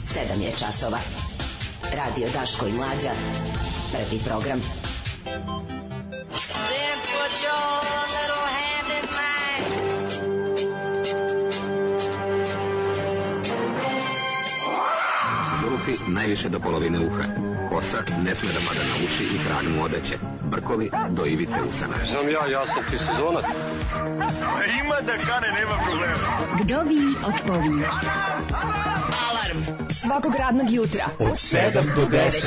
7 je časova. Radio Daško i Mlađa. Prvi program. Zvuki najviše do polovine uha. Kosa ne sme da pada na uši i trag mu odeće. Brkovi do ivice usana. Znam ja sam ti sezonac. Ima da kane, nema problema. Vdovi od povinja. Alarm svakog radnog jutra od 7 do 10.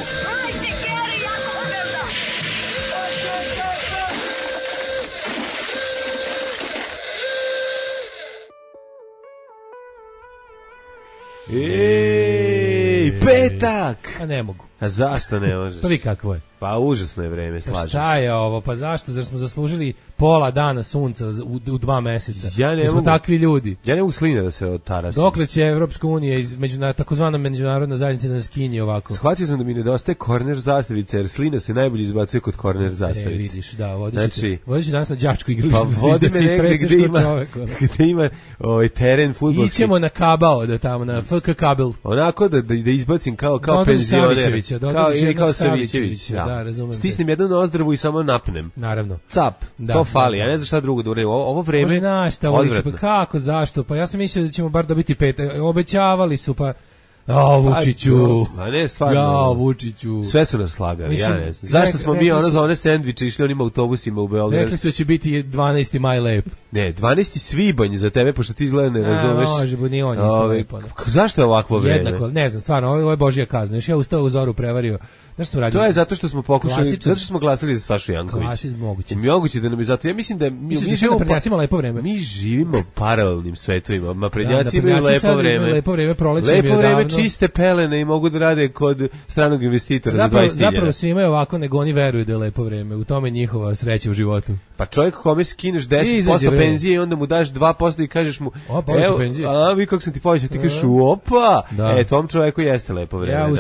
Ej, petak! A ne mogu. A zašto ne možeš? Pa vi kakvo je? Pa užasno je vreme, slažem se. Šta je ovo? Pa zašto? Zar smo zaslužili pola dana sunca u 2 meseca? Ja ne smo mogu, takvi ljudi. Ja ne mogu slina da se otarasi. Dokle će Evropska unija takozvana međunarodna zajednica da nas kinje ovako? Shvatio sam da mi nedostaje korner zastavice, jer slina se najbolje izbacuje kod korner zastavice. Vidiš, da, vodiš danas na đačku igralište. Pa vodi me negde gde ima teren fudbalski. Ićemo na Kabao, da tamo, na FK Kabel. Onako da izbacim kao penzioner. Kao Savićevića. Da, razumem. Stisnem jednu nozdrvu i samo napnem. Naravno. Cap. Da, to fali. Ja ne znam šta drugo da uradim. Ovo vreme. Pa kako, zašto? Pa ja sam mislio da ćemo bar dobiti 5. Obećavali su, pa Vučiću. A ne, stvarno. Vučiću. Sve su nas slagali, ja ne znam. Zašto smo mi za one sendviče išli onim autobusima u Beograd? Rekli su da će biti 12. maj lep. Ne, 12. svibanj za tebe, pošto ti izgleda ne razumeš. Može, bo nije on isto lepo. Zašto je ovakvo vreme? Jednako, ne znam, stvarno, ovo je božja kazna. Još ja ustao u zoru prevario. Znaš što sam radio? To je zato što smo pokušali, zato što smo glasali za Sašu Jankovića. Moguće da nam je zato. Ja mislim da mi živimo lepo vreme. Mi živimo paralelnim svetovima. Naprednjaci imaju lepo vreme. Lepo vreme, proleće lepo vreme, čiste pelene i mogu da rade kod stranog investitora za 20.000. Zapravo svi imaju ovako, nego oni veruju da je lepo vreme. U tome njihova sreća u životu. Pa čovjek kome skineš 10% penzije i onda mu daš 2% i kažeš mu, evo, vi kako sam ti povećao, ti kažeš, opa, tom čovjeku jeste lepo vreme. Ja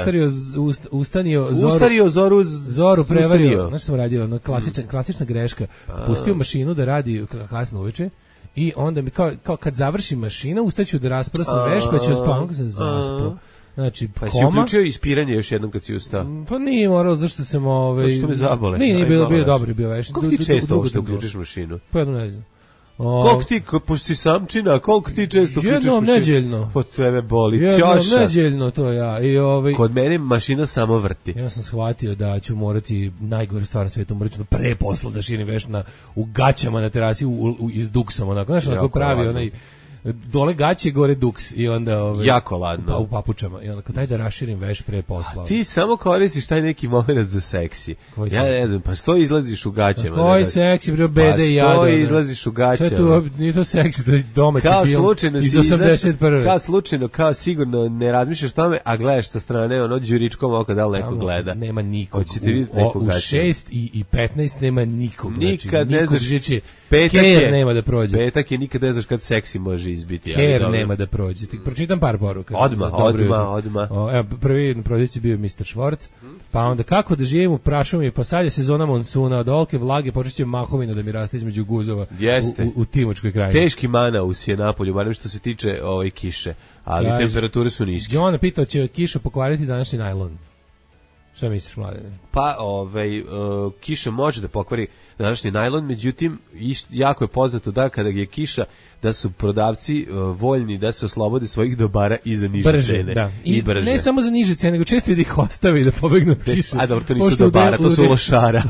ustario zoru prevario. Znaš sam radio, klasična greška. Pustio mašinu da radi kasno uveče i onda mi kao kad završi mašina, ustaću da rasprostim veš, pa ću spavati, sam zaspo. Znači, pa si uključio ispiranje još jednom kad si ustao? Pa nije moralo, zašto sam što me zabole? Nije bilo dobro, bio veš. Kako ti često uopšte uključiš mašinu? Pa jednom nedeljno. Koliko ti, pošto si samčina, koliko ti često uključiš mašinu? Jednom neđeljno. Pod tebe boli ćoša. Jednom neđeljno, to ja. Kod mene mašina samo vrti. Ja sam shvatio da ću morati najgore stvar na svijetu, morat ću pre posla da širim veš u gaćama na terasi, iz duksom, onako, znaš, onako pravi onaj... Dole gaće, gore duks i onda jako ladno u papučama i onda daj da raširim veš pre posla. Ti samo koristiš taj neki moment za seksi. Ja ne znam, pa što izlaziš u gaćama? Koji seksi, bre, bede i jado. Pa što izlaziš u gaćama? Šta tu, nije to seksi, to je domaći film iz 81. Kao slučajno, kao sigurno ne razmišljaš tome, a gledaš sa strane, đuričkom oko da li neko gleda. Nema nikog. Hoćete vidjeti nekog gaća? U 6 i 15 nema nikog. Nikad ne znaš. Petak nema da prođe. Petak je, nikad ne znaš kad seksi može izbiti. Hair nema da prođe. Pročitam par poruka. Odmah. Evo, prvi na proziciji bio Mr. Švorc, pa onda kako da živim u prašumi, pa sad je sezona monsuna, od olke vlage počeće mahovina da mi raste između guzova u Timočkoj krajini. Teški manaus je napolju, barem što se tiče kiše, ali temperature su niske. John pitao će kiša pokvariti današnji najlon. Šta misliš, Mladene? Pa, kiša može da pokvari današnji najlon, međutim, jako je poznato da kada je kiša, da su prodavci voljni da se oslobode svojih dobara i za niže cene. Da. I brže. Ne samo za niže cene, nego često i da ih ostave da pobegnu od kiše. A dobro, to nisu dobara, to su lošara.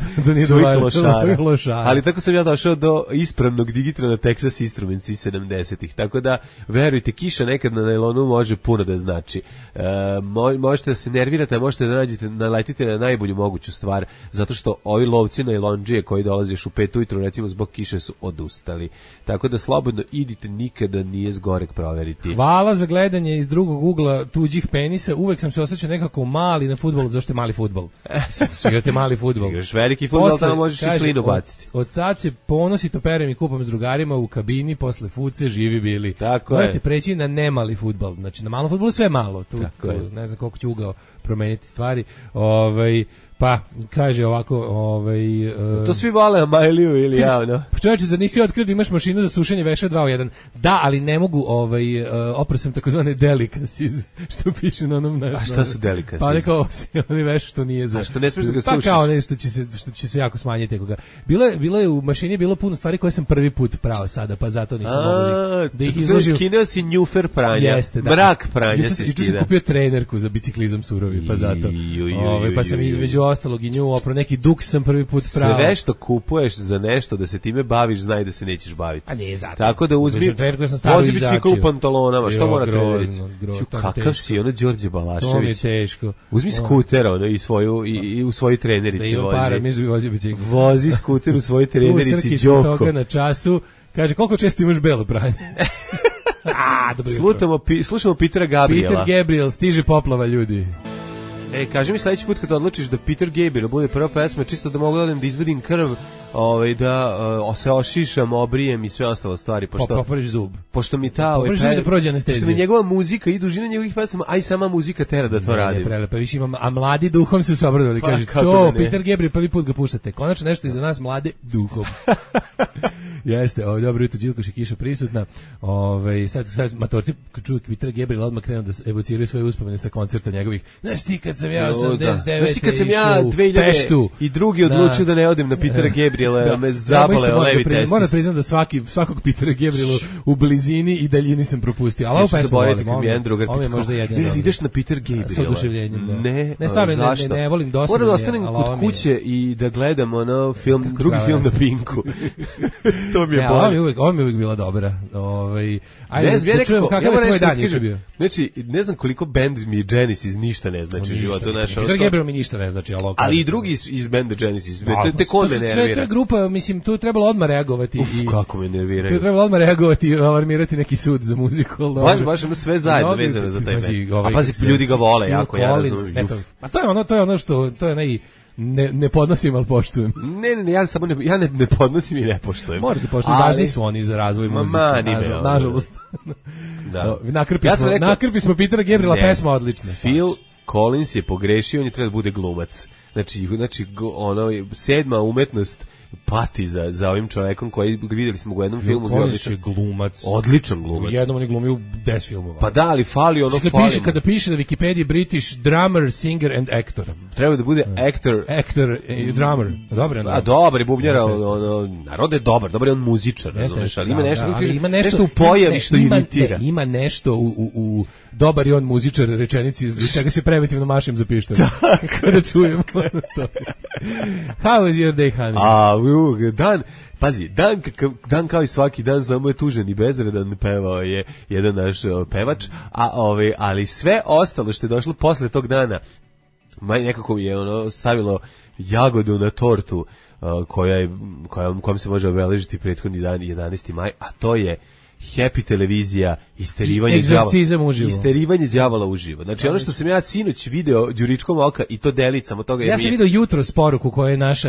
lošara. Ali tako sam ja došao do ispravnog Digitrona Texas Instruments iz 70-ih. Tako da, verujte, kiša nekad na najlonu može puno da znači. Možete da se nervirate, možete da naletite na najbolju moguću stvar, zato što ovi lovci najlondžije koji dolaziš u 5 ujutru, recimo zbog kiše, su odustali. Tako da slobodno idite, nikada nije zgorek proveriti. Hvala za gledanje iz drugog ugla tuđih penisa. Uvek sam se osjećao nekako mali na fudbalu, zašto je mali fudbal. Igrate mali fudbal. Igraš veliki fudbal, tamo možeš i slinu baciti. Od sad se ponosito perem i kupam s drugarima u kabini, posle fuce, živi bili. Tako morate preći na nemali fudbal. Znači, na malom fudbalu sve malo. Tu, ne znam koliko će ugao promeniti stvari. Pa, kaže ovako, to svi vole Amajliju ili javno. Čovječe, zar nisi otkrio da imaš mašinu za sušenje veša 2 u 1? Da, ali ne mogu, oprao sam takozvane delicacies, što piše na onom našem. A šta su delicacies? Pa nekao oni veš što nije za. A što ne smiješ da ga sušiš? Pa kao nešto što će se jako smanjiti koga. Bilo je u mašini bilo puno stvari koje sam prvi put prao sada, pa zato nisam mogao da ih izložim. Skineo si njufer pranja. Jeste, da. Mrak pranja se skida. Juče sam kupio trenerku za biciklizam surovi, pa zato. Pa sam između ostalog i nju opro neki duk sam prvi put prao. Sve što kupuješ za nešto da se time baviš, znaj da se nećeš baviti. A nije zato. Tako da uzmi, vozi bicikl u pantalonama, što mora trenerić? Kakav si, ono Đorđe Balašević. To mi je teško. Uzmi skuter, ono, i u svojoj trenerici vozi. Da ima para, mi bi vozio bicikl. Vozi skuter u svojoj trenerici, Đoko. Toga na času, kaže, koliko često imaš belo pranje? Slušamo Petera Gabriela. Peter Gabriel, stiže poplava, ljudi. Kaži mi sledeći put kad odlučiš da Peter Gabriel bude prva pesma, čisto da mogu da izvadim krv, da se ošišam, obrijem i sve ostalo stvari, poporiš zub. Pošto mi ta pošto mi njegova muzika i dužina njegovih pesama, a i sama muzika tera da to radim. Pa više imam, a mladi duhom se obradovali, kaže to Peter Gabriel prvi put ga puštate. Konačno nešto iza nas mlade duhom. Jeste, dobro jutro, Đilkoš i Kiša prisutna. Sad matorci kad čuju Peter Gabriel odmah krenu da evociraju svoje uspomene sa koncerta njegovih. Znaš ti kad sam ja 89. Znaš ti kad sam ja 2002. odlučio da ne odem na Petera Gabriela, me zabole levi testis. Moram priznati da svakog Petera Gabriela u blizini i daljini sam propustio. Ali ovo pesmu volim. Ovo je možda jedina. Ideš na Peter Gabriela. Sa oduševljenjem, da. Ne, stvarno ne volim dosadno. Moram da ostanem kod kuće i da gledam drugi film na Pinku. To mi je bolje. Ovo mi je uvijek bila dobra. Ajde, počujemo kakav je tvoj dan juče bio. Znači, ne znam koliko band mi Genesis ništa ne znači u životu. Peter Gabriel mi ništa ne znači. Ali i drugi iz banda Genesis. Te ko me nervira. Sve te grupa, mislim, tu je trebalo odmah reagovati. Kako me nerviraju. Tu je trebalo odmah reagovati i alarmirati neki sud za muziku. Baš sve zajedno vezano za taj band. A pazi, ljudi ga vole jako, ja razumijem. A to je ono što, to je ne podnosim, ali poštujem. Ne, ja ne podnosim i ne poštujem. Morate poštujem, važni su oni za razvoj muzike, nažalost. Da. Nakrpi smo Petera Gabriela, pesma odlična. Phil Collins je pogrešio, on je treba da bude glumac. Znači sedma umetnost pati za ovim čovekom koji videli smo u jednom filmu. Collins je glumac. Odličan glumac. U jednom on je glumio 10 filmova. Pa da, ali fali ono kada piše na Wikipediji British drummer, singer and actor. Treba da bude actor i drummer. Dobro. A dobar je bubnjar, narod je dobar je on muzičar, razumeš, ali ima nešto u pojavi što imitira. Ima nešto u dobar je on muzičar rečenici iz čega se preventivno mašim za pištolj. Kada čujem to. How was your day, honey? Dan kao i svaki dan, samo je tužan i bezredan, pevao je jedan naš pevač, ali sve ostalo što je došlo posle tog dana, nekako je stavilo jagodu na tortu kojom se može obeležiti prethodni dan 11. maj, a to je Happy televizija, isterivanje đavola uživo. Znači ono što sam ja sinoć video đuričkom oka i to delicam od toga. Ja sam video jutros poruku koju je naš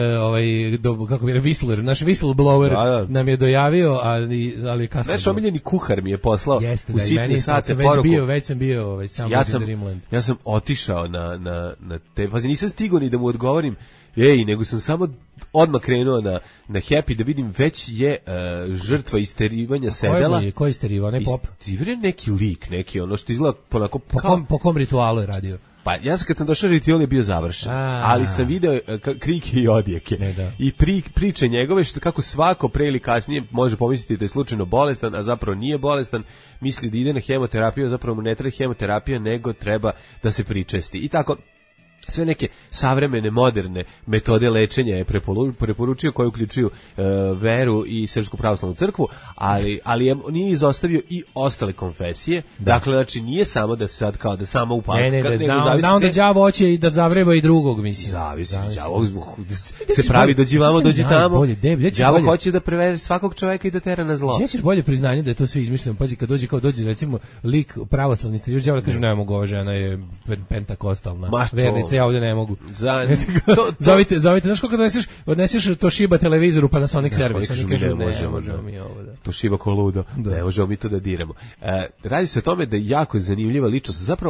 whistleblower nam je dojavio, ali kasno. Naš omiljeni kuhar mi je poslao u sitne sate poruku. Već sam bio ja sam otišao na te, pa nisam stigao ni da mu odgovorim. Nego sam samo odmah krenuo na Happy da vidim, već je žrtva isterivanja sedela. Ko je isteriva, ne pop? Isterio neki lik, neki ono što izgleda onako... Po kom ritualu je radio? Pa ja kad sam došao, ritual je bio završen, ali sam video krike i odjeke i priče njegove, kako svako pre ili kasnije može pomisliti da je slučajno bolestan, a zapravo nije bolestan, misli da ide na hemoterapiju, a zapravo mu ne treba hemoterapija, nego treba da se pričesti. I tako, sve neke savremene, moderne metode lečenja je preporučio, koje uključuju veru i Srpsku pravoslavnu crkvu, ali nije izostavio i ostale konfesije. Dakle, znači nije samo da se sad kao da samo upali. Znao da đavo hoće i da zavreba i drugog, mislim. Zavisi, đavo se pravi dođi vamo, dođi tamo. Đavo hoće da prevede svakog čoveka i da tera na zlo. Ćeš bolje priznanje da je to sve izmišljeno. Pazi, kad dođe recimo lik pravoslavni strijur, đavo kaže ne mogu, ova žena je pentakostalna vernica. Ja ovdje ne mogu. Zovite, znaš kako odneseš to šiba televizoru pa na Sonic servis. Ne možemo mi ovo. To šiba ko ludo. Ne možemo mi to da diramo. Radi se o tome da je jako zanimljiva ličnost. Zapravo,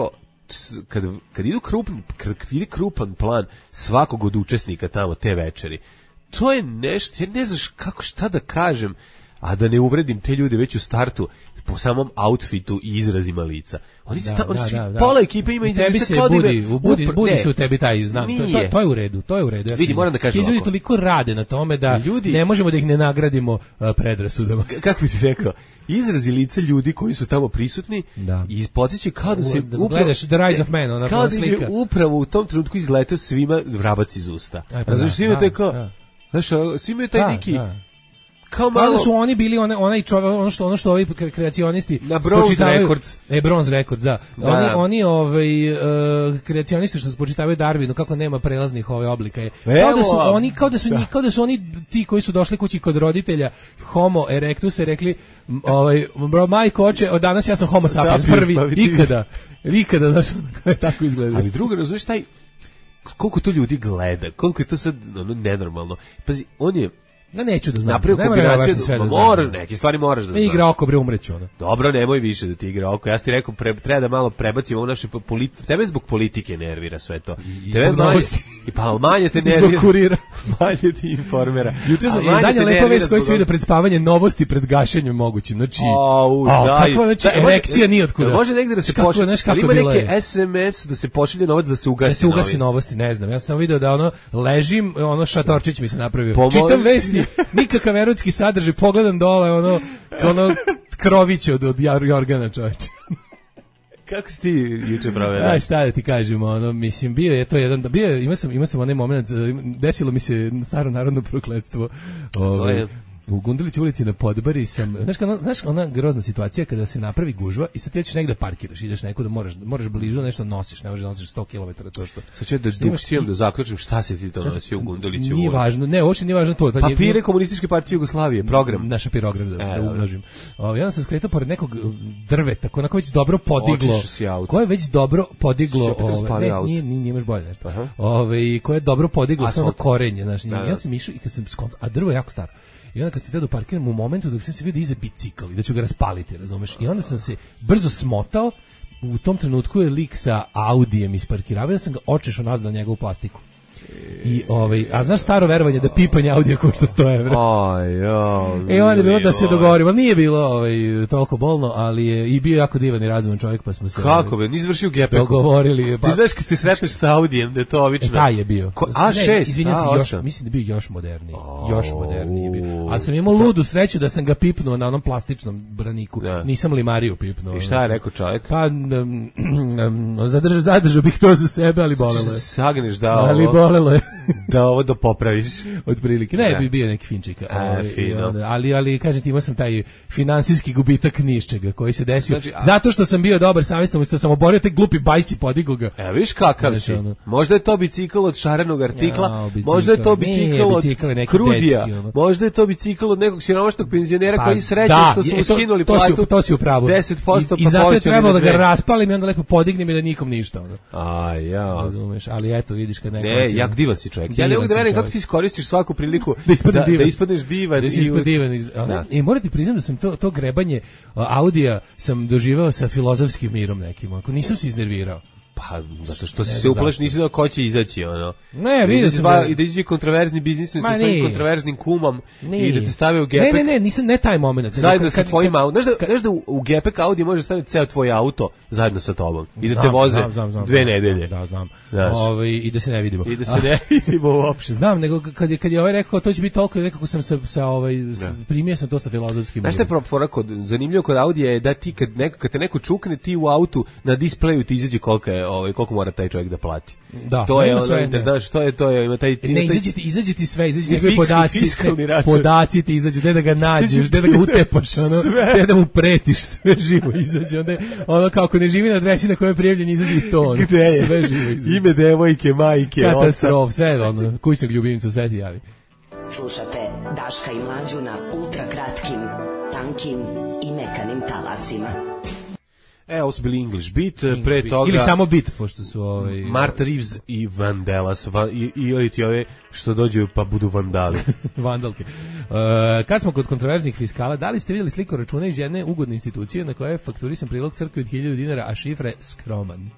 kad ide krupan plan svakog od učesnika tamo te večeri, to je nešto, ja ne znaš šta da kažem, a da ne uvredim te ljude već u startu po samom outfitu i izrazima lica. Oni svi pola ekipe ima izrazica kao da budi se u tebi taj znam. To je u redu, to je u redu. Vidi, moram da kažem ovako. Ti ljudi toliko rade na tome da ne možemo da ih ne nagradimo predrasudama. Kako bi ti rekao? Izrazi lica ljudi koji su tamo prisutni i podsjeća kao da se gledaš The Rise of Man, ona kao slika. Da je upravo u tom trenutku izleteo svima vrabac iz usta. Znaš, svima je kao, znaš, svima je taj neki... Kao da su oni bili onaj čovjek, ono što ovi kreacionisti na Bronze Records. Bronze Records, da. Oni kreacionisti što spočitavaju Darwinu kako nema prelaznih oblika. Kao da su oni ti koji su došli kući kod roditelja Homo erectus i rekli bro majko oče, od danas ja sam Homo sapiens prvi ikada znaš, tako izgleda. Ali drugo, razumiješ taj koliko to ljudi gleda, koliko je to sad nenormalno. Pazi, on je neću da znam. Napravio kombinaciju, neke stvari moraš da znaš. Igra oko, bre, umreću ona. Dobro, nemoj više da ti igra oko. Ja ti rekao, treba da malo prebacimo u naše tebe zbog politike nervira sve to. Tebe novosti. Pa manje te nervira. Zbog kurira. Manje ti informera. Juče sam zadnja lepa vest koju se vidi pred spavanje, novosti pred gašenjem mogućim. Znači, kakva, znači, erekcija nije otkuda. Može negde da se pošalje. Ali ima neke SMS da se pošalje novac da se ugasi. Da se ugasi novosti, ne znam. Ja sam video da ležim, šatorčić mi se napravio. Čitam vesti. Nikakav erotski sadržaj, pogledam dole, ono kroviće od Jorgana, čovječe. Kako si ti juče proveo? Šta da ti kažem, mislim, bio je to imao sam onaj moment, desilo mi se staro narodno prokletstvo. U Gundulićevoj ulici na Podbari sam, znaš ona grozna situacija kada se napravi gužva i sad ti ćeš negde parkiraš, ideš neko da moraš blizu nešto nosiš, ne možeš da nosiš 100 km to što. Sad ću dedukcijom da zaključim šta se ti to nosio u Gundulićevoj ulici. Nije važno, uopšte nije važno to. Papire Komunističke partije Jugoslavije, program. Naš papirograf da umnožim. Ja sam skretao pored nekog drveta, onako već dobro podiglo. Koje je već dobro podiglo, nije baš bolje nešto. Koje je dobro podiglo samo korenje, znači ja sam išao i kad sam skontao, a drvo je jako staro. I onda kad se da parkiram u momentu dok sam se vidio iza bicikl i da ću ga raspaliti, razumeš? I onda sam se brzo smotao, u tom trenutku je lik sa Audijem isparkiravao, ja sam ga očešao nazad na njegovu plastiku. I a znaš staro verovanje da pipanje Audija košta 100 evra? Onda je bilo da se dogovorimo, nije bilo toliko bolno, ali je i bio jako divan i razuman čovjek, pa smo se kako bi, nisi vršio gepeku? Dogovorili. Ti znaš kad se sretneš sa Audijem, da je to obično. Taj je bio. A6, A8. Mislim da je bio još moderniji. Još moderniji bio. Ali sam imao ludu sreću da sam ga pipnuo na onom plastičnom braniku. Nisam limariju pipnuo. I šta je rekao čovjek? Pa zadržao bih to za sebe, ali bolelo je. Sagneš da ovo da popraviš otprilike. Ne bi bio neki finčika. Ali kažem ti, imao sam taj finansijski gubitak nišćega koji se desio. Zato što sam bio dobar savjestan, umjesto sam oborio te glupi bajsi, podigao ga. Viš kakav si. Možda je to bicikl od šarenog artikla, možda je to bicikl od Krudija, možda je to bicikl od nekog siromašnog penzionera koji sreće što su mu skinuli platu. To si u pravu. 10%. I zato je trebalo da ga raspalim i onda lepo podignem i da nikom ništa. Razumeš, ali eto vidiš kad neko jak divan si čovjek. Ja ne mogu da verujem kako ti iskoristiš svaku priliku da ispadneš divan. I moram ti priznam da sam to grebanje Audija sam doživeo sa filozofskim mirom nekim. Nisam se iznervirao. Pa, zato što si se uplaš, nisi da ko će izaći, Ne, vidio sam i da izađe kontroverzni biznismen sa svojim kontroverznim kumom i da te stave u gepek. Ne taj moment. Zajedno sa tvojim autom. Znaš da u gepek Audi može staviti ceo tvoj auto zajedno sa tobom i da te voze 2 nedelje. Da, znam. I da se ne vidimo. I da se ne vidimo uopšte. Znam, nego kad je rekao to će biti toliko, nekako sam primio sam to sa filozofskim. Znaš šta je fora zanimljivo kod Audija je da ti kad te neko čukne, ti u autu na displeju ti izađe koliko mora taj čovjek da plati. Da, to je znaš, to je ima taj izađe ti sve, podaci ti izađu, da ga nađeš, da ga utepaš, da mu pretiš, sve živo izađe. Onda kako ne živi na adresi na kojoj je prijavljen, izađe i to. Sve živo izađe. Ime devojke, majke, katastrof, sve kućnog ljubimca, sve ti javi. Slušate Daška i Mlađu na ultra kratkim, tankim i mekanim talasima. Ovo su bili English Beat, pre toga... Ili samo Beat, pošto su... Martha Reeves i Vandellas, ili ti ove što dođu pa budu vandali. Vandalke. Kad smo kod kontroverznih fiskala, da li ste vidjeli sliku računa iz jedne ugodne institucije na kojoj je fakturisan prilog crkve od 1000 dinara, a šifre skroman?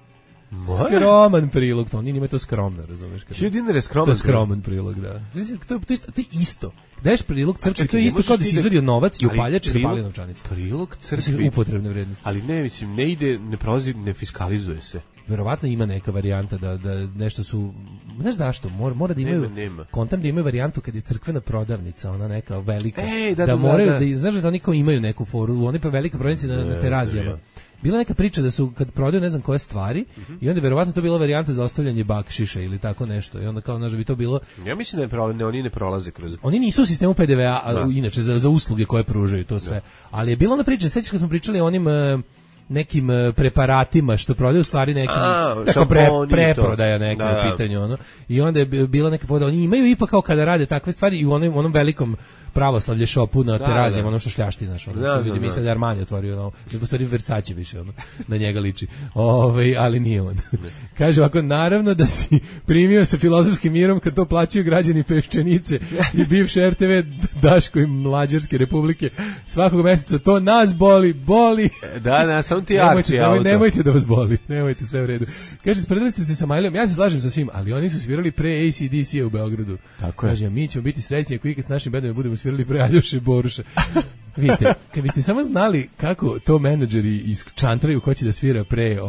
Skroman prilog, to nije to skromno, razumeš? 1000 dinara je skroman. To je skroman prilog, da. To je isto. Daješ prilog crkvi, to je isto kao da si izvadio novac i upaljač i zapalio novčanicu. Prilog crkvi. Upotrebne vrednosti. Ali ne, mislim, ne ide, ne prolazi, ne fiskalizuje se. Verovatno ima neka varijanta da nešto su, ne znaš zašto, mora da imaju, kontam da imaju varijantu kad je crkvena prodavnica, ona neka velika, da moraju, da znaš da oni kao imaju neku foru, oni pa velika prodavnica na terazijama. Bila neka priča da su kad prodaju ne znam koje stvari i onda verovatno to bila varijanta za ostavljanje bakšiša ili tako nešto i onda kao znaš da bi to bilo. Ja mislim da oni ne prolaze kroz. Oni nisu u sistemu PDV-a inače za usluge koje pružaju to sve. Ali je bila ona priča, sećaš kad smo pričali o onim nekim preparatima što prodaju stvari nekim tako preprodaja neka u pitanju ono. I onda je bila neka voda, oni imaju ipak kao kada rade takve stvari i u onom velikom pravoslavlje šopu na terazijama, ono što šljašti, znaš, ono što ljudi misle da je Armani otvorio, ono, nego stvari Versace više, ono, na njega liči. Ali nije on. Kaže ovako, naravno da si primio sa filozofskim mirom kad to plaćaju građani Peščenice i bivše RTV Daško i Mlađarske republike. Svakog meseca to nas boli. Da, samo ti Arči auto. Nemojte da vas boli, nemojte, sve u redu. Kaže, spredali ste se sa Majlijom, ja se slažem sa svim, ali oni su svirali pre AC/DC u Beogradu. Tako je. Kaže, mi ćemo biti srećni ako ikad s našim bendovima budemo svirali pre Aljoše Boruša. Vidite, kad biste samo znali kako to menadžeri isčantraju ko će da svira pre,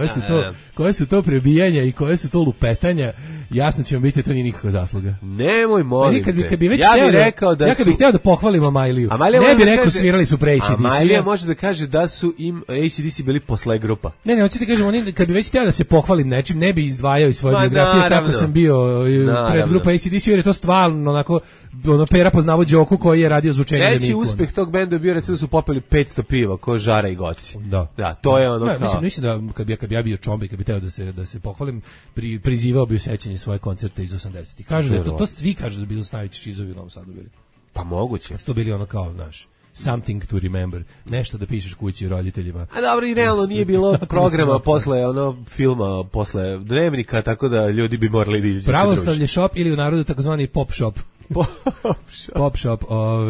koje su to prebijanja i koje su to lupetanja, jasno će vam biti to nije nikakva zasluga. Nemoj, molim te. Kad bih hteo da pohvalimo Majliju, ne bi rekao svirali su pre AC/DC. A Majlija može da kaže da su im AC/DC bili posle grupa. Ne, hoćete kažem, oni kad bi već hteo da se pohvalim nečim, ne bi izdvajao iz svoje biografije kako sam bio pred grupa AC/DC, jer je to stvarno onako Pera poznavo Đoku koji je radio zvučenje za Nikon. Veći uspeh tog benda je bio recimo su popeli 500 piva ko Žara i Goci. Da, to je ono kao. Mislim da kad bi ja bio čombe, kad bi teo da se pohvalim, prizivao bi u sećanje svoje koncerte iz 80-ih. Kažu da to svi kažu da bili najveći čizovi u Novom Sadu bili. Pa moguće. To bili ono kao, znaš, something to remember, nešto da pišeš kući roditeljima. A dobro, i realno nije bilo programa posle filma, posle dnevnika, tako da ljudi bi morali da izađu. Pravoslavlje shop ili u narodu takozvani pop shop. Pop shop,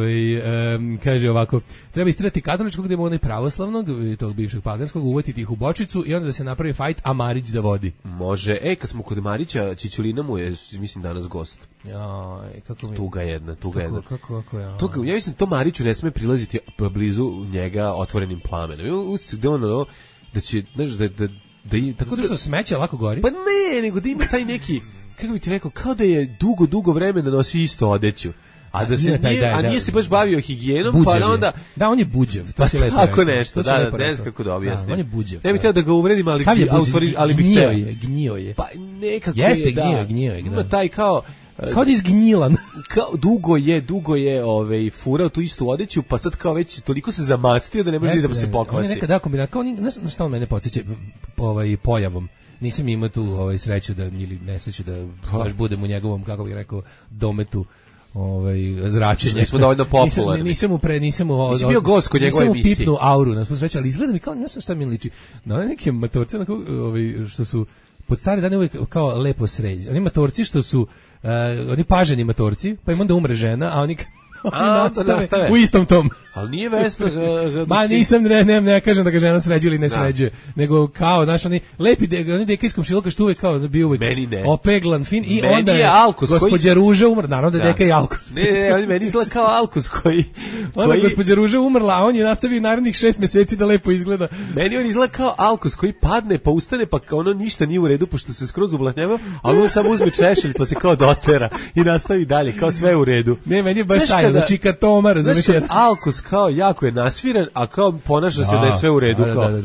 kaže ovako, treba istrati katoličkog demona pravoslavnog, tog bivšeg paganskog, uvatiti ih u bočicu i onda da se napravi fajt, a Marić da vodi. Može, kad smo kod Marića, Čičulina mu je, mislim, danas gost. Kako mi... Tuga jedna. Kako ja? Ja mislim, to Mariću ne sme prilaziti blizu njega otvorenim plamenom. Gde ono, da će, znaš, tako da... smeće lako gori? Pa ne, nego da ima taj neki... Kako bi ti rekao, kao da je dugo vremena nosi isto odeću. A nije se baš bavio higijenom, buđev pa onda... Da, on je buđev, to si lepo rekao. Tako nešto, ne znam kako da objasnim. On je buđev. Ne bih htio da ga uvredim, ali bih htio. Gnio je. Pa nekako jeste, je, gnio je. Ima taj kao da izgnjilan. Dugo je furao tu istu odeću, pa sad kao već toliko se zamastio da ne može da se pokvasi. On je nekada kombinat, kao na šta on mene podsjeća pojavom. Nisam imao tu sreću ili nesreću da baš budem u njegovom, kako bih rekao, dometu zračenja. Nismo dovoljno popularni. Nisam bio gost kod njegove emisije. Nisam pipnu auru, na svu sreću, ali izgleda mi kao, ne znam šta mi liči. Na neke matorce, što su pod stare dane uvijek kao lepo sređeni. Oni matorci što su, oni paženi matorci, pa im onda umre žena, a oni nastave u istom tom. Ali nije Vesna... Ma nisam, ne kažem da ga žena sređuje ili ne sređuje, nego kao, znaš, oni lepi, oni deka iz komšiluka što uvek kao bio uvek opeglan, fin, i onda je gospođa Ruža umrla, naravno da je deka i Alkos. Ne, meni izgleda kao Alkos koji... Onda gospođa Ruža umrla, a on je nastavio narednih 6 meseci da lepo izgleda. Meni on izgleda kao Alkos koji padne, pa ustane, pa ono ništa nije u redu, pošto se skroz ublatnjava, ali on samo uzme češelj, pa se kao dotera i nastavi dalje, kao sve u redu. Ne, meni je baš taj, znači katoma, razumiješ? Alkos kao jako je nasviran, a kao ponaša se da je sve u redu.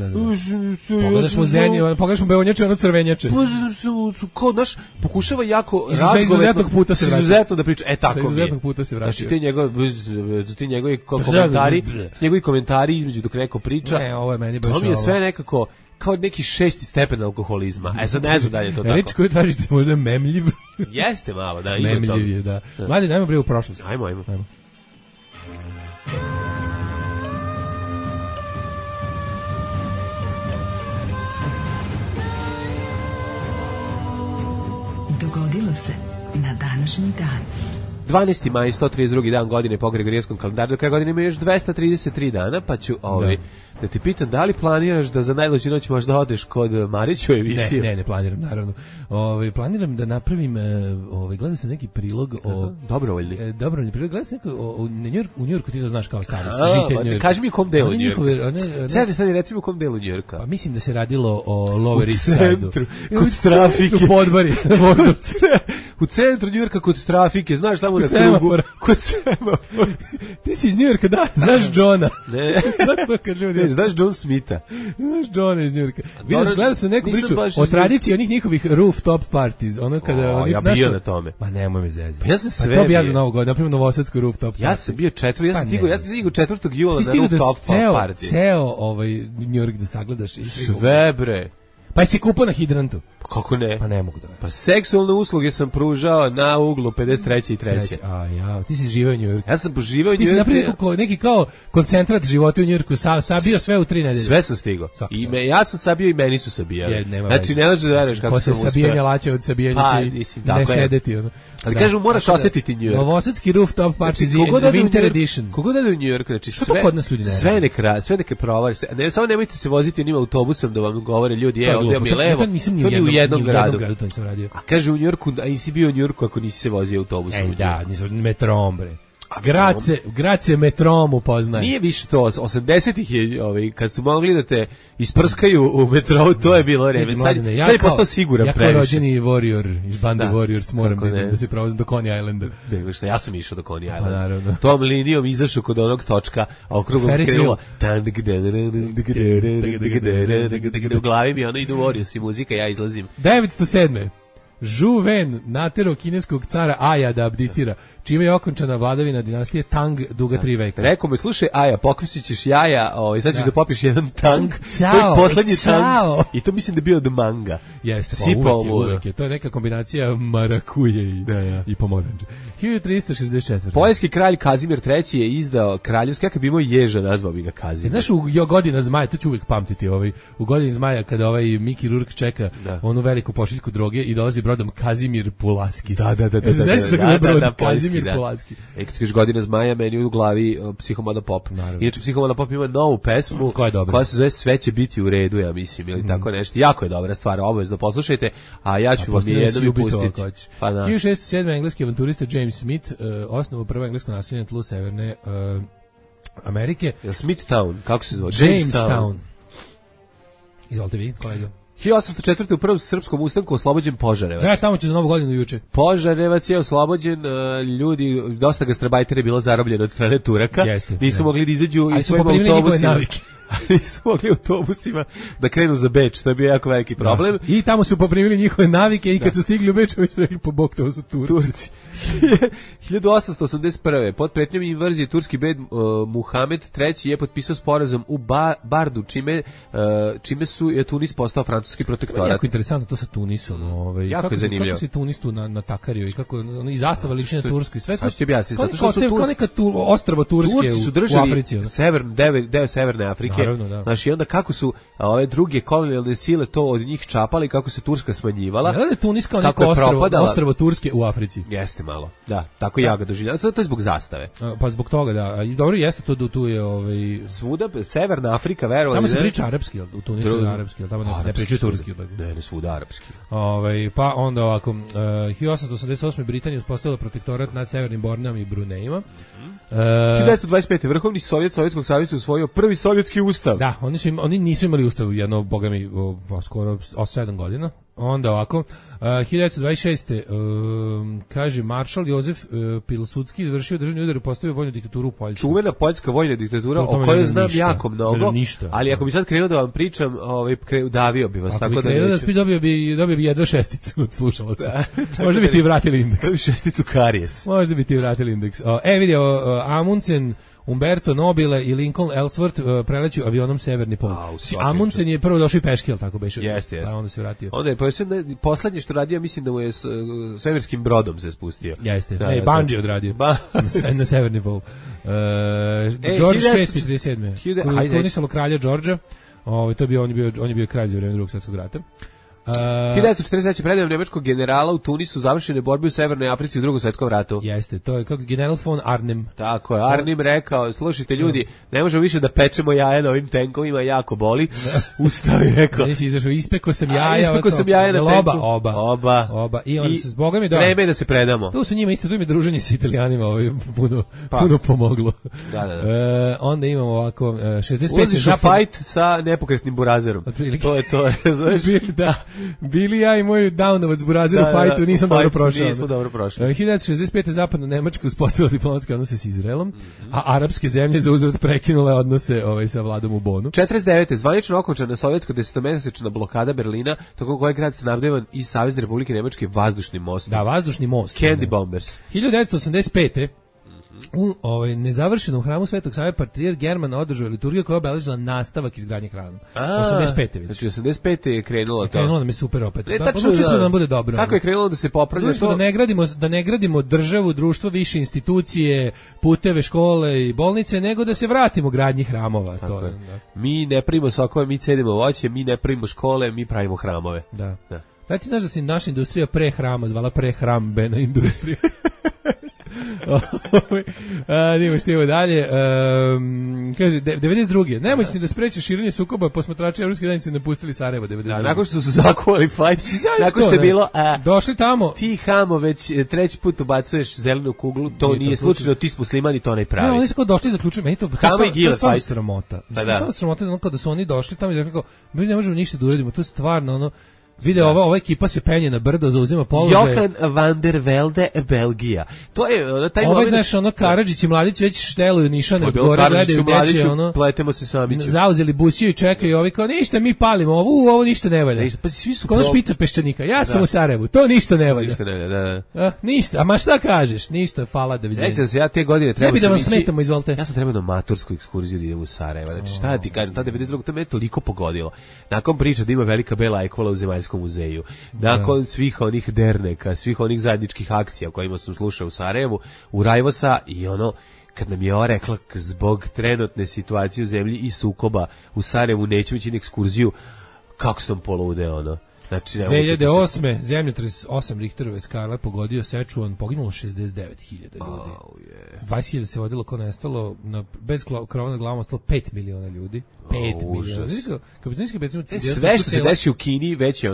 Pogledaš mu beonjače, ono crvenjače. Kao, znaš, pokušava jako izuzetnog puta se vraća. Izuzetno da priča, tako mi je. Izuzetnog puta se vraća. Znači, ti njegovi komentari između dok neko priča, to mi je sve nekako kao neki 6. stepen alkoholizma. Sad ne znam da je to tako. Reč koju tražite možda memljiv. Jeste malo, da. Memljiv je, da. Mladen, ajmo bre u prošlost. Ajmo. Dogodilo se na današnji dan. 12. maj, 132. dan godine po Gregorijanskom kalendaru, do kraja godine ima još 233 dana, pa ću da ti pitam da li planiraš da za najluđu noć možda odeš kod Marića u emisiju? Ne planiram, naravno. Planiram da napravim, gledao sam neki prilog o... Dobrovoljni prilog, gledao sam u Njujorku, ti to znaš kao stari, žitelj Njujorka. Kaži mi u kom delu Njujorka. Stani, recimo u kom delu Njujorka. Pa mislim da se radilo o Lower East Side-u. Kod trafike. U Podbari. U centru Njujorka kod trafike, znaš tamo na krugu. Kod semafora. Ti si iz Njujorka, da, znaš Johna. Ne. Znaš John Smitha. Znaš Johna iz Njujorka. Gledao sam neku priču o tradiciji onih njihovih rooftop parties. Ono kada ja bio na tome. Pa nemoj me zezati. Pa ja sam sve. To bi ja za Novu godinu, napravim novosadsku rooftop party. Ja sam bio ja sam stigao 4. jula na rooftop party. Ceo Njujork da sagledaš. Sve bre. Pa jesi kupao na hidrantu? Kako ne? Pa ne mogu da. Pa seksualne usluge sam pružao na uglu 53. i 3. Ti si živeo u Njujorku. Ja sam poživao u Njujorku. Ti si napravio neki kao koncentrat života u Njujorku, sabio sve u 3 nedelje. Sve sam stigao. Ja sam sabio i meni su sabijali. Znači ne možeš da veriš kako sam uspeo. Ko se sabijanja laće od sabijanja će ne sedeti. Ali kažu moraš osjetiti Njujork. Novosadski rooftop party winter edition. Kogo da u Njujorku, znači sve neke provali. Samo nemojte se voziti onim autobusom da vam govore ljudi, ovdje mi levo. To ni u jednom gradu to nisam radio. A kaže u Njujorku, a nisi bio u Njujorku ako nisi se vozio autobusom. Nisam metrom, bre. Grad se metrom upoznaje. Nije više to, 80-ih je, kad su mogli da te isprskaju u metrou, to je bilo vreme. Sad je postao siguran previše. Ja kao rođeni Warrior iz bande Warriors moram da se provozim do Coney Islanda. Ja sam išao do Coney Islanda. Tom linijom izašao kod onog točka, a okrugom krenulo u glavi mi ono idu Warriors i muzika, ja izlazim. 907. Zhu Wen naterao kineskog cara Aja da abdicira, čime je okončana vladavina dinastije Tang duga 3 veka. Rekao mi, slušaj Aja, pokvasit ćeš jaja, sad ćeš da popiš jedan Tang, to je poslednji Tang, i to mislim da je bio od manga. Jeste, uvek je. To je neka kombinacija marakuje i pomoranđe. 1364. Poljski kralj Kazimir III je izdao kraljevski, kakav bi imao ježa, nazvao bi ga Kazimir. Znaš, u godina zmaja, to ću uvijek pamtiti, u godini zmaja kada Miki Rourke čeka onu veliku pošiljku droge i dolazi brodom Kazimir Pulaski. Da. Kazimir Pulaski. Kad kažeš godine zmaja, meni u glavi Psihomoda Pop. Inače, Psihomoda Pop ima novu pesmu koja se zove Sve će biti u redu, ja mislim, ili tako nešto. Jako je dobra stvar, obavezno poslušajte, a ja ću vam jednom pustiti. 1607. engleski avanturista James Smith osnovao prvo englesko naselje na tlu severne Amerike. Smithtown, kako se zove? Jamestown. Izvolite vi, kolega. 1804. u prvom srpskom ustanku oslobođen Požarevac. Tamo će za Novu godinu juče. Požarevac je oslobođen, ljudi, dosta gastarbajtera je bilo zarobljeno od strane Turaka. Nisu mogli da izađu i svojim autobusima. Nisu mogli autobusima da krenu za Beč, to je bio jako veliki problem. I tamo su poprimili njihove navike i kad su stigli u Beč, su rekli po bok, to su Turci. 1881. pod pretnjom inverzije turski bed Muhamed III je potpisao sporazum u Bardu, čime je Tunis postao francuski protektorat. Jako interesantno to sa Tunisom. Jako je zanimljivo. Kako se Tunis tu natakario i kako i zastava liči na Tursku i sve to. Zato što su kao neka ostrvo Turske u Africi. Deo severne Afrike. Znači, onda kako su ove druge kolonijalne sile to od njih čapali, kako se Turska smanjivala. Da je Tunis kao neko ostrvo Turske u Africi. Jeste malo, da, tako ja ga doživljavam. To je zbog zastave. Pa zbog toga, da. I dobro, jeste to, tu je svuda, severna Afrika, verovali. Tamo se priča arapski, u Tunisu je arapski, tamo ne pričaju turski. Ne, svuda arapski. Pa onda ovako, 1888. Britanija uspostavila protektorat nad Severnim Borneom i Brunejima. 1925. Vrhovni Sovjetskog saveza usvojio prvi sovjetski ustav. Da, oni nisu imali ustav jedno, boga mi, skoro 7 godina. Onda ovako, 1926. Kaže, maršal Jozef Pilsudski izvršio državni udar i postavio vojnu diktaturu u Poljsku. Čuvena poljska vojna diktatura o kojoj znam jako mnogo, ali ako bi sad krenuo da vam pričam, davio bi vas. Ako bi krenuo da dobio bi jedva šesticu od slušalaca. Možda bi ti vratili indeks. Šesticu karijes. Možda bi ti vratili indeks. Vidio, Amundsen, Umberto Nobile i Lincoln Ellsworth preleću avionom Severni pol. Amundsen je prvo došao i peški, ali tako beše. Jeste. Pa onda se vratio. Onda je poslednje što radio, mislim da mu je svemirskim brodom se spustio. Jeste. Bungee odradio. Na Severni pol. George VI 37. Krunisalo kralja Đorđa. On je bio kralj za vreme Drugog svjetskog rata. 1943. predajem nemačkog generala u Tunisu završene borbe u Severnoj Africi u Drugom svetskom ratu. Jeste, to je kako general von Arnim. Tako je, Arnim rekao, slušajte ljudi, ne možemo više da pečemo jaja na ovim tenkovima, jako boli. Ustao i rekao. Nisi izašao, ispekao sam jaja. Ispekao sam jaja na tenku. Oba. I onda se, Boga mi da. Vreme je da se predamo. Tu su njima isto, tu im je druženje s Italijanima puno pomoglo. Da. Onda imamo ovako, 65. Ulaziš u fight sa nepokretnim burazerom. To je to, znaš. Da. Bili ja i moj Downovac burazer u fajtu, nisam dobro prošao. Nismo dobro prošli. 1965. zapadno Nemačka uspostavila diplomatske odnose s Izraelom, a arapske zemlje za uzvrat prekinule odnose sa vladom u Bonu. 49. zvanično okončana sovjetska 10-mesečna blokada Berlina, tokom koje je grad snabdevan iz Savezne Republike Nemačke vazdušnim mostom. Da, vazdušni most. Candy Bombers. 1985. U nezavršenom hramu Svetog Save patrijarh German održao liturgiju koja je obeležila nastavak izgradnje hrama. 85. vidiš. Znači 85. je krenulo to. Krenulo nam je super opet. Odlučili smo da nam bude dobro. Kako je krenulo da se popravlja to? Da ne gradimo državu, društvo, više institucije, puteve, škole i bolnice, nego da se vratimo gradnji hramova. To je. Mi ne pravimo sokove, mi cedimo voće, mi ne pravimo škole, mi pravimo hramove. Da. Da ti znaš da se naša industrija pre hrama zvala prehrambena industrija. Nimo štivo dalje. Kaže 92. Nemoćni da spreče širenje sukoba, posmatrači evropske zajednice napustili Sarajevo 92. Da, nakon što su zakuvali fight, nakon što je bilo došli tamo. Ti Hamo već treći put ubacuješ zelenu kuglu, to nije slučajno, ti s muslimani to ne pravi. Ne, oni su kao došli zaključili, meni to je stvarno sramota. Stvarno sramota kada su oni došli tamo i rekao, mi ne možemo ništa da uradimo, to je stvarno ono. Vide, ova ekipa se penje na brdo, zauzima položaj. Johan van der Velde, Belgija. To je taj moment. Znaš, Karadžić i Mladić već šteluju nišane od gore, gledaju gdje će, pletemo se sami. Zauzeli busiju i čekaju ovi kao, ništa, mi palimo, ovo ništa ne valja. Pa svi su kao špica peščanika, ja sam u Sarajevu, to ništa ne valja. Ništa ne valja, da. Ništa, a ma šta kažeš, ništa, hvala, doviđenja. Sećam se, ja te godine trebao sam ići. Ne bi da vam smetamo, izvolite. Ja sam trebao na matursku ekskurziju da idem u Sarajevo. Znači, šta ti kažem, ta 92. to me toliko pogodilo. Nakon priča da ima velika bela ajkola u Zemaljskom muzeju. Nakon svih onih derneka, svih onih zajedničkih akcija kojima sam slušao u Sarajevu, u Rajvosa i kad nam je ova rekla zbog trenutne situacije u zemlji i sukoba u Sarajevu neću ići na ekskurziju, kako sam poludeo, Znači, 2008. zemljotres 8 Richterove skala pogodio Sečuan, poginulo 69.000 ljudi. 20.000 se vodilo ko nestalo, bez krova nad glavom ostalo 5 miliona ljudi. 5 miliona. Sve što se desi u Kini već je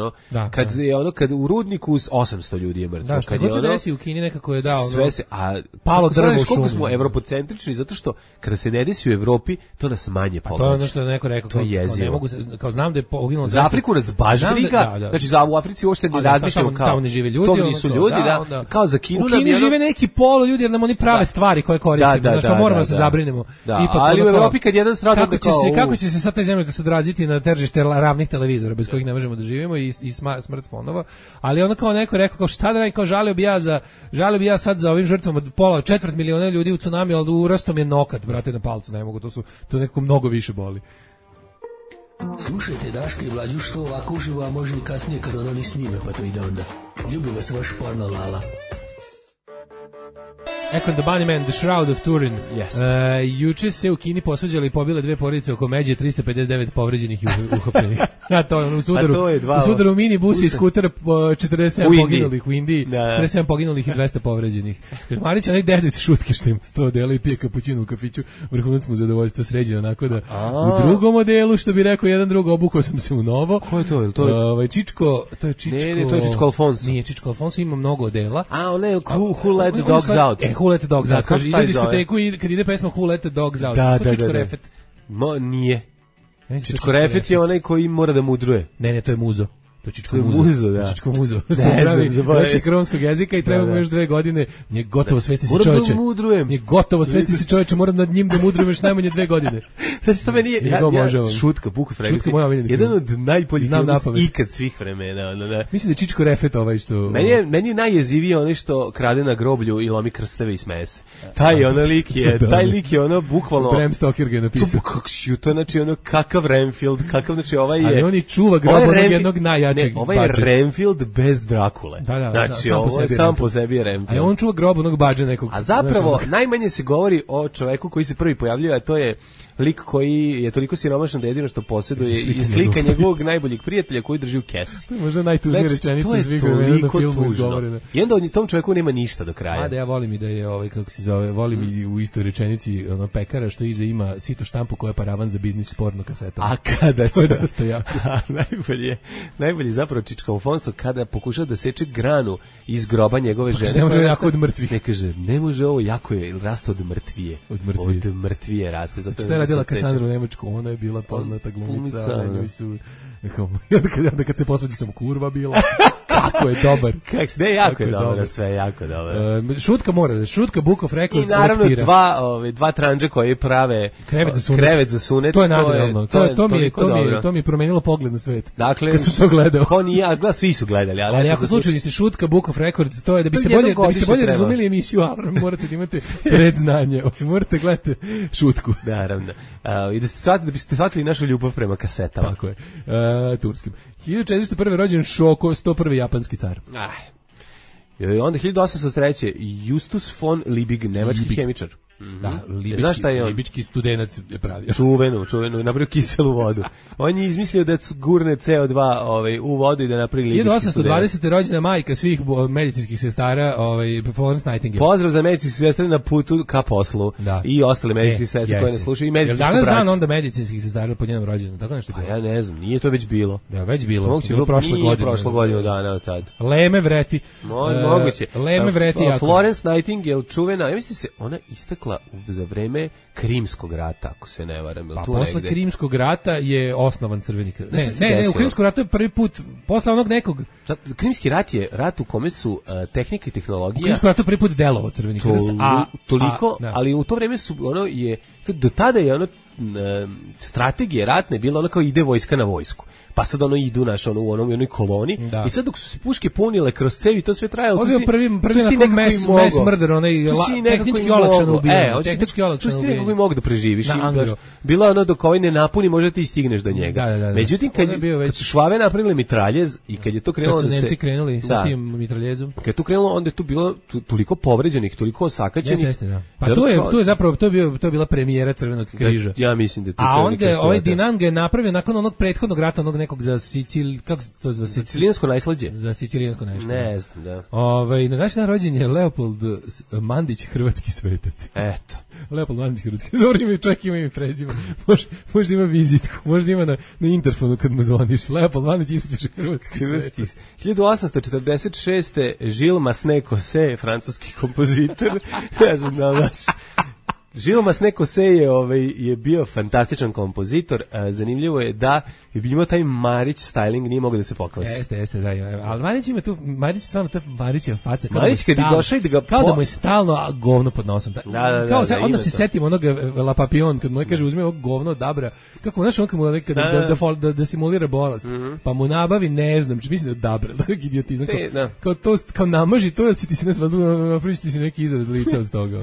kad u Rudniku 800 ljudi je mrtvo. Da, što god se desi u Kini nekako je dao. Sve se, palo drvo u šumi. Koliko smo evropocentrični, zato što kada se ne desi u Evropi, to nas manje pogađa. To je ono što je neko rekao. To je jezivo. Kao znam da je poginulo. Za Afriku nas baš briga. Znači u Africi uopšte ne razmišljamo kao. Tamo ne žive ljudi. To nisu ljudi, da. Kao za Kinu. U Kini žive neki polu ljudi jer nam oni prave stvari koje koristimo. Pa moramo da se zabrinemo. Ali u Evropi kad jedan strada kako će se sad taj zemljotres odraziti na tržište ravnih televizora bez kojih ne možemo da živimo i smartfonova, ali ono kao neko rekao kao šta da radim, kao žalio bi ja sad za ovim žrtvama pola, 250 miliona ljudi u tsunami, ali urastom je nokat, brate, na palcu, ne mogu, to nekako mnogo više boli. Slušajte Daška i Mlađu što ovako uživo, a može i kasnije kad ono ni snime, pa to ide onda. Ljubim vas vaš porno Lala. Echo the Bunnymen, The Shroud of Turin. Yes. Juče se u Kini posvađale i pobile 2 porodice oko međe, 359 povređenih i uhopljenih. U sudaru minibusi i skutera 47 poginulih u Indiji, 47 poginulih i 200 povređenih. Marić, onaj dede se šutke što ima 100 dela i pije kapućinu u kafiću, vrhunac mu zadovoljstvo sređeno, onako da u drugom modelu, što bi rekao jedan drug, obukao sam se u novo. Ko je to? Čičko, to je Čičko. Ne, to je Čičko Alfonso. Nije Čičko Alfonso, ima mnogo odela. A, on je Who Let the Dogs Out. Who Let the Dogs Out. Kaže, ide u diskoteku i kad ide pesma Who Let the Dogs Out. Da. Čičko Refet. Nije. Čičko Refet je onaj koji mora da mudruje. Ne, to je Muzo. To je Čičko Muzo. Što pravi lekcije kromskog jezika i treba mu još 2 godine. Nije gotovo svesti si čovječe. Nije gotovo svesti si čovječe, moram nad njim da mudrujem još najmanje 2 godine. Znači, to meni je šutka, Buko Fregis. Jedan od najboljih filmova ikad svih vremena. Mislim da je Čičko Refet ovaj što... Meni je najjeziviji onaj što krade na groblju i lomi krstave i smeje se. Taj lik je ono bukvalno... Bram Stoker ga je napisao. To je znači ono kakav Renfield, znači ovaj je... Ali on i čuva grob onog jednog najjačeg. Ne, ovaj je Renfield bez Drakule. Znači, ovo je sam po sebi je Renfield. A on čuva grob onog badže nekog. A zapravo, najmanje se govori o čoveku koji se prvi pojavljuje, a to je lik koji je toliko siromašan da jedino što posjeduje i slika njegovog najboljeg prijatelja koji drži u kesi. To je možda najtužnija rečenica svih vremena na filmu izgovorena. I onda tom čovjeku nema ništa do kraja. A da ja volim i da je kako se zove, volim i u istoj rečenici pekara što iza ima sito štampu koja je paravan za biznis porno kasetom. A kada to je dosta jako. Najbolje zapravo Čička Alfonso kada pokuša da seče granu iz groba njegove žene. Ne može jako od mrtvih. Ne kaže, ne može ovo, jako je, raste od mrtvije. Od mrtvije raste. Zato šta je radila Kasandra u Nemačku? Ona je bila poznata glumica. Oni su... Onda kad se posvađa sam kurva bila. Kako je dobar. Jako je dobar, sve jako dobar. Šutka Book of Records. I naravno dva tranđe koji prave krevet za sunet. To je nadrealno. To mi je promenilo pogled na svet. Dakle, kad sam to gledao. Ko nije, svi su gledali. Ali ako slučajno ste Šutka Book of Records, to je da biste bolje razumeli emisiju Alarm, morate da imate predznanje. Morate gledati Šutku. Naravno. I da biste shvatili našu ljubav prema kasetama. Tako je. Turskim. 1401. rođen Šoko, 101. japanski car. Onda 1803. Justus von Liebig, nemački hemičar. Da, libički studenac je pravio. Čuvenu, napravio kiselu vodu. On je izmislio da gurne CO2 u vodu i da napravi libički studenac. 1820. rođena majka svih medicinskih sestara, Florence Nightingale. Pozdrav za medicinske sestre na putu ka poslu i ostale medicinske sestre koje nas slušaju i medicinsku braću. Danas dan onda medicinskih sestara po njenom rođenju, tako nešto je bilo. Ja ne znam, nije to već bilo. Ja, već bilo. Nije prošlo godinu dana od tad. Leme vreti. Moguće. Leme vreti jako. Florence Nightingale, čuvena, ja mislim se ona istakla za vreme Krimskog rata, ako se ne varam. Pa posle Krimskog rata je osnovan Crveni krst. Ne, u Krimskom ratu je prvi put, posle onog nekog... Krimski rat je rat u kome su tehnika i tehnologija... U Krimskom ratu je prvi put delovao Crveni krst. Toliko, ali u to vreme su, do tada je strategija ratne bila ono kao ide vojska na vojsku. Pa sad idu u onoj koloni i sad dok su se puške punile kroz cevi, to sve trajalo. Ovo je prvi nakon mass murder, onaj tehnički olakšano ubijanje. Tehnički olakšano ubijanje. Nekako bi mogu da preživiš. Bilo je dok ovaj ne napuni, možda ti stigneš do njega. Međutim, kad su Švave napravili mitraljez i kad je to krenulo... Kad su Nemci krenuli sa tim mitraljezom. Kad je to krenulo, onda je tu bilo toliko povređenih, toliko osakaćenih. Pa to je zapravo, to je bila premijera Crvenog križa. Ja mislim da je to a onda ovaj Dinang je napravio nakon onog prethodnog rata, onog nekog za kako se to zove? Sicilijansko najslađe. Za sicilijansko nešto. Ne znam, da. Na naš dan rođen je Leopold Mandić, hrvatski svetac. Eto. Leopold Mandić, hrvatski. Dobro ime, čovjek ima ime prezime. Možda ima vizitku, možda ima na interfonu kad mu zvoniš. Leopold Mandić ispiše hrvatski svetac. 1846. Gilles Massenet-Cossé, francuski kompozitor. Ne znam da vas... Gilles Massenet-Cossé je bio fantastičan kompozitor. Zanimljivo je da je imao taj Marić styling, nije mogao da se pokvasi. Jeste, da. Ali Marić ima tu, stvarno ta Marićeva faca. Marić kad je došao i da ga... Kao da mu je stalno govno pod nosom. Da. Onda se setim onog La Papillon, kad mu kaže uzme ovog govno dabra, kako, znaš, on kad mu da simulira bolest, pa mu nabavi, ne znam, mislim da dabra, tako idiotizam, kao namaži to, jer će ti se napričiti si neki izraz lica od toga.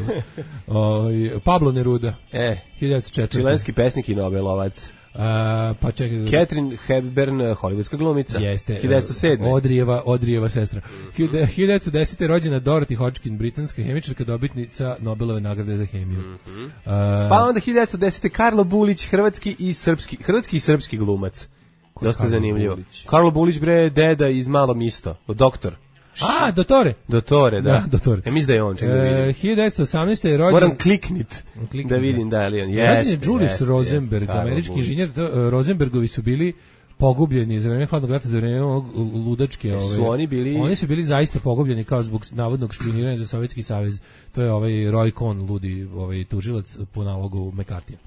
Pablo Neruda, 1904. Čilenski pesnik i Nobelovac. Pa čekaj. Catherine Hepburn, hollywoodska glumica. Jeste. 1907. Odrijeva sestra. 1910. rođena Dorothy Hodgkin, britanska hemičarka, dobitnica Nobelove nagrade za hemiju. Pa onda 1910. Karlo Bulić, hrvatski i srpski glumac. Dosta zanimljivo. Karlo Bulić, bre, deda iz Malog isto, doktor. Dottore. Dottore, da. Dottore. Ja mislim da je on, čekaj da vidim. 1918. je rođen... Moram kliknit da vidim da li on. Rođen je Julius Rosenberg, američki inženjer. Rosenbergovi su bili pogubljeni za vreme hladnog rata, za vreme ludačke. Oni su bili zaista pogubljeni kao zbog navodnog špioniranja za Sovjetski savez. To je Roy Cohn, ludi tužilac po nalogu McCarthyja.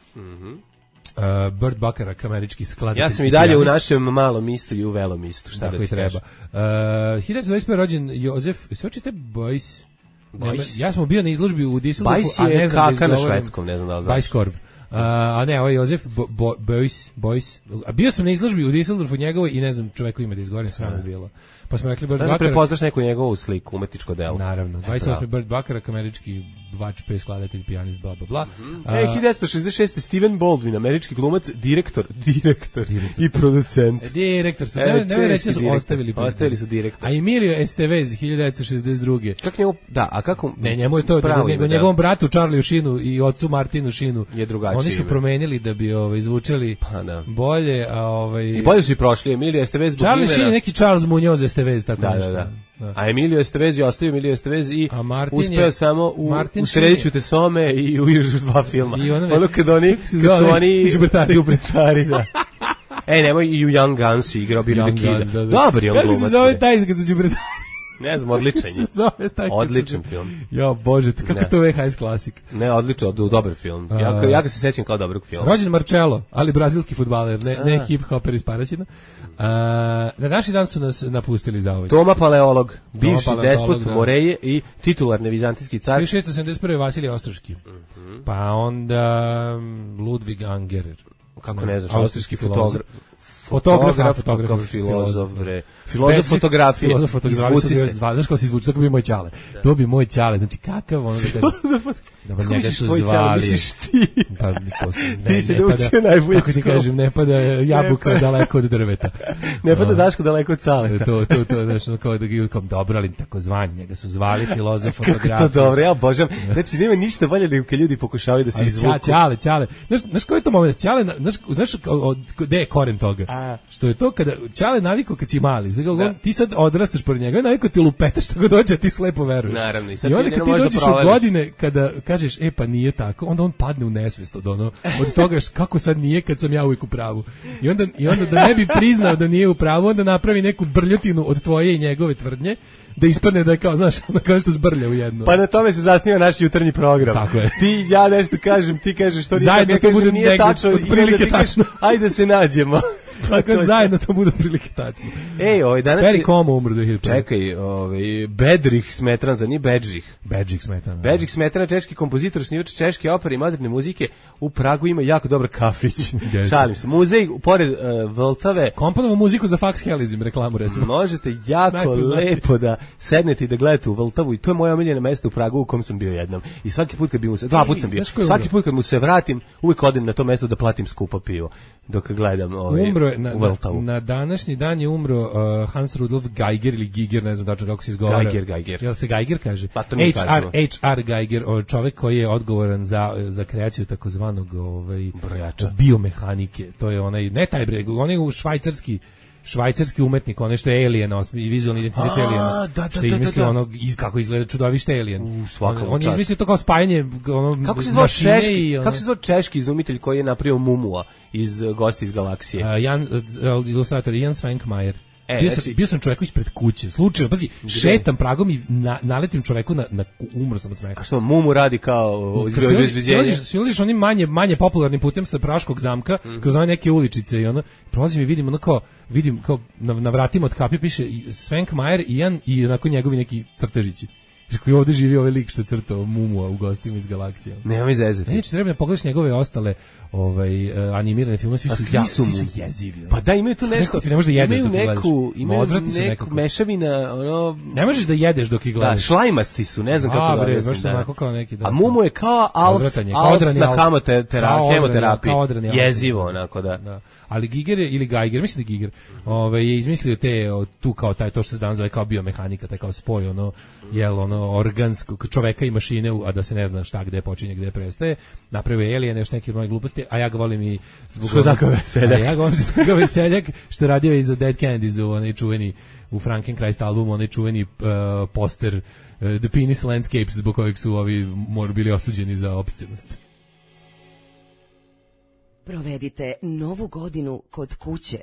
Burt Bacharach, američki skladatelj. Ja sam i dalje u našem malom istu i u velom istu, šta da ti treba. 1925. rođen Jozef, sve čite Beuys. Ja sam bio na izložbi u Düsseldorfu, a ne znam da izgovorim. Beuys je kaka na švedskom, ne znam da li znaš. Beuys-Korv. A ne, ovo je Jozef Beuys. A bio sam na izložbi u Düsseldorfu njegovoj i ne znam čoveku ime da izgovorim, sramo bilo. Pa smo rekli Burt Bacharach. Prepoznaš neku njegovu sliku, umetničko delo. Naravno. 28. Burt Bacharach, američki vač, pes, skladatelj, pijanist, bla, bla, bla. 1966. Steven Baldwin, američki glumac, direktor i producent. Direktor su, ne reći da su ostavili su direktor. A Emilio Estevez, 1962. Kako njemu, da, a kako? Ne, njemu je to, njegovom bratu Charlie Sheenu i ocu Martinu Sheenu. Je drugačije. oni su promenili da bi izvučili bolje, a i bolje su i prošli. Emilio Estevez zbog Charles Sheen, neki Charles Munoz Estevez, tako nešto. Da. A Emilio Estevez je ostavio Emilio Estevez i uspeo samo u Srediću te some i u još 2 filma. Ono kad su oni đubretari, da. Nemoj, i u Young Guns igrao Billy the Kid. Dobar je on glumac. Kako se zove taj kad su đubretari? Ne znam, odličan je. Odličan film. Jo, bože, kako to VHS klasik. Ne, odličan, dobar film. Ja ga se sećam kao dobrog filma. Rođen Marcello, ali brazilski fudbaler, ne hip-hoper iz Paraćina. Na naši dan su nas napustili za ovaj. Toma Paleolog, bivši despot Moreje i titularni vizantijski car. 1671. Vasilij Ostroški. Pa onda Ludwig Angerer. Kako ne znaš, austrijski fotograf. Filozof fotografije. Znaš kao se izvuči, tako bi moj ćale. To bi moj ćale, znači kakav ono da dobro, njega su zvali. Pa ti se naučio najbolje. Kako ti kažem, ne pada jabuka daleko od drveta. Ne pada Daško daleko od caleta. To, znači, kao da ga dobro, ali tako zvani, njega su zvali filozof fotografije. Kako to dobro, ja obožavam. Znači, nema ništa bolje nego kad ljudi pokušavaju da se izvuku. Ćale. Znaš koji je to moment? Ćale, znaš gde je koren toga? Što je to kada Ćale navikao kad si mali, ti sad odrastaš pored njega, navikao ti lupetaš što god dođe, ti slepo veruješ. Naravno, i onda kad ti dođeš u godine kada kažeš, pa nije tako, onda on padne u nesvest od toga kako sad nije kad sam ja uvijek u pravu. I onda da ne bi priznao da nije u pravu, onda napravi neku brljotinu od tvoje i njegove tvrdnje, da ispadne da je kao, znaš, kao što zbrlja u jedno. Pa na tome se zasniva naš jutarnji program. Tako je. Ja nešto kažem, ti kažeš što zajedno to bude nije tačno, otprilike tačno. Ajde se nađemo. Tako zajedno to bude otprilike tačno. Danas Peri Como umro 2001. Čekaj, Bedřich Smetana, za nije Bedřich. Bedřich Smetana, češki kompozitor, snivač češke opere i moderne muzike, u Pragu ima jako dobar kafić. Šalim se. Muzej pored Vltave. Komponovao muziku za Fax Helizim, reklamu recimo. Možete jako lepo da sednete i da gledate u Vltavu i to je moje omiljeno mesto u Pragu u kom sam bio jednom. I svaki put kad bi mu se, 2 puta sam bio. Svaki put kad mu se vratim, uvijek odem na to mesto da platim skupo pivo dok gledam umro na današnji dan je umro Hans Rudolf Geiger ili Giger, ne znam tačno kako se izgovara. Geiger. Jel se Geiger kaže? Pa to mi H.R. Geiger, čovjek koji je odgovoran za kreaciju takozvanog brojača biomehanike. To je onaj, ne taj breg, on je švajcarski umetnik, onaj što je Alien, i vizualni identitet Aliena, što je izmislio ono kako izgleda čudovište Alien. On je izmislio to kao spajanje mašine i... Kako se zvao češki izumitelj koji je napravio Mumua iz Gosti iz galaksije? Ilustrator Jan Svankmajer. Bio sam čoveku ispred kuće, slučajno, pazi, šetam Pragom i naletim čoveku na umro sam od smeha. A što, Mumu radi kao izvezviđenje? Silaziš onim manje popularnim putem sa Praškog zamka, kroz one neke uličice i prolazim i vidim kao na vratima od kapije piše Svankmajer i onako njegovi neki crtežići. Koji ovdje živi ovaj lik što je crtao Mumua u Gostima iz galaksije. Nema mi zezati. Neće, treba da pogledaš njegove ostale animirane filme, svi su jezivi. Pa da, imaju tu nešto. Ti ne možeš da jedeš dok ih gledaš. Imaju neku mešavina, ne možeš da jedeš dok ih gledaš. Da, šlajmasti su, ne znam kako da objasnim. A Mumu je kao Alf na hemoterapiji. Jezivo, onako da. Ali Giger ili Geiger, mislim da Giger, je izmislio tu kao to što se danas zove kao biomehanika, taj kao spoj, organskog čoveka i mašine, a da se ne zna šta gde počinje, gde prestaje. Napravio Alien, još neke mnoge gluposti, a ja ga volim i zbog Veseljak. Ja ga volim zbog Veseljak, što radio i za Dead Kennedys, onaj čuveni u Frankenchrist albumu, onaj čuveni poster The Penis Landscapes, zbog kojeg su ovi bili osuđeni za opscenost. Provedite novu godinu kod kuće.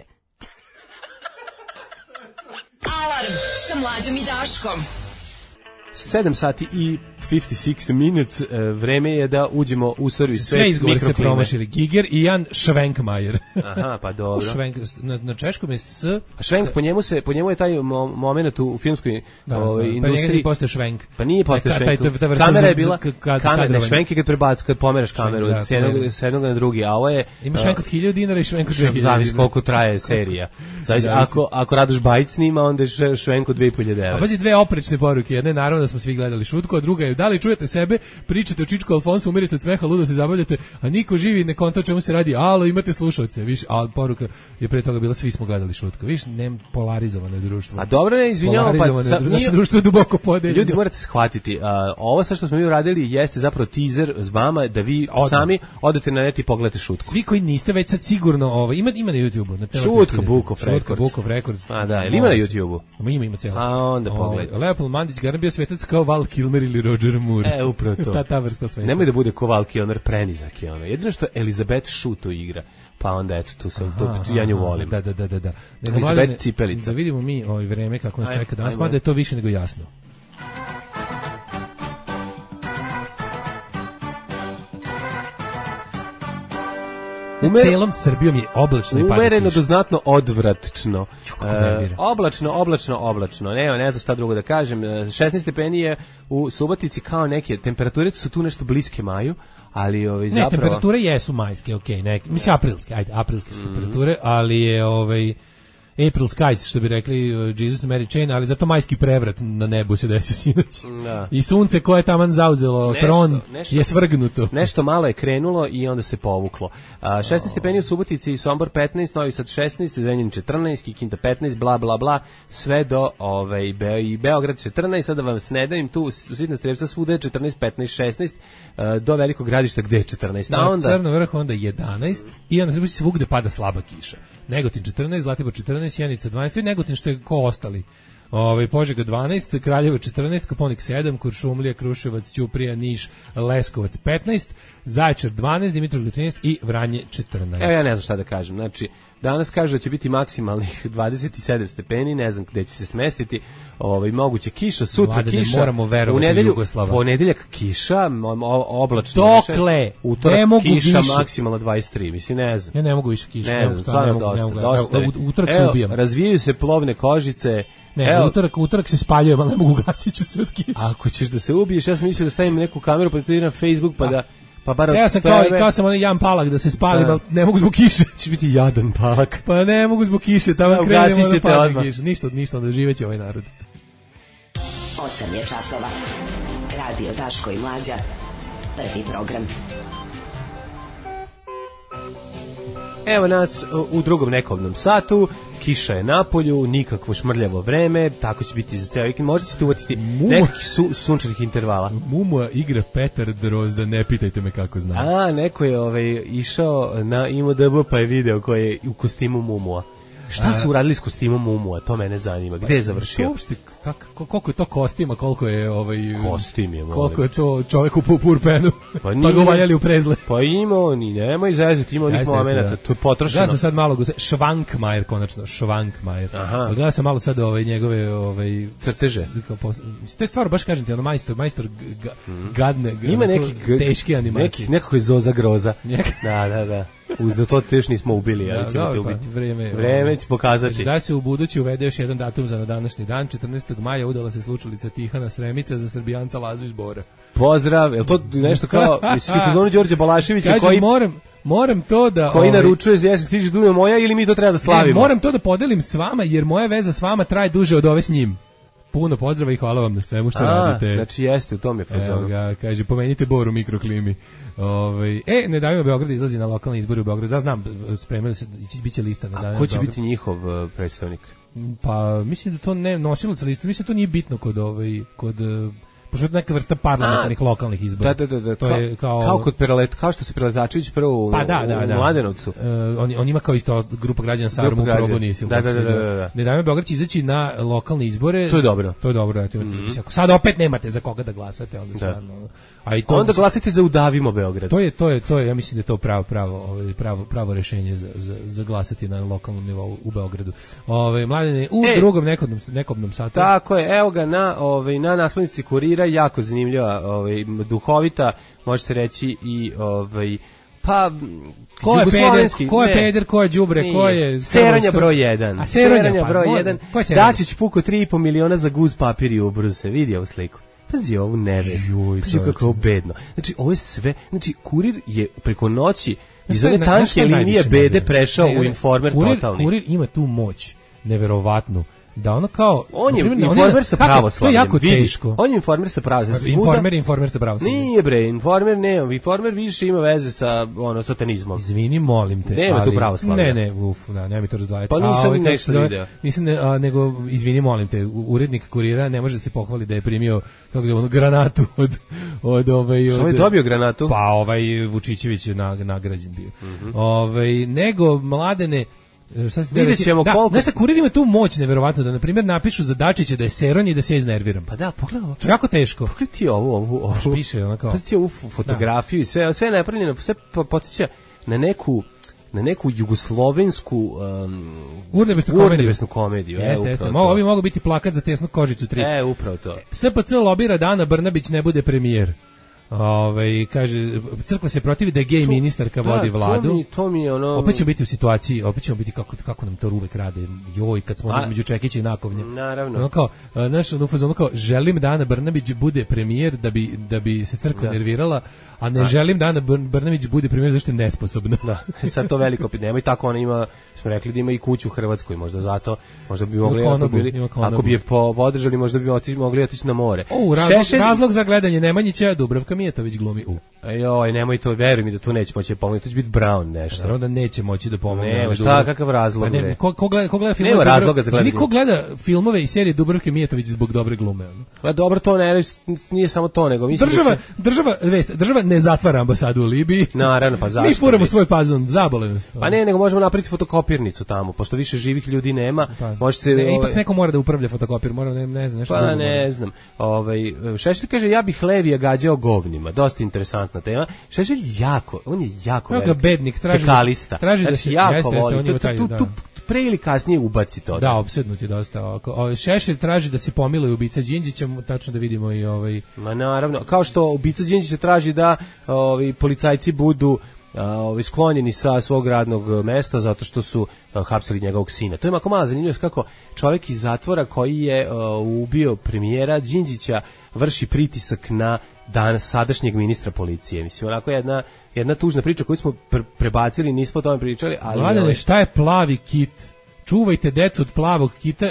Alarm sa Mlađom i Daškom. 7 sati i 56 minutes, vreme je da uđemo u servis sve izgovor ste promašili. Giger i Jan Švenkmajer. Aha, pa dobro. Na češkom je S. A Švenk, po njemu je taj moment u filmskoj industriji. Pa njega nije postao Švenk. Pa nije postao Švenk. Kamera je bila, Švenk je kad pomeraš kameru s jednog na drugi, a ovo je... Ima Švenk od 1000 dinara i Švenk od 2000. Zavisi koliko traje serija. Ako Radoš Bajić snima, onda je Švenk od 2500 €. A pazi, dve oprečne poruke. Jedna je naravno da smo svi gledali Šutku, a druga je da li čujete sebe, pričate o Čičku Alfonsu, umirite od smeha, ludo se zabavljate, a niko živi ne konta o čemu se radi. Alo, imate slušalce, viš, a poruka je pre toga bila svi smo gledali Šutko. Viš, nem polarizovano društvo. A dobro, ne, izvinjavam, pa naše društvo je duboko podeljeno. Ljudi morate shvatiti, ovo sve što smo mi uradili jeste zapravo teaser s vama da vi sami odete na net i pogledate Šutku. Svi koji niste već sad sigurno ima na YouTubeu, na Šutka Bukov Records. A da, ili ima na YouTubeu? Ima celo. A onda pogledaj. Leopold Mandić garant bio svetac kao Val Kilmer ili Roger Moore. Upravo to. ta vrsta sveta. Nemoj da bude ko Val Kilmer, prenizak je ono. Jedino što Elizabeth Šuto igra. Pa onda eto tu sam ja nju volim. Da. Elizabeth Cipelica. Da vidimo mi vreme kako nas čeka danas, mada je to više nego jasno. Celom Srbijom je oblačno i pada kiša. Umereno do znatno odvratno. Oblačno. Ne znam šta drugo da kažem. 16 stepeni je u Subotici kao neke. Temperature su tu nešto bliske maju, ali zapravo... Ne, temperature jesu majske, mislim aprilske su temperature, ali je April Skies, što bi rekli Jesus and Mary Chain, ali zato majski prevrat na nebu se desio sinoć. Da. I sunce koje je taman zauzelo tron je svrgnuto. Nešto malo je krenulo i onda se povuklo. 16 stepeni u Subotici, Sombor 15, Novi Sad 16, Zrenjanin 14, Kikinda 15, bla bla bla, sve do i Beograd 14, sada vam ne dajem tu u sitna strepca svuda je 14, 15, 16, do Velikog Gradišta gde je 14. A onda Crno vrh onda 11 i onda se svugde pada slaba kiša. Negotin 14, Zlatibor 14, Sjenica 12, Negotin što je ko ostali. Požega 12, Kraljevo 14, Koponik 7, Kuršumlija, Kruševac, Ćuprija, Niš, Leskovac 15, Zaječar 12, Dimitrovgrad 13 i Vranje 14. Evo ja ne znam šta da kažem. Znači, danas kaže da će biti maksimalnih 27 stepeni, ne znam gde će se smestiti. Moguće kiša, sutra kiša. Moramo verovati u Jugoslava. Ponedeljak kiša, oblačno. Dokle? Utorak kiša maksimalno 23. Mislim, ne znam. Ja ne mogu više kiša. Ne znam, stvarno dosta. Utorak se ubijam. Razvijaju se plovne kožice. Ne, utorak se spaljujem, ali ne mogu gasiću se od kiša. Ako ćeš da se ubiješ, ja sam mislio da stavim neku kameru pa to na Facebook pa da bar ja sam kao sam onaj Jan Palak da se spali, ali ne mogu zbog kiše. Će biti jadan Palak. Pa ne mogu zbog kiše, tamo krenemo da padne kiša. Ništa, da živeće ovaj narod. 8 je časova. Radio Daško i Mlađa. Prvi program. Evo nas u drugom nekobnom satu, kiša je napolju, nikakvo šmrljavo vreme, tako će biti za ceo vikend. Možete ćete uvatiti nekih sunčanih intervala. Mumua igra Petar Drozda, ne pitajte me kako znam. Neko je išao na IMDb pa je video koji je u kostimu Mumua. Šta su uradili s kostimom Mumua? To mene zanima. Gde je završio? Koliko je to kostima, koliko je kostim je, koliko je to čovek u purpenu, pa ga valjali u prezle. Pa imao ni, nemoj zezati, imao nikog momenata, to je potrošeno. Ja sam sad malo Švankmajer, konačno, Švankmajer. Gledao sam malo sad njegove crteže. To je stvar, baš kažem ti, majstor gadne, teške animacije. Nekako je Zoza Groza. Da. Uz to te još nismo ubili, ali ćemo te ubiti. Vreme će pokazati. Da se u budući uvede još jedan datum za današnji dan, 14. maja udala se slučalica Tihana Sremica za Srbijanca Lazu iz Bora. Pozdrav, je li to nešto kao fazonu Đorđe Balaševića koji... Moram to da... Koji naručuje, jesi stiže Dunja moja ili mi to treba da slavimo? Ne, moram to da podelim s vama, jer moja veza s vama traje duže od ove s njim. Puno pozdrava i hvala vam na svemu što radite. Znači jeste, u tom je fazonu. Evo ga, kaže, pomenite Bor u mikroklimi. Ne davimo Beograd izlazi na lokalne izbore u Beogradu. Da znam, spremaju se, biće lista na dan. A ko će biti njihov predstavnik? Pa mislim da to ne nosilac liste, mislim da to nije bitno kod pošto je neka vrsta parlamentarnih lokalnih izbora. Da. To je kao kod kao što se Preletačević prvo u Mladenovcu. On ima kao isto grupa građana sa Arom u Proboni. Da. Ne dajme Beograd će izaći na lokalne izbore. To je dobro. Ako sad opet nemate za koga da glasate, onda stvarno. Onda glasite za Udavimo Beograd. To je, ja mislim da je to pravo rešenje za glasati na lokalnom nivou u Beogradu. Mladene, u drugom nekobnom satu. Tako je, evo ga na naslovnici Kurira, jako zanimljiva, duhovita, može se reći i pa ko je peder, ko je đubre, ko je Seranja broj 1. Seranja broj 1. Dačić puko 3,5 miliona za guz papir i ubrzo se vidi ovu sliku. Pazi ovu nevest. Pazi kako je bedno. Znači ovo je sve, znači Kurir je preko noći iz ove tanke linije bede prešao u Informer totalni. Kurir ima tu moć neverovatnu da ono kao on je informer sa pravoslavljem. To je jako teško. On je informer sa pravoslavljem. Informer sa pravoslavljem. Nije bre, informer više ima veze sa satanizmom. Izvini, molim te, nema tu pravoslavlja. Ne, nema mi to razdvajati. Pa nisam nešto video. Nisam nego izvini, molim te, urednik Kurira ne može da se pohvali da je primio kako je ono granatu od Što je dobio granatu? Pa Vučićević je nagrađen bio. Nego Mladene, šta se vidjet ćemo koliko... Znaš, Kurir ima tu moć neverovatno da, na primjer, napišu za Dačića da je seron i da se ja iznerviram. Pa da, pogledaj ovo. To je jako teško. Pogledaj ti ovo. Piše, ono kao... Pogledaj ti ovu fotografiju i sve je napravljeno, sve podsjeća na neku jugoslovensku urnebesnu komediju. Jeste. Ovo bi mogao biti plakat za tesnu kožicu 3. Upravo to. SPC lobira da Ana Brnabić ne bude premijer. Kaže, crkva se protivi da je gej ministarka vodi vladu. To mi je ono... Opet ćemo biti u situaciji, kako nam to uvek rade. Joj, kad smo između Čekića i Nakovnja. Naravno. Ono kao, želim da Ana Brnabić bude premijer da bi se crkva nervirala, a ne želim da Ana Brnabić bude premijer zašto je nesposobna. Da, sad to veliko pitanje. Nema i tako, ona ima, smo rekli da ima i kuću u Hrvatskoj, možda zato, možda bi mogli, ako bi je podržali, možda bi mogli otići na more. Razlog za gledanje Nemanjića, Dubravka Mijatović glumi Joj, nemoj to, veruj mi da tu neće moći pomoći, to će biti Brown nešto. Naravno da neće moći da pomogne. Nema, šta, kakav razlog? Ko gleda filmove? Nema razloga za gledanje. Niko gleda filmove i serije Dubravke Mijatović zbog dobre glume. Pa dobro, to nije samo to, nego mislim država ne zatvara ambasadu u Libiji. Naravno, pa zašto? Mi furamo svoj pazon, zabole nas. Pa ne, nego možemo napraviti fotokopirnicu tamo, pošto više živih ljudi nema. Može se ipak neko mora da upravlja fotokopir, ne znam, nešto. Pa ne znam. Šešelj kaže ja bih Levija gađao govnima. Dosta interesantna tema. Šešelj on je jako veliki. Bednik traži da se jako voli. Tu pre ili kasnije ubaci to. Da, opsednut je dosta. Šešelj traži da se pomiluje ubica Đinđića, tačno da vidimo i Ma naravno, kao što ubica Đinđića traži da policajci budu sklonjeni sa svog radnog mesta zato što su hapsili njegovog sina. To je jako mala zanimljivost kako čovjek iz zatvora koji je ubio premijera Đinđića vrši pritisak na sadašnjeg ministra policije. Mislim, onako jedna tužna priča koju smo prebacili, nismo o tome pričali, ali... Mladene, šta je plavi kit? Čuvajte decu od plavog kita.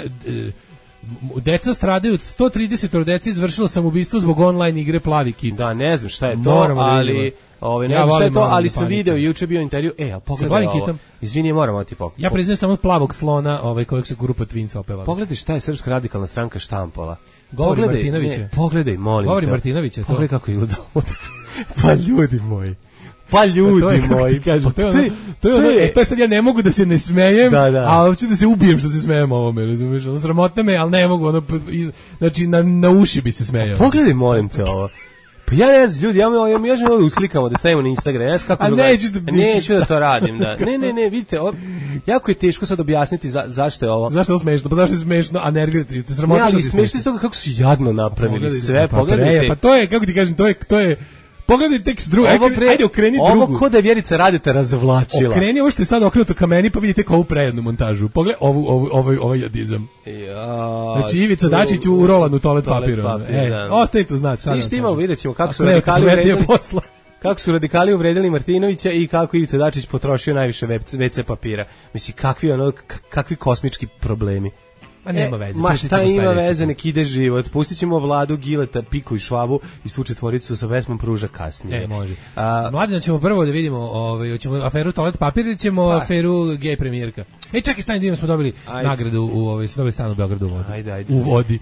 Deca stradaju, 130 dece izvršilo samoubistvo zbog online igre Plavi kit. Da, ne znam šta je to, ali... ne znam šta je to, ali sam video juče bio intervju. A pogledaj ovo. Kitom. Izvini, moramo ti pogledati. Ja priznajem samo Plavog slona, kojeg se grupa Twins opevala. Pogledaj šta je Srpska radikalna stranka štampala. Govori Martinovića. Pogledaj, molim te. Govori Martinovića. Pogledaj kako izgleda. Pa ljudi moji. To je sad ja ne mogu da se ne smejem, a hoću da se ubijem što se smejem ovome, razumiješ? Sramotno me, ali ne mogu, znači na uši bi se smejao. Pogledaj, molim te ovo. Pa ja ne znam, ljudi, ja možemo da uslikamo, da stavimo na Instagram, ja kako neću da to radim, da. Ne, vidite, jako je teško sad objasniti zašto je ovo. Zašto je smešno? Pa zašto je smešno, a nervirati, te sramotno. Ali smešno je toga kako su jadno napravili sve, pogledajte. Pa to je, kako ti kažem, to je pogledaj tekst drugo, ajde okreni drugu. Ovo ko da Vjerica Radeta razvlačila. Okreni ovo što je sad okrenuto ka meni, pa vidite kao prejednu montažu. Pogledaj ovaj jadizam. Znači Ivica Dačić u rolanu toalet papiru. Ostaje tu znači. Ništa imamo, vidjet ćemo kako su radikali uvredili Martinovića i kako Ivica Dačić potrošio najviše WC papira. Mislim, kakvi kosmički problemi. A nema veze. Ma šta ima veze, nek ide život. Pustit ćemo Vladu, Gileta, Piku i Švabu i svu četvoricu sa pesmom Pruža kasnije. Može. Mladina ćemo prvo da vidimo, ćemo aferu toalet papir ili ćemo aferu gej premijerka. Čekaj, stani da smo dobili nagradu smo dobili stan u Beogradu u vodi. Ajde. U vodi.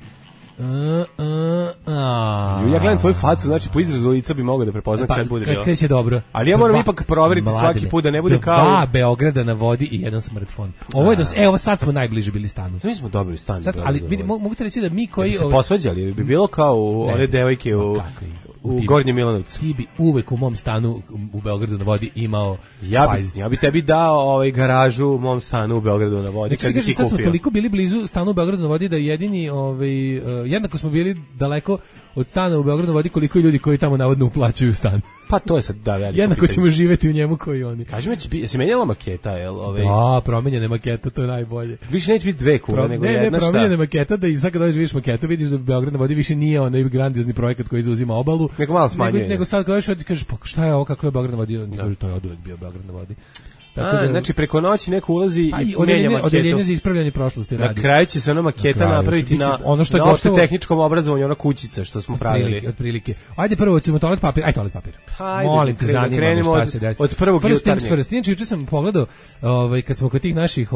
Ja gledam tvoju facu, znači po izrazu lica bi mogao da prepoznam kad bude bilo. Kad kreće dobro. Ali ja moram ipak proveriti svaki put da ne bude kao... 2 Beograda na vodi i 1 smartfon. Ovo sad smo najbliže bili stanu. Mi smo dobili stan. Ali mogu te reći da mi koji... Bi se posvađali, bi bilo kao one devojke u Gornjem Milanovcu. Ti bi uvek u mom stanu u Beogradu na vodi imao špajz. Ja bi tebi dao garažu u mom stanu u Beogradu na vodi kad bi ti kupio. Sad smo toliko bili blizu stanu u Beogradu na vodi da jedini, jednako smo bili daleko od stana u Beogradu na vodi koliko ljudi koji tamo navodno uplaćuju stan. Pa to je sad veliko. Jednako ćemo živjeti u njemu koji oni. Kaži mi, se menjala maketa, jel? Da, promenjena maketa, to je najbolje. Više neće biti 2 kule, nego jedna šta? Ne, promenjena maketa, da i sad kad vidiš maketu, vidiš da Beograd na vodi više nije onaj grandiozni projekat koji zauzima obalu. Nego malo smanjuje. Nego sad kad kažeš, pa šta je ovo, kako je Beograd na vodi? Oni kažu, to je oduvek bio Beograd na vodi. Znači preko noći neko ulazi i menja maketu. Odeljenje za ispravljanje prošlosti radi. Na kraju će se ona maketa napraviti na opšte tehničkom obrazovanju, ona kućica što smo pravili. Otprilike. Ajde prvo ćemo toalet papir. Ajde toalet papir. Molim te, zanima me šta se desi. Od prvog jutarnjeg. Juče sam pogledao, kad smo kod tih naših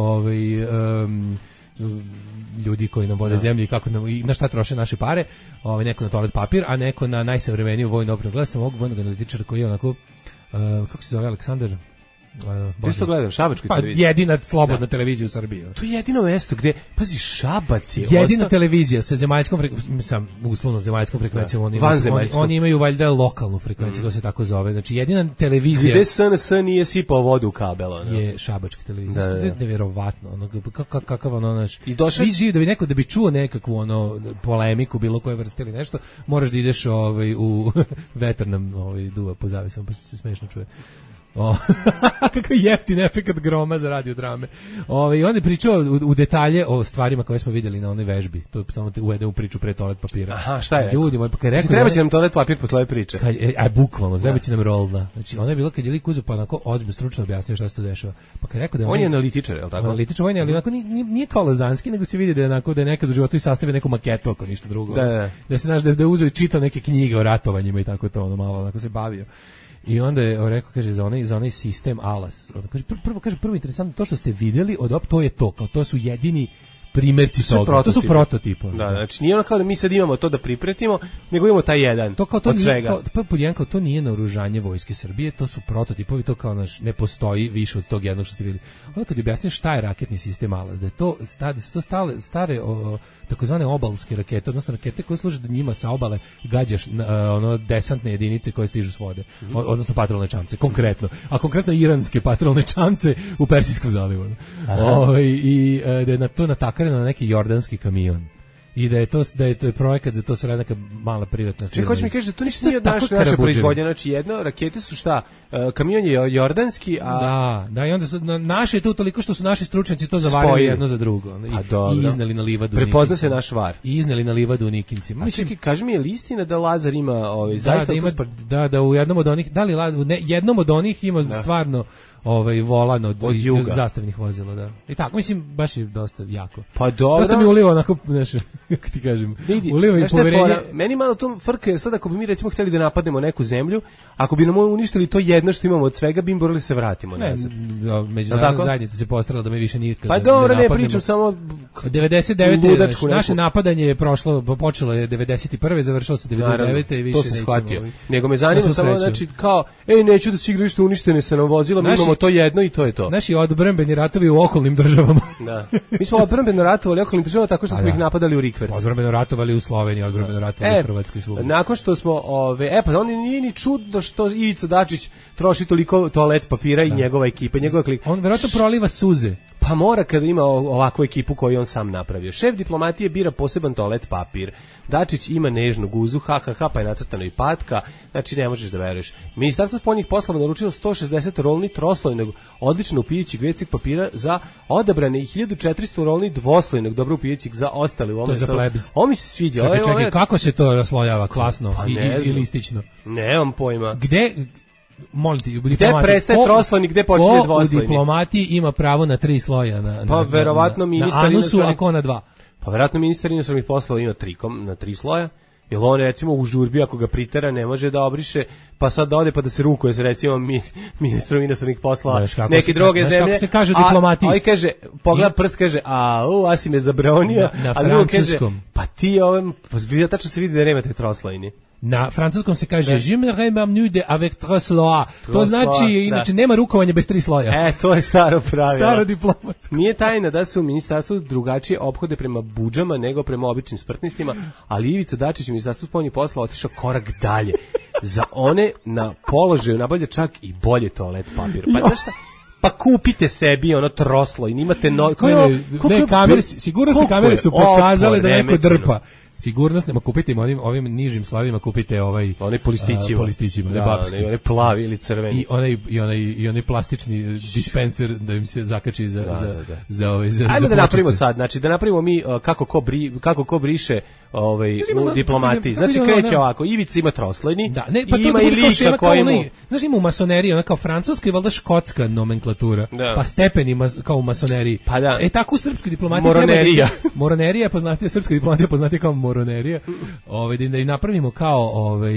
ljudi koji nam vode zemlju i kako nam, i na šta troše naše pare, neko na toalet papir, a neko na najsavremeniju vojnu opremu. Gledao sam ovog vojnog analitičara koji je onako, kako se zove, Aleksandar? Ti što gledam, Šabačku televiziju? Pa jedina slobodna televizija u Srbiji. To je jedino mesto gde, pazi, Šabac je... Jedina televizija sa zemaljskom uslovno zemaljskom frekvencijom, oni imaju valjda lokalnu frekvenciju, to se tako zove. Znači jedina televizija... Gde SNS nije sipao vodu u kabel, je Šabačka televizija. To je nevjerovatno, kakav ono naš... Svi živi da bi čuo nekakvu polemiku, bilo koje vrste ili nešto, moraš da ideš u vetar nam duva po zavisama, pa se smešno čuje. Kakav jeftin efekat groma za radio drame. I on je pričao u detalje o stvarima koje smo vidjeli na onoj vežbi. To samo te uvede u priču pre toalet papira. Aha, šta je? Ljudi moji, pa kad rekao, treba će nam toalet papir posle ove priče. Bukvalno, treba će nam rolna. Znači, ona je bila kad je lik uzeo pa onako ozbiljno stručno objasnio šta se to dešava. Pa kad rekao da on je analitičar, je l' tako? Analitičar vojni, ali onako nije kao Lazanski, nego se vidi da je nekad u životu i sastavio neku maketu, ako ništa drugo. Da se znaš da je uzeo i čitao neke knjige o ratovanjima i tako to, malo onako se bavio. I onda je rekao, kaže, za onaj sistem ALAS. Prvo interesantno, to što ste vidjeli, to je to, kao to su jedini primjerci toga. To su prototipi. Da, znači nije ono kao da mi sad imamo to da pripretimo, nego imamo taj jedan od svega. To nije naoružanje vojske Srbije, to su prototipovi, to kao ne postoji više od tog jednog što ste vidjeli. Onda kad objasniš šta je raketni sistem ALAS, da su to stare takozvane obalske rakete, odnosno rakete koje služe da njima sa obale gađaš desantne jedinice koje stižu s vode, odnosno patrolne čamce, konkretno. A konkretno iranske patrolne čamce u Persijskom zalivu. I da je na to natakareno na neki jordanski kamion. I da je projekat za to sve neka mala privatna firma. Hoće mi kaže da to ništa nije od naše proizvodnje, znači jedno, rakete su šta, kamion je jordanski, a... Da, i onda su, naše je to toliko što su naši stručnjaci to zavarili jedno za drugo. I izneli na livadu. Prepozna se naš var. I izneli na livadu u Nikincima. Mislim, kaži mi, je li istina da Lazar ima zaista... Da, u jednom od onih, jednom od onih ima stvarno volan od zastavnih vozila, da. I tako, mislim, baš je dosta jako. Pa dobro. Dosta mi uliva onako, kako ti kažem, uliva i poverenje. Meni malo to frka, sad ako bi mi recimo htjeli da napadnemo neku zemlju, ako bi nam uništili to jedno što imamo od svega, bi im morali se vratimo nazad. Međunarodna zajednica se postarala da mi više nikad pa dobro, ne pričam samo 99. Naše napadanje je počelo je 91. završilo se 99. i više to sam shvatio. Nego me zanima samo, znači, kao, neću da se igralište uništene se nam vozila, mi imamo to jedno i to je to. Naši odbrambeni ratovi u okolnim državama. Da. Mi smo odbrambeno ratovali u okolnim državama tako što smo ih napadali u rikverc. Odbrambeno ratovali u Sloveniji, odbrambeno ratovali u Hrvatskoj. Nakon što smo, pa on nije ni čudno što Ivica Dačić troši toliko toalet papira i njegova ekipa, njegova klika. On verovatno proliva suze. Pa mora kada ima ovakvu ekipu koju on sam napravio. Šef diplomatije bira poseban toalet papir. Dačić ima nežnu guzu, pa je nacrtano i patka. Znači ne možeš da veruješ. Ministarstvo spoljnih poslova naručilo 160 rolni troslojnog odlično upijećeg WC papira za odabrane i 1400 rolni dvoslojnog dobro upijećeg za ostale u ovom. To je za plebs. Ovo mi se sviđa. Čekaj, kako se to raslojava? Klasno i listično? Nemam pojma. Gde... Molim ti, gde prestaje troslojni, gde počinje dvoslojni? U diplomatiji ima pravo na 3 sloja na anusu, a ko na 2? Pa verovatno ministar inostranih poslova ima na 3 sloja. Jer on recimo u žurbi ako ga pritera ne može da obriše, pa sad da ode pa da se rukuje sa recimo ministrom inostranih poslova neke druge zemlje. Kako se kaže u diplomatiji? A kaže, pogleda prst, kaže, a si me zabronio. Na francuskom. Pa ti tačno se vidi da nemate troslojni. Na francuskom se kaže je me remamnude avec trois slois. To znači, inače, nema rukovanja bez 3 sloja. To je staro pravilo. Staro diplomatsko. Nije tajna da su u ministarstvu drugačije ophode prema budžama nego prema običnim smrtnistima, ali Ivica Dačić u ministarstvu spoljnih poslova otišao korak dalje. Za one na položaju nabavlja čak i bolje toalet papir. Pa znaš šta? Pa kupite sebi troslo i imate sigurnosne kamere su pokazale da neko drpa. sigurnosnima, kupite im ovim nižim slojevima, kupite onaj polistićima, da, onaj plavi ili crveni. I onaj plastični dispenser da im se zakači za Ajmo da napravimo sad, znači da napravimo mi kako ko briše u diplomati. Znači kreće ovako, Ivica ima troslojni, ima i lika koji mu... Znaš, ima u masoneriji, ona kao francuska i valjda škotska nomenklatura, pa stepeni kao u masoneriji. Pa da. Tako u srpskoj diplomatiji moronerija. Moronerija je poznatija, srpska diplomatija poznatija kao moronerija. Da im napravimo kao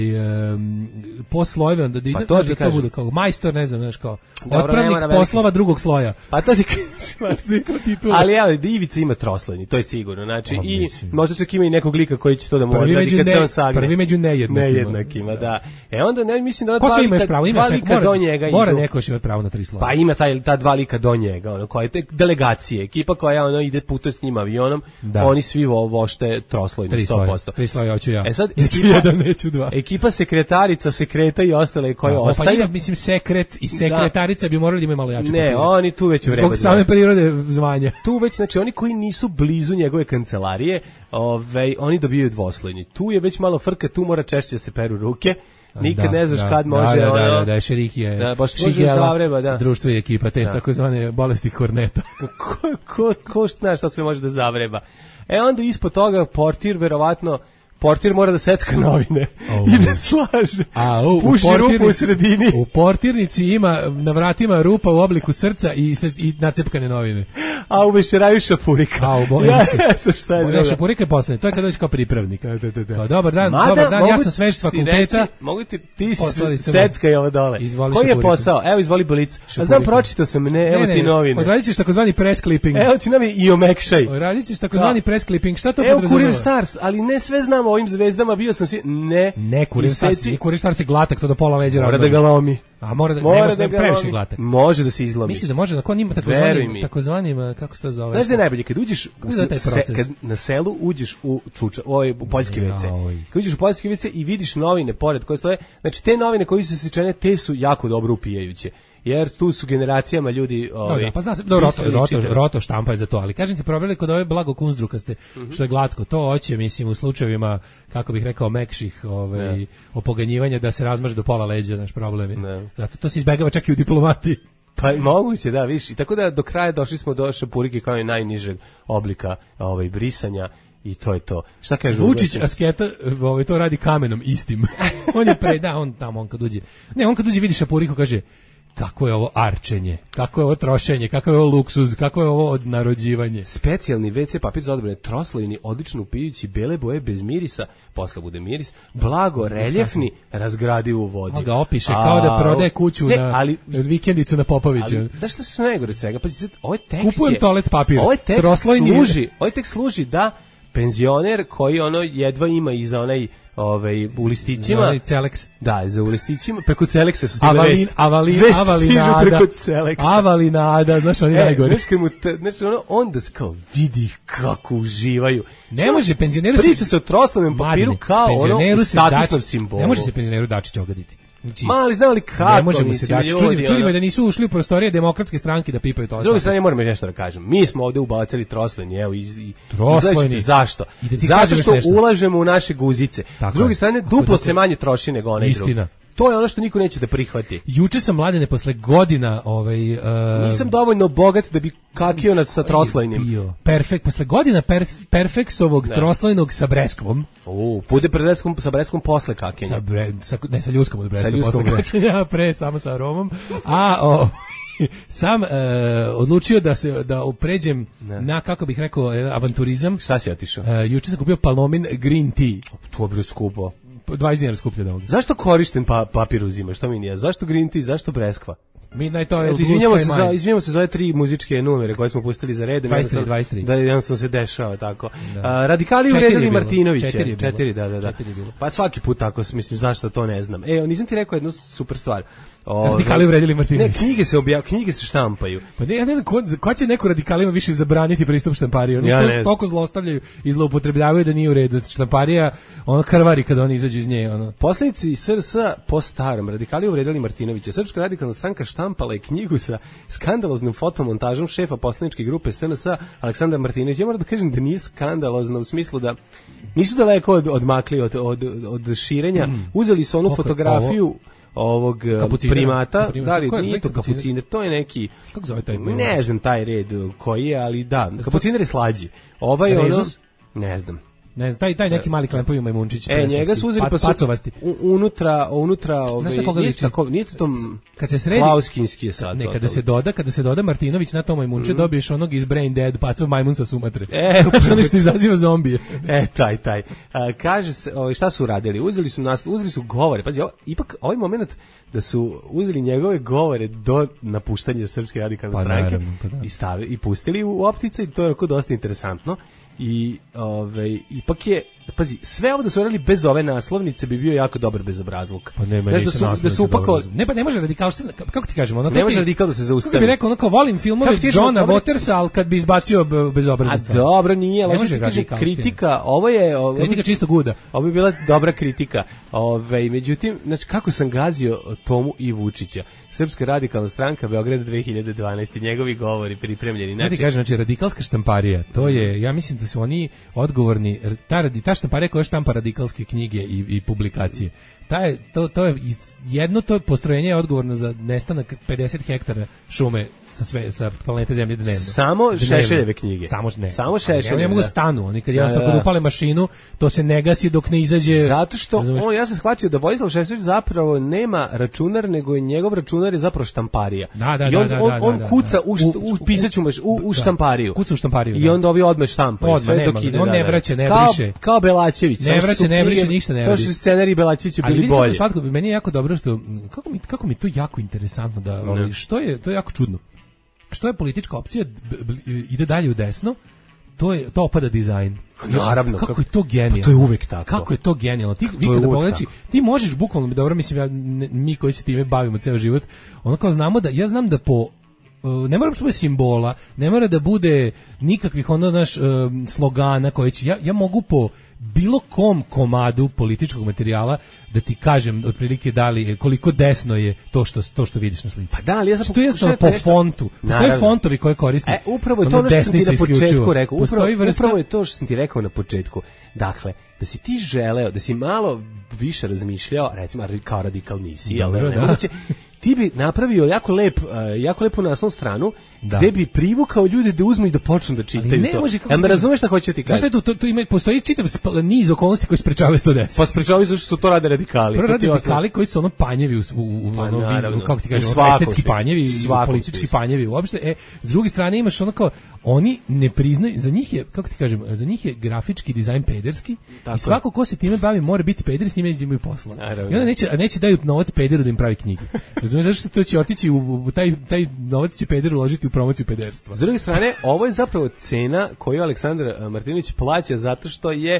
po slojeve, onda da to bude kao majstor, ne znam, znaš, kao otpravnik poslova drugog sloja. Pa to si ali evo, Ivica ima troslojni, to je sigurno. Znači, i možda čak ima i nekog lika koji će to da mu odradi kad se on sagne. Prvi među nejednakima, da. Onda ne mislim da ko sve imaš pravo, dva lika do njega mora neko će imati pravo na 3 sloja. Pa ima ta dva lika do njega, koja je delegacije, ekipa koja ide putuje s njim avionom, oni svi vošte troslojni 100%. 3 sloja hoću ja. Sad neću jedan, neću dva. Ekipa sekretarica, sekreta i ostale koje ostaje. Pa mislim sekret i sekretarica bi morali da imaju malo jače papire. Ne, oni tu već vreme. Zbog same prirode zvanja. Tu već, znači oni koji nisu blizu njegove kancelarije, oni dobijaju dvoslojni. Tu je već malo frka, tu mora češće da se peru ruke. Nikad ne znaš kad može da šerih je Zavreba, društvo i ekipa te takozvane bolesti korneta. Ko zna šta sve može da zavreba. Onda ispod toga portir mora da secka novine i da slaže. Puši rupu u sredini. U portirnici ima na vratima rupa u obliku srca i nacepkane novine. A u vešeraju šapurika. Šta je drugo? Šapurika je poslednje. To je kada dođe kao pripravnik. Dobar dan, ja sam svež s fakulteta. Mogu ti secka i ovo dole. Koji je posao? Evo, izvoli Blic. A znam, pročitao sam, evo ti novine. Odradit ćeš takozvani press clipping. Evo ti novine i omekšaj. Odradit ćeš takozvani press clipping. Šta to podrazumeva? Evo Kurir Stars, ali ne sve znamo ovim zvezdama, bio sam ne Kurir Stars je glatak, to do pola leđa razloži. Mora da ga lomi. A mora da previše glatak. Može da se izlomi. Misliš da može, ako nima takozvanim, kako se to zove? Znaš da je najbolje, kad uđeš kad na selu uđeš u poljski WC. Kad uđeš u poljski WC i vidiš novine pored koje stoje, znači te novine koje su sečene, te su jako dobro upijajuće. Jer tu su generacijama ljudi pa zna se, roto štampa je za to, ali kažem ti, problem kod ove blago kunzdrukaste, što je glatko, to hoće, mislim, u slučajevima, kako bih rekao, mekših opoganjivanja, da se razmaže do pola leđa, naš problem je. Zato to se izbegava čak i u diplomatiji. Pa moguće, da, viš. I tako da do kraja došli smo do šapurike kao i najnižeg oblika brisanja. I to je to. Šta kaže Vučić asketa, to radi kamenom istim. On je on kad uđe. Ne, on kad uđe vidi šapuriku, kaže: kako je ovo arčenje, kako je ovo trošenje, kako je ovo luksuz, kako je ovo odnarođivanje. Specijalni WC papir za odbrane, troslojni, odlično upijući, bele boje bez mirisa, posle bude miris, blago, reljefni, razgradiv u vodi. On ga opiše kao da prodaje kuću na vikendicu na Popovici. Da što se najgore od svega, pa ovaj tekst kupujem toalet papir, ovaj tekst služi da penzioner koji jedva ima i za onaj u listićima Celex. Da, za u listićima preko Celexa su Avalinada, znaš, oni najgori. Znaš, onda se kao vidi kako uživaju. Ne može penzioneru priča se o troslojnom papiru kao u statusnom simbolu. Ne može se penzioneru Dačića ogaditi. Mali znali kako. Ne možemo se daći. Čudi me da nisu ušli u prostorije Demokratske stranke da pipaju to. S druge strane, moram nešto da kažem. Mi smo ovde ubacili troslojni, evo, troslojni. Zašto? Zato što ulažemo u naše guzice. S druge strane, duplo se manje troši nego onaj drugi. Istina. To je ono što niko neće da prihvati. Juče sam, Mladene, posle godina nisam dovoljno bogat da bi kakio sa troslojnim. Posle godina Perfeksovog troslojnog sa breskvom. Bude sa breskom posle kakenja. Sa ljuskom od breska posle kakenja, samo sa aromom. Sam odlučio da pređem na, kako bih rekao, avanturizam. Šta si otišao? Juče sam kupio Palmomin Green Tea. To je bilo skupo. 20 dinara skuplje od ovoga. Zašto korišten papir uzimaš? Što mi nije? Zašto green tea? Zašto breskva? Midnight Oil. Izvinjamo se za ove 3 muzičke numere koje smo pustili za red. 23. Da jednostavno se dešava tako. Radikali uvredili Martinovića. 4, da. Pa svaki put tako, mislim, zašto to ne znam. Nisam ti rekao jednu super stvar. Radikali uvredili Martinovića. Ne, knjige se štampaju. Pa ne, ja ne znam ko će neko radikalima više zabraniti pristup štampariji. Oni to toliko zlostavljaju i zloupotrebljavaju da nije u redu. Štamparija, krvari kada oni izađu iz nje. Poslanici SRS po starom, radikali uvredili Martinovića. Srpska radikalna stranka štampala je knjigu sa skandaloznom fotomontažom šefa poslaničke grupe SNS Aleksandra Martinovića. Ja moram da kažem da nije skandalozno u smislu da nisu daleko odmakli od širenja. Uzeli su onu fotografiju ovog primata, da li nije to kapuciner, to je neki, kako zove taj? Ne znam taj red koji je, ali da, kapuciner je slađi. Ovaj ono, ne znam. Ne znam, taj neki mali klempovi majmunčić. Njega su uzeli pa su unutra nije to kad se sredi klauskinski je sad. Ne, kada se doda Martinović na to majmunče, dobiješ onog iz Brain Dead, pacov majmun sa Sumatre. Što nešto izaziva zombije. Taj. Kaže se, šta su radili? Uzeli su govore. Pazi, ipak ovaj moment da su uzeli njegove govore do napuštanja Srpske radikalne stranke i pustili u optice i to je onako dosta interesantno. I ipak je, pazi, sve ovo da su radili bez ove naslovnice bi bio jako dobar bezobrazluk. Pa nema, da su upakovali. Ne, pa ne može radikalština, kako ti kažemo, ne može radikal da se zaustavi. Kako bi rekao, onako volim filmove Johna Watersa, al kad bi izbacio bezobraznost. A dobro, nije, ali kritika, ovo je kritika čisto guda. Ovo bi bila dobra kritika. Međutim, znači kako sam gazio Tomu i Vučića. Srpska radikalna stranka Beograd 2012 njegovi govori pripremljeni. Znači radikalska štamparija, to je, ja mislim da su oni odgovorni, ta štamparija koja štampa radikalske knjige i publikacije. To je jedno to postrojenje je odgovorno za nestanak 50 hektara šume sa planete Zemlje dnevno. Samo Šešeljeve knjige. Samo Šešeljeve. Ne mogu stanu, oni kad jednostavno upale mašinu, to se ne gasi dok ne izađe. Zato što ja sam shvatio da Vojislav Šešelj zapravo nema računar, nego je njegov računar je zapravo štamparija. I on kuca u pisaću u štampariju. Kuca u štampariju. I onda ovi odmah štampaju sve dok ide. On ne vraća, ne briše. Kao Belačević. Ne briše, ništa ne radi. Što su scenariji Belačevića bili bolji. Slatko, meni je jako dobro što kako mi to jako interesantno da to je jako čudno. Što je politička opcija ide dalje u desno, to opada dizajn. Naravno, kako je to genijalno. To je uvek tako. Kako je to genijalno. Vi kada pogledaš, ti možeš bukvalno, dobro mislim mi koji se time bavimo ceo život, ono kao znamo da ja znam da ne mora da bude simbola, ne mora da bude nikakvih slogana koje će ja mogu po bilo kom komadu političkog materijala da ti kažem otprilike koliko desno je to što vidiš na slici. Pa da, ali ja što je po fontu. Postoje fontovi koje koriste. Upravo je to što sam ti na početku rekao. Upravo je to što sam ti rekao na početku. Dakle, da si ti želeo, da si malo više razmišljao, recimo kao radikal nisi, ti bi napravio jako lepu naslovnu stranu gde bi privukao ljude da uzmu i da počnu da čitaju to. Jel me razumeš šta hoću ti kažem? Postoji čitav niz okolnosti koji sprečavaju to desi. Pa sprečavaju zašto su to rade radikali. Prvo rade radikali koji su panjevi kako ti kažem, estetski panjevi, politički panjevi uopšte. S druge strane imaš kao oni ne priznaju, za njih je, kako ti kažem, za njih je grafički dizajn pederski i svako ko se time bavi mora biti peder, s njima imaju posla. I onda neće daju novac pederu da im pravi knjige. Razumiješ, zašto to će otići u taj novac će peder uložiti u promociju pederstva. S druge strane, ovo je zapravo cena koju Aleksandar Martinović plaća zato što je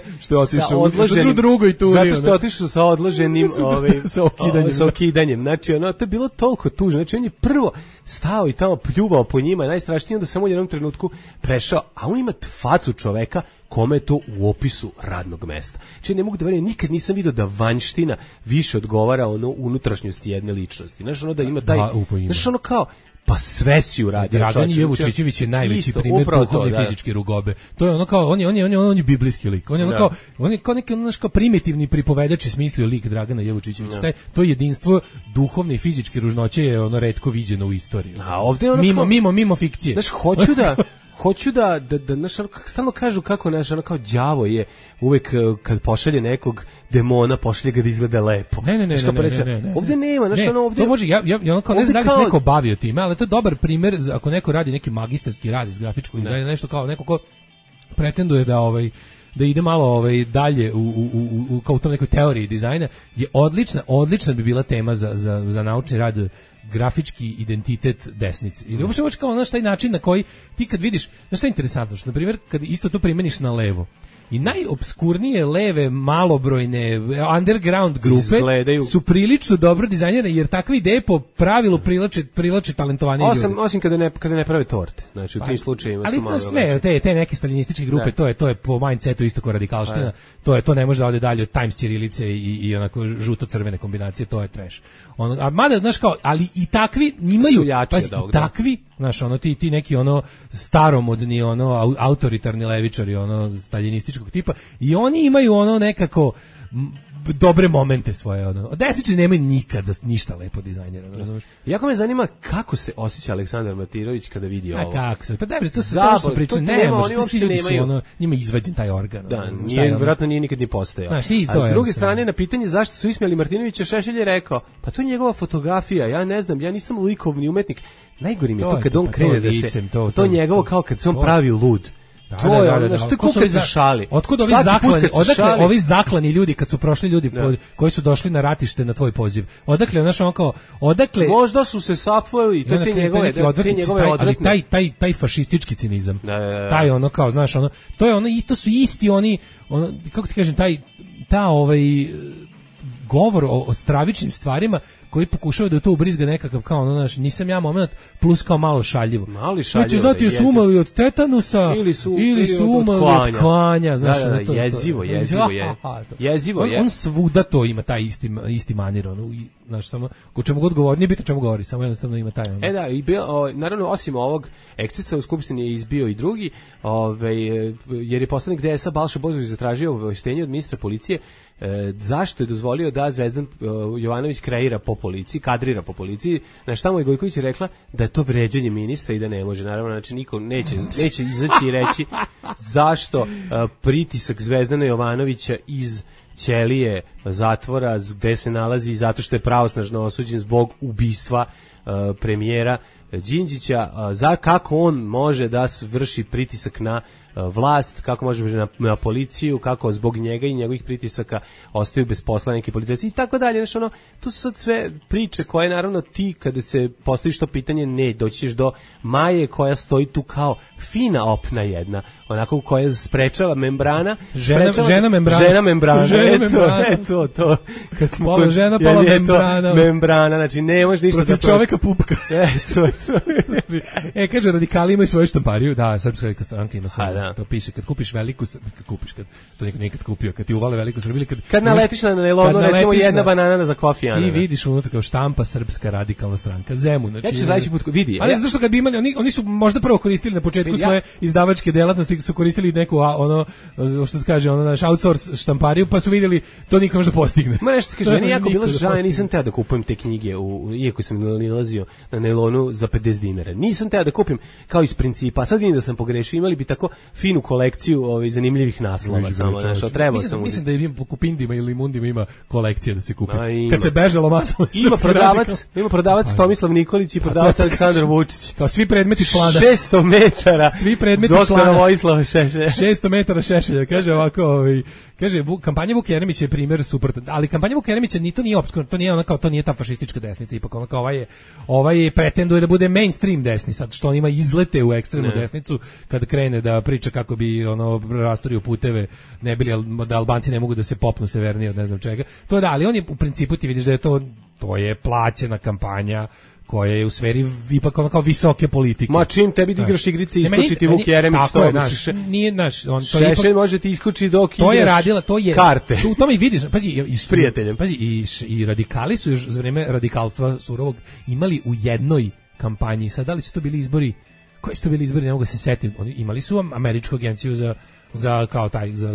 otišao sa odloženim sa okidanjem. Znači, to je bilo toliko tužno. Znači, on je prvo stao i tamo pljuvao po njima, najstrašnije onda samo u jednom trenutku prešao, a on ima facu čoveka kome je to u opisu radnog mesta. Znači, ne mogu da verujem, nikad nisam vidio da vanjština više odgovara unutrašnjosti jedne ličnosti. Znaš, da ima taj, znaš, kao, pa sve si uradio. Dragan Jevučićević je najveći primjer duhovne fizičke rugobe. To je ono kao, on je biblijski lik. On je kao neki primitivni pripovedač smislio lik Dragana Jevučićevića. To jedinstvo duhovne i fizičke ružnoće je retko viđeno u istoriji. A ovdje mimo fikcije. Znaš, hoću da stalno kažu kako kao đavo je uvek kad pošalje nekog demona, pošalje ga da izgleda lepo. Ne. Ovdje nema, ovdje. To može, ja ne znam da li se neko bavio time, ali to je dobar primjer ako neko radi neki magistarski rad iz grafičkog dizajna, nešto kao neko ko pretenduje da ide malo dalje u kao u tom nekoj teoriji dizajna, je odlična bi bila tema za naučni rad grafički identitet desnice. Ili uopšte kao taj način na koji ti kad vidiš, znaš šta je interesantno, što na primjer kad isto to primeniš na levo, i najobskurnije leve, malobrojne, underground grupe su prilično dobro dizajnirane, jer takve ideje po pravilu privlače talentovanije ljudi. Osim kada ne prave torte. Znači, u tim slučajima su malo... Ali te neke staljinističke grupe, to je po mindsetu isto kao radikalština, to ne može da ode dalje od Times ćirilice i onako žuto-crvene kombinacije, to je trash. A mada, znaš kao, ali i takvi imaju, i takvi, znaš, ti neki staromodni, autoritarni levičari, staljinističkog tipa, i oni imaju nekako dobre momente svoje. Desničari nemaju nikada ništa lepo dizajnirano, razumeš? Jako me zanima kako se osjeća Aleksandar Matirović kada vidi ovo. Kako se? Pa da, to su priče, ti ljudi su njima izvađen taj organ. Da, vjerojatno nije nikad ni postojao. A s druge strane, na pitanje zašto su ismijali Martinovića, Šešelj je rekao, pa to je njegova fotografija, ja ne znam, ja nisam likovni umetnik. Najgori mi je to kad on krene da se, to njegovo kao kad se on pravi lud. To je kako se šali. Otkud ovi zaklani ljudi kad su prošli ljudi koji su došli na ratište na tvoj poziv? Odakle odakle možda su se sapleli to te njegove odvratne, ali taj fašistički cinizam. Taj kao znaš to je i to su isti oni kako ti kažem ta govor o stravičnim stvarima koji pokušava da to ubrizga nekakav kao nisam ja moment plus kao malo šaljivo. Znači znati su umali od tetanusa ili su umali od klanja, znaš, jezivo je. On svuda to ima taj isti manir, znaš, samo o čemu god govori, nije bitno čemu govori, samo jednostavno ima taj. Da, i naravno osim ovog ekscesa u skupštini je izbio i drugi, jer je poslanik DS-a Balša Božović zatražio obaveštenje od ministra policije zašto je dozvolio da Zvezdan Jovanović kreira po policiji, kadrira po policiji, na šta mu je Gojković rekla da je to vređanje ministra i da ne može. Naravno, znači niko neće izaći i reći zašto pritisak Zvezdana Jovanovića iz ćelije zatvora gde se nalazi zato što je pravosnažno osuđen zbog ubistva premijera Đinđića, kako on može da vrši pritisak na vlast, kako može na policiju, kako zbog njega i njegovih pritisaka ostaju bez posla neki policajci i tako dalje. Znači, tu su sad sve priče koje naravno ti kada se postaviš to pitanje doći ćeš do Maje koja stoji tu kao fina opna jedna, onako koja sprečava membrana. Žena membrana. Eto, to. Pola žena, pola membrana. Membrana, znači ne može ništa. Protiv čoveka pupka. Eto. Kaže, radikali imaju svoju štampariju, da, Srpska radikalna stranka ima svoju. To piše, kad kupiš veliku, kad to nekad kupio, kad ti uvale veliku Srbiju, kad naletiš na nailonu, recimo jedna banana za kofijana. I vidiš unutra kao štampa Srpska radikalna stranka, Zemun. Znači, ja ću sledeći put vidi. Ali zato što kad bi imali, oni su možda prvo koristili na početku svoje izdavačke delatnosti, su koristili neku, što se kaže, naš outsource štampariju, pa su vidjeli, to niko može da postigne. Ma nešto kaže, meni jako bilo žao, nisam teo da kupujem te knjige, iako sam nalazio na nailonu za 50 dinara. Nisam teo da kupim kao iz principa, a sad vidim da sam pogrešio, imali bi tako finu kolekciju zanimljivih naslova samo, znači trebao sam. Mislim da im po Kupindima ili Mundima ima kolekcija da se kupi. Kad se bežalo masno. Ima prodavac Tomislav Nikolić i prodavac Aleksandar Vučić. Kao svi predmeti člana. 600 metara. Svi predmeti člana. Vojislava Šešelja. 600 metara Šešelja. Kaže ovako, kaže kampanja Vuk Jeremić je primjer suprotno, ali kampanja Vuk Jeremića to nije opskurno, to nije ona kao to nije ta fašistička desnica, ipak ona kao ovaj pretenduje da bude mainstream desni, sad što on ima izlete u ekstremnu desnicu kad krene da priča kako bi rastorio puteve, ne bili da Albanci ne mogu da se popnu severnije od ne znam čega. To da, ali on je u principu ti vidiš da je to je plaćena kampanja koja je u sferi ipak kao visoke politike. Ma čim tebi da igraš igrice iskočiti Vuk Jeremić, to nije naš, on to Šešelj može ti iskoči dok to je radila, to je karte. Tu to mi vidiš, pazi, i s prijateljem. Pazi, i radikali su još za vreme radikalstva surovog imali u jednoj kampanji. Sad da li su to bili izbori? Koji su to bili izbori, ne mogu se setim. Oni imali su američku agenciju za kao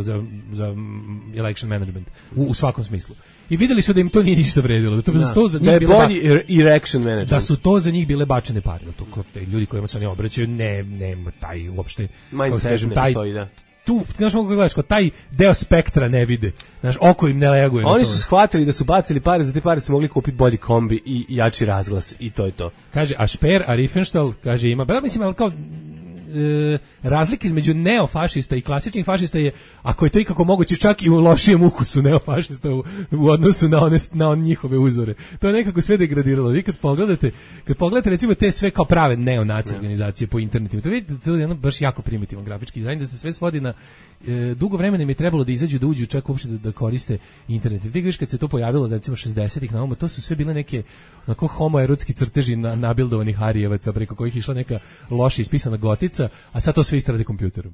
za election management u svakom smislu. I videli su da im to nije ništa vredilo, da to za njih bile bolji election management. Da su to za njih bile bačene pare, to te ljudi kojima se oni obraćaju nema taj uopšte mindset ne stoji, da. Tu, znaš kako gledaš, taj deo spektra ne vide. Znaš, oko im ne reaguje. Oni su shvatili da su bacili pare, za te pare su mogli kupiti bolji kombi i jači razglas i to je to. Kaže, a Šper, a Riefenstahl, kaže, ima, mislim, ali kao razlika između neofašista i klasičnih fašista je, ako je to ikako moguće, čak i u lošijem ukusu neofašista u odnosu na njihove uzore. To je nekako sve degradiralo. Vi kad pogledate recimo te sve kao prave neonaci organizacije po internetu, to vidite, to je baš jako primitivan grafički dizajn, da se sve svodi na dugo vremena im je trebalo da izađu, da uđu čak uopšte da koriste internet. Ti vidiš kad se to pojavilo, da recimo 60-ih na ovom, to su sve bile neke onako homoerotski crteži nabildovanih Arijevaca preko kojih išla neka loše ispisana gotica, a sad to sve istrade kompjuterom.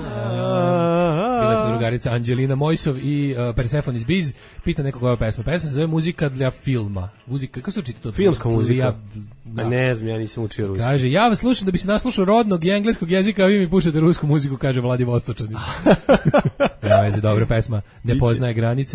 Bila je drugarica Anđelina Mojsov i Persephone iz Biz. Pita nekog ova pesma. Pesma se zove Muzika dla filma. Muzika, kako se učite to? Filmska muzika. Ne znam, ja nisam učio ruski. Kaže, ja vas slušam da bi se naslušao rodnog i engleskog jezika, a vi mi puštate rusku muziku, kaže Vladivostočanin. Ja veze, dobra pesma, ne poznaje granice.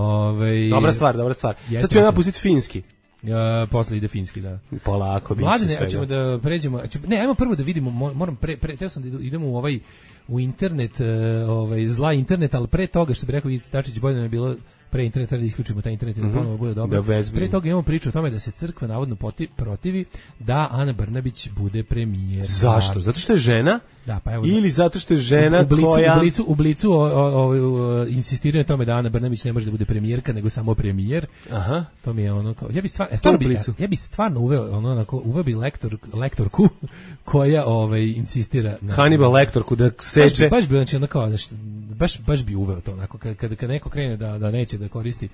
Dobra stvar. Sad ću ja pustiti finski. Posle ide finski, da. Polako, biće Mladine, svega. hoćemo da pređemo. Ajmo prvo da vidimo, moram teo sam da idemo u internet, zla internet, ali pre toga, što bi rekao Ivica Dačić, bolje nam je bilo pre interneta da isključimo taj internet i da ponovo bude dobro. Pre toga imamo priču o tome da se crkva navodno protivi da Ana Brnabić bude premijer. Zašto? Zato što je žena? Da, pa evo. Ili zato što je žena koja... U Blicu insistiraju na tome da Ana Brnabić ne može da bude premijerka, nego samo premijer. Aha. To mi je ono kao... Ja bi stvarno uveo bi lektorku koja insistira... Hannibal lektorku da seče... Baš bi, znači, ono kao, baš bi uveo to, onako, kad neko krene da neće da koristi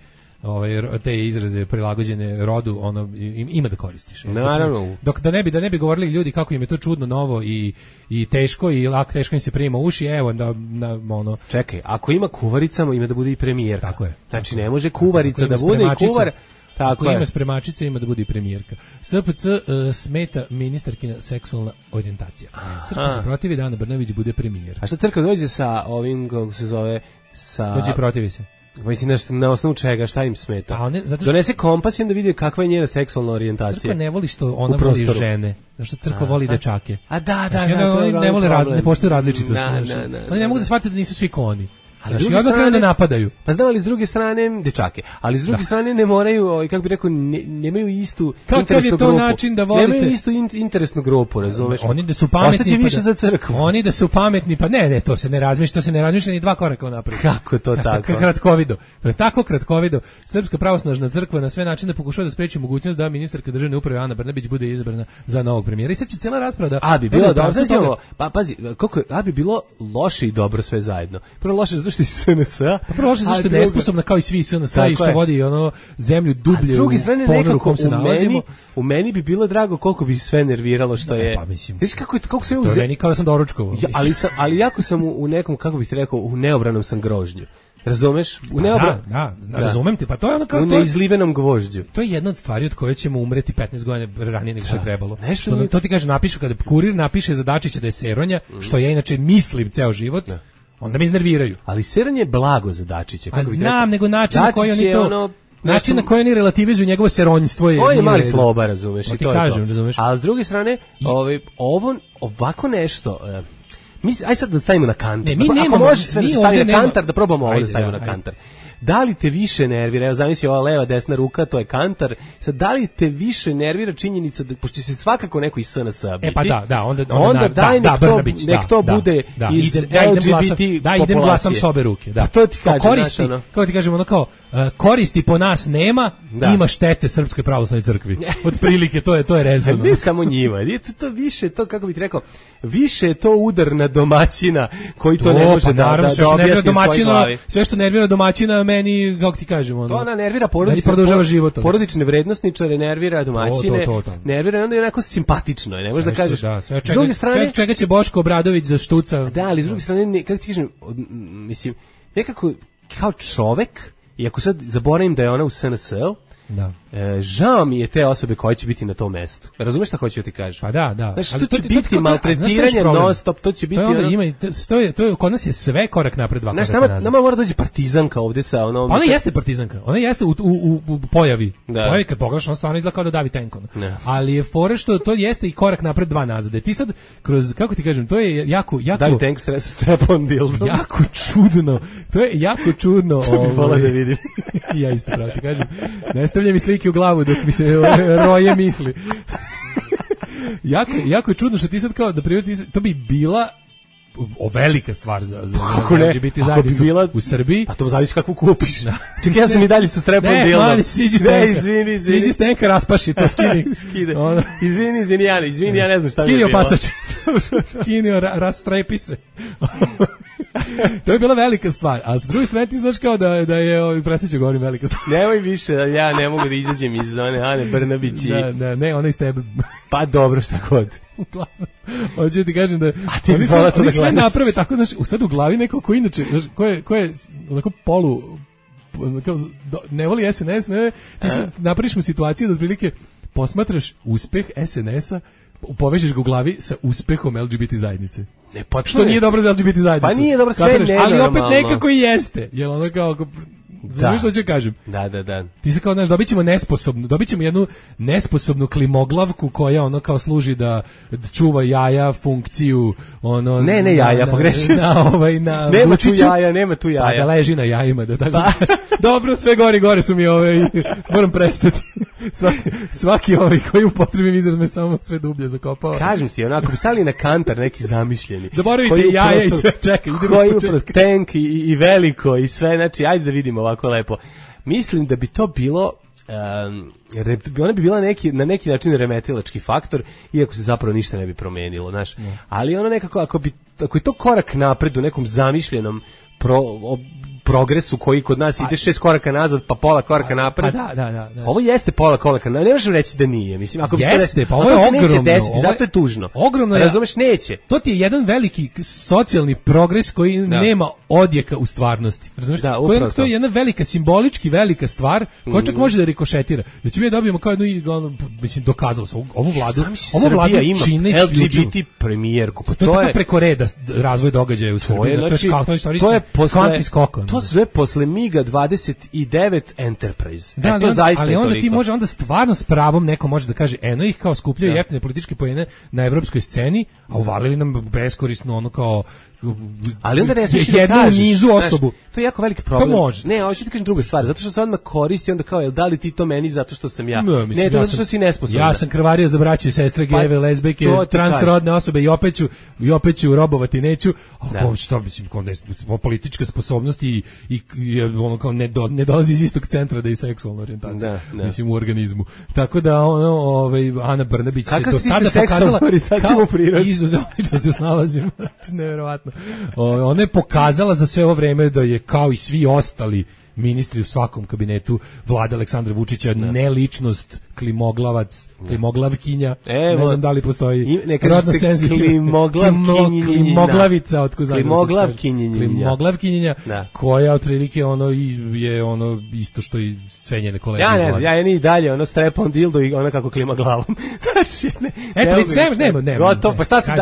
te izraze prilagođene rodu, ono ima da koristiš. Naravno. Dok da ne bi govorili ljudi kako im je to čudno, novo i teško i teško im se prima uši, evo da ono. Čekaj, ako ima kuvaricama, ima da bude i premijerka. Tako je. Znači ne može kuvarica da bude i kuvar. Tako je. Ima spremačice, ima da bude i premijerka. SPC smeta ministarkina seksualna orijentacija. Crkva se protivi da Ana Brnabić bude premijer. A šta crkva dođe sa ovim, kako se zove, dođe protivi se. Mislim, na osnovu čega, šta im smeta? Donese kompas i onda vidi kakva je njena seksualna orijentacija. Crkva ne voli što ona voli žene. Znači, crkva voli dečake. A da, oni ne vole ne poštuju različitosti. Oni ne mogu da shvate da nisu svi koni. Ali s druge strane napadaju. Pa znam, ali s druge strane dečake. Ali s druge strane ne moraju, kako bi rekao, nemaju istu interesnu grupu. Način da volite? Nemaju istu interesnu grupu, razumeš? Oni da su pametni. Ostaće više za crkvu. Oni da su pametni, pa ne, to se ne razmišlja ni 2 koraka napred. Kako to tako? Kratkovido. To je tako kratkovido. Srpska pravoslavna crkva na sve načine pokušava da spreči mogućnost da ministarka državne uprave Ana Brnabić bude izabrana za novog premijera. I sad će cela rasprava da... A bi bilo dobro, pa pazi, bi bilo loše i dobro sve zajedno. Prvo loše zato što je SNS, prvo loše zato što je nesposobna kao i svi SNS i što vodi zemlju dublje u ponoru u kom se nalazimo. U meni bi bilo drago koliko bi sve nerviralo što je... Pa mislim. Znaš kako se to meni kao da sam doručkovao. Ali jako sam u nekom, kako bih ti rekao, u neobranom sam grožnju. Razumeš? Razumem te, pa to je ono kao u neizlivenom gvožđu. To je jedna od stvari od koje ćemo umreti 15 godina ranije nego što je trebalo. To ti kaže, napišu, kada kurir napiše za Dačića da je seronja, što ja inače mislim ceo život, onda me iznerviraju. Ali seranje je blago za Dačića. A znam, nego način na koji oni to... Način na koji oni relativizuju njegovo seronjstvo je... On je mali sloba, razumeš, i to je to. Razumeš. Ali s druge strane, ovako nešto... Aj sad da stavimo na kantar. Ako može sve da se stavi na kantar, da probamo ovo da stavimo na kantar. Da li te više nervira, evo zamisli ova leva desna ruka, to je kantar, sad da li te više nervira činjenica da, pošto će se svakako neko iz SNS biti, pa onda daj nek to bude iz LGBT populacije. Da, idem glasam s obe ruke. Da. To ti kažem, kao ti kažemo, ono kao, koristi po nas nema, ima štete Srpskoj pravoslavnoj crkvi. Otprilike, to je rezano. Ne samo njima, to više, to kako bih rekao, više je to udar na domaćina koji to ne može da objasni u svojoj glavi. Sve što nervira domaćina meni, kako ti kažemo, to ona nervira porodične vrednosničare, nervira domaćine, nervira i onda je onako simpatično, ne možeš da kažeš. S druge strane, čega će Boško Obradović za štuca. Da, ali s druge strane, kako ti kažem, mislim, nekako kao čovek, i ako sad zaboravim da je ona u SNS-u, žao mi je te osobe koje će biti na tom mestu. Razumeš šta hoću da ti kažem? Pa da. Znači, to će biti maltretiranje non-stop, to će biti... To je, kod nas je sve korak napred, 2 koraka nazad. Nama mora dođe partizanka ovde sa onom... Ona jeste partizanka, ona jeste u pojavi. Pojavi kad pogledaš, on stvarno izgleda kao da davi tenkon. Ali je fore što to jeste i korak napred 2 nazad. Ti sad, kroz, kako ti kažem, to je jako... Davi tenk strap-on dildo. Jako čudno. To je jako čudno. To bih volao da vidim. Ja isto pravo ti kažem. Ne stavljaj mi slike u glavu dok mi se roje misli. jako je čudno što ti sad kao da primjer, to bi bila velika stvar za LGBT zajednicu u Srbiji. A to zavisi kakvu kupiš. Čekaj, ja sam i dalje sa strepom dilom. Ne, siđi stenka, raspaši to, skini. Izvini, ja ne znam šta mi je bilo. Skini opasač. Skini, rastrajpi se. To je bila velika stvar, a s druge strane ti znaš kao da je predsjeća govorim velika stvar. Nemoj više, ja ne mogu da izađem iz one Ane Brnabić. Ne, ona iz tebe. Pa dobro, šta god. Hoću ti kažem da oni sve naprave tako, znaš, sad u glavi neko ko inače, znaš, ko je onako ne voli SNS, ti napraviš mu situaciju da otprilike posmatraš uspeh SNS-a, povežeš ga u glavi sa uspehom LGBT zajednice. Što nije dobro za LGBT zajednicu. Pa nije dobro, sve ne, ali opet nekako i jeste. Jel ono kao znaš što ću kažem? Da. Ti se kao, znaš, dobit ćemo jednu nesposobnu klimoglavku koja ono kao služi da čuva jaja, funkciju, ono... Ne jaja, pogrešio sam. Nema tu jaja. Pa da leži na jajima, da tako dobro, sve gore su mi moram prestati. Svaki koji upotrebim izraz me samo sve dublje zakopao. Kažem ti, onako bi stali na kantar neki zamišljeni. Zaboravite jaja i sve, čekaj, idemo u početak. Tank i veliko i sve, znači, ajde da vidimo ovako lepo. Mislim da bi to bilo ona bi bila na neki način remetilački faktor, iako se zapravo ništa ne bi promenilo, znaš. Ali ono nekako, ako je to korak napred u nekom zamišljenom progresu koji kod nas ide 6 koraka nazad pa pola koraka napred. Da. Ovo jeste pola koraka, ne možemo reći da nije. Mislim, ako jeste, pa ovo je ogromno. Zato je tužno. Ogromno. Razumeš, neće. To ti je jedan veliki socijalni progres koji nema odjeka u stvarnosti. Razumeš? To je jedna velika, simbolički velika stvar koja čak može da rikošetira. Znači mi dobijemo kao jednu, mislim, dokazalo se, ovu vladu čine LGBT premijerku. To je preko reda razvoj događaja u Srbiji. To je kvantni skok. To sve posle MiGa 29 Enterprise. Da, ali onda ti može onda stvarno s pravom neko može da kaže eno ih kao skupljaju jeftine političke poene na evropskoj sceni, a uvalili nam beskorisno ono kao ali onda ne smiješ da kažeš nizu osobu. To je jako veliki problem. To može. Ne, hoću ti kažem drugu stvar, zato što se odmah koristi onda kao, da li ti to meni zato što sam ja? Ne, zato što si nesposoban. Ja sam krvario za braću i sestre, gejeve, lezbijke, transrodne osobe i opet ću robovati neću. Ali što mislim, politička sposobnost i ono kao ne dolazi iz istog centra da je seksualna orijentacija. Mislim u organizmu. Tako da Ana Brnabić se do sada pokazala kao izuzetno se snalazim. Neverovatno. Ona je pokazala za sve ovo vreme da je kao i svi ostali ministri u svakom kabinetu vlade Aleksandra Vučića neličnost, klimoglavac, klimoglavkinja, ne znam da li postoji rodno senzitivna klimoglavica, klimoglavkinjenja, koja otprilike je isto što i sve njene kolege. Ja ne znam, ja je ni dalje strepom dildo i ona kako klima glavom. Eto, nema. Gotovo, pa šta si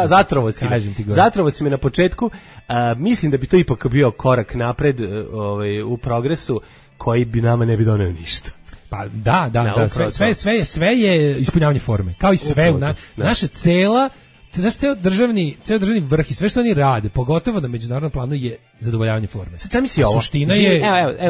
zatrovo si me na početku. Mislim da bi to ipak bio korak napred u progresu koji bi nama ne bi doneo ništa. Pa da, sve je ispunjavanje forme, kao i sve naša ceo državni vrh i sve što oni rade, pogotovo na međunarodnom planu je zadovoljavanje forme. Sad misli ovo. Suština je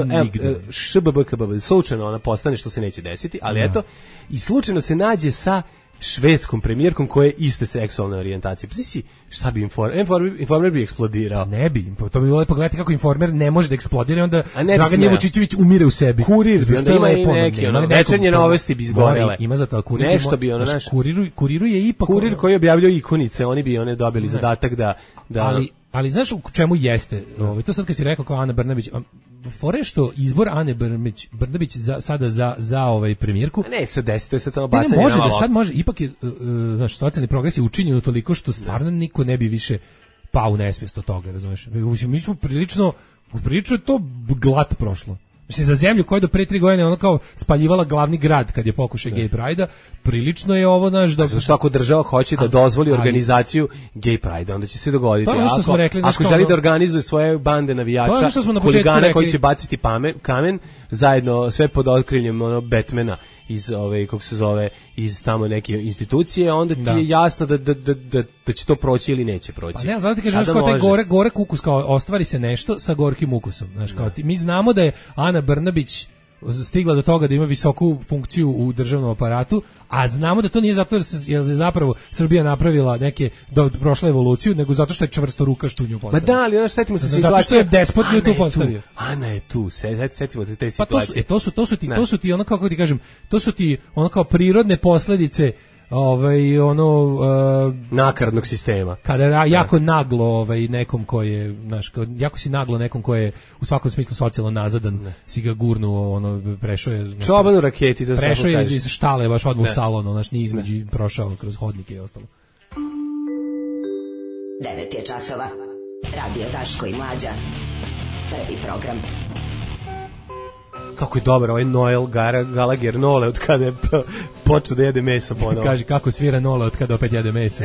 šbbkbb, slučajno ona postane, što se neće desiti, ali eto, i slučajno se nađe sa švedskom premijerkom koja je iste seksualne orijentacije. Pa si, šta bi Informer bi eksplodirao? Ne bi, to bi bilo pogledati kako Informer ne može da eksplodira, onda Dragan Jevočićević umire u sebi. Kurir bi, onda ima i neki, večernje novosti bi izgorele. Ima za to, Kurir nešto bi ono, znaš. Kuriru je ipak... Kurir koji objavljaju ikonice, oni bi dobili zadatak da... Ali znaš u čemu jeste? To sad kad si rekao kao Ana Brnabić, fore što izbor Ane Brnabić sada za premijerku. Ne, sad desi, to je sad samo bacanje. Može da sad može, ipak je, znaš, socijalni progres je učinjeno toliko što stvarno niko ne bi više pao u nesvijest od toga, razumiješ? Mi smo prilično je to glat prošlo. Mislim, za zemlju koja je do pre 3 godine ono kao spaljivala glavni grad kad je pokušaj Gay Pride-a, prilično je ovo naš... Zašto ako država hoće da dozvoli organizaciju Gay Pride-a, onda će se dogoditi. To je ono što smo rekli. Ako želi da organizuje svoje bande navijača, huligana koji će baciti kamen, zajedno sve pod otkriljem Batmana iz tamo neke institucije, onda ti je jasno da će to proći ili neće proći. Pa ne, znam ti kažeš kao taj gorek ukus, kao ostvari se nešto sa gorkim ukusom. Znaš, kao mi znamo da je Ana Brnabić stigla do toga da ima visoku funkciju u državnom aparatu, a znamo da to nije zato jer je zapravo Srbija napravila neke prošle evoluciju, nego zato što je čvrsto ruka što u nju postavio. Ma da, ali setimo se situacije. Zato što je despot nju tu postavio. Ana je tu, setimo se te situacije. Pa to su ti ono kako ti kažem, to su ti ono kao prirodne posledice nakaradnog sistema. Kada jako naglo nekom ko je, znaš, jako si naglo nekom ko je u svakom smislu socijalno nazadan, si ga gurnuo, prešao je čoban u raketi, to prešao je iz štale baš odmah u salon, znaš, ni između prošao kroz hodnike i ostalo. 9 je časova. Radio Daško i Mlađa. Prvi program. Kako je dobar ovaj Noel Gallagher Nole od kada je počeo da jede meso ponovo. Kaže kako svira Nole od kada opet jede meso.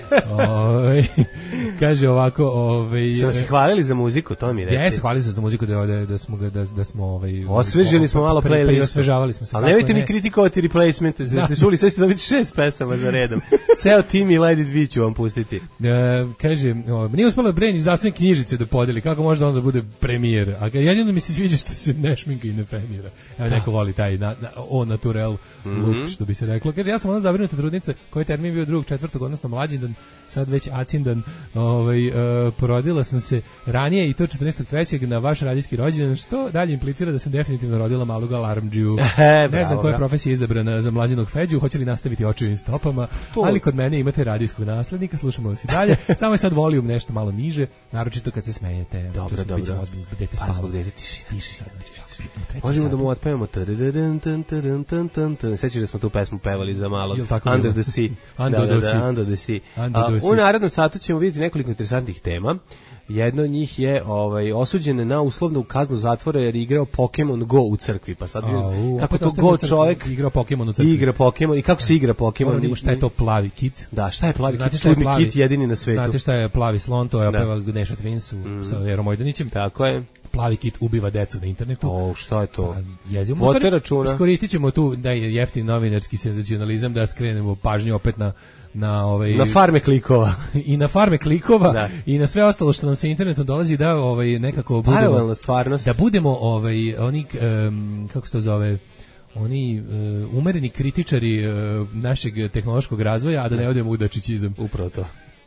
Kaže ovako, su nas hvalili za muziku, to mi reći. Jesi, hvalili za muziku da smo osvežili smo malo playlistu. Osvežavali smo se. Ali nemojte ni kritikovati replacement, ste čuli, sve ste dobiti 6 pesama za redom. Ceo tim i Let It Be ću vam pustiti. Kaže, nije uspela Brain iz zdravstvene knjižice da podeli, kako može da onda bude premijer? A jedino mi se sviđa što se ne šminka i ne fenira. Evo neko voli taj au naturel look, što bi se reklo. Kaže, ja sam ona zabrinuta trudnica, koji termin bio 2.4. odnosno mlađindan, sad već acindan, porodila sam se ranije i to 14.3. na vaš radijski rođendan, što dalje implicira da sam definitivno rodila malog alarmdžiju. Ne znam koja profesija je izabrana za mlađinog Feđu, hoće li nastaviti očevim stopama, ali kod mene imate radijskog naslednika, slušamo vas i dalje. Samo je sad volijum nešto malo niže, naročito kad se smejete. Dobro. Dete spava. Zbog dete tiši sad. Možemo da mu otpevamo. Sećaš da smo tu pesmu pevali za malo Under the Sea. Under the Sea. U narednom satu ćemo vidjeti nekoliko interesantnih tema. Jedna od njih je osuđen na uslovnu kaznu zatvora jer je igrao Pokemon Go u crkvi. Pa sad kako to Go čovjek igrao Pokemon u crkvi. Igra Pokemon i kako se igra Pokemon. Šta je to plavi kit? Da, šta je plavi kit? Čudni kit jedini na svetu. Znate šta je plavi slon? To je opeva Neša Twins sa Jerom Mojdanićem. Tako je. Plavi kit ubiva decu na internetu. Šta je to? Vodite računa. Iskoristit ćemo tu da je jeftin novinarski senzacionalizam da skrenemo pažnju opet na farme klikova. I na farme klikova i na sve ostalo što nam se internetom dolazi da nekako paralelna stvarnost. Da budemo oni kako se to zove, oni umereni kritičari našeg tehnološkog razvoja, a da ne odemo u dačićizam. Upravo to.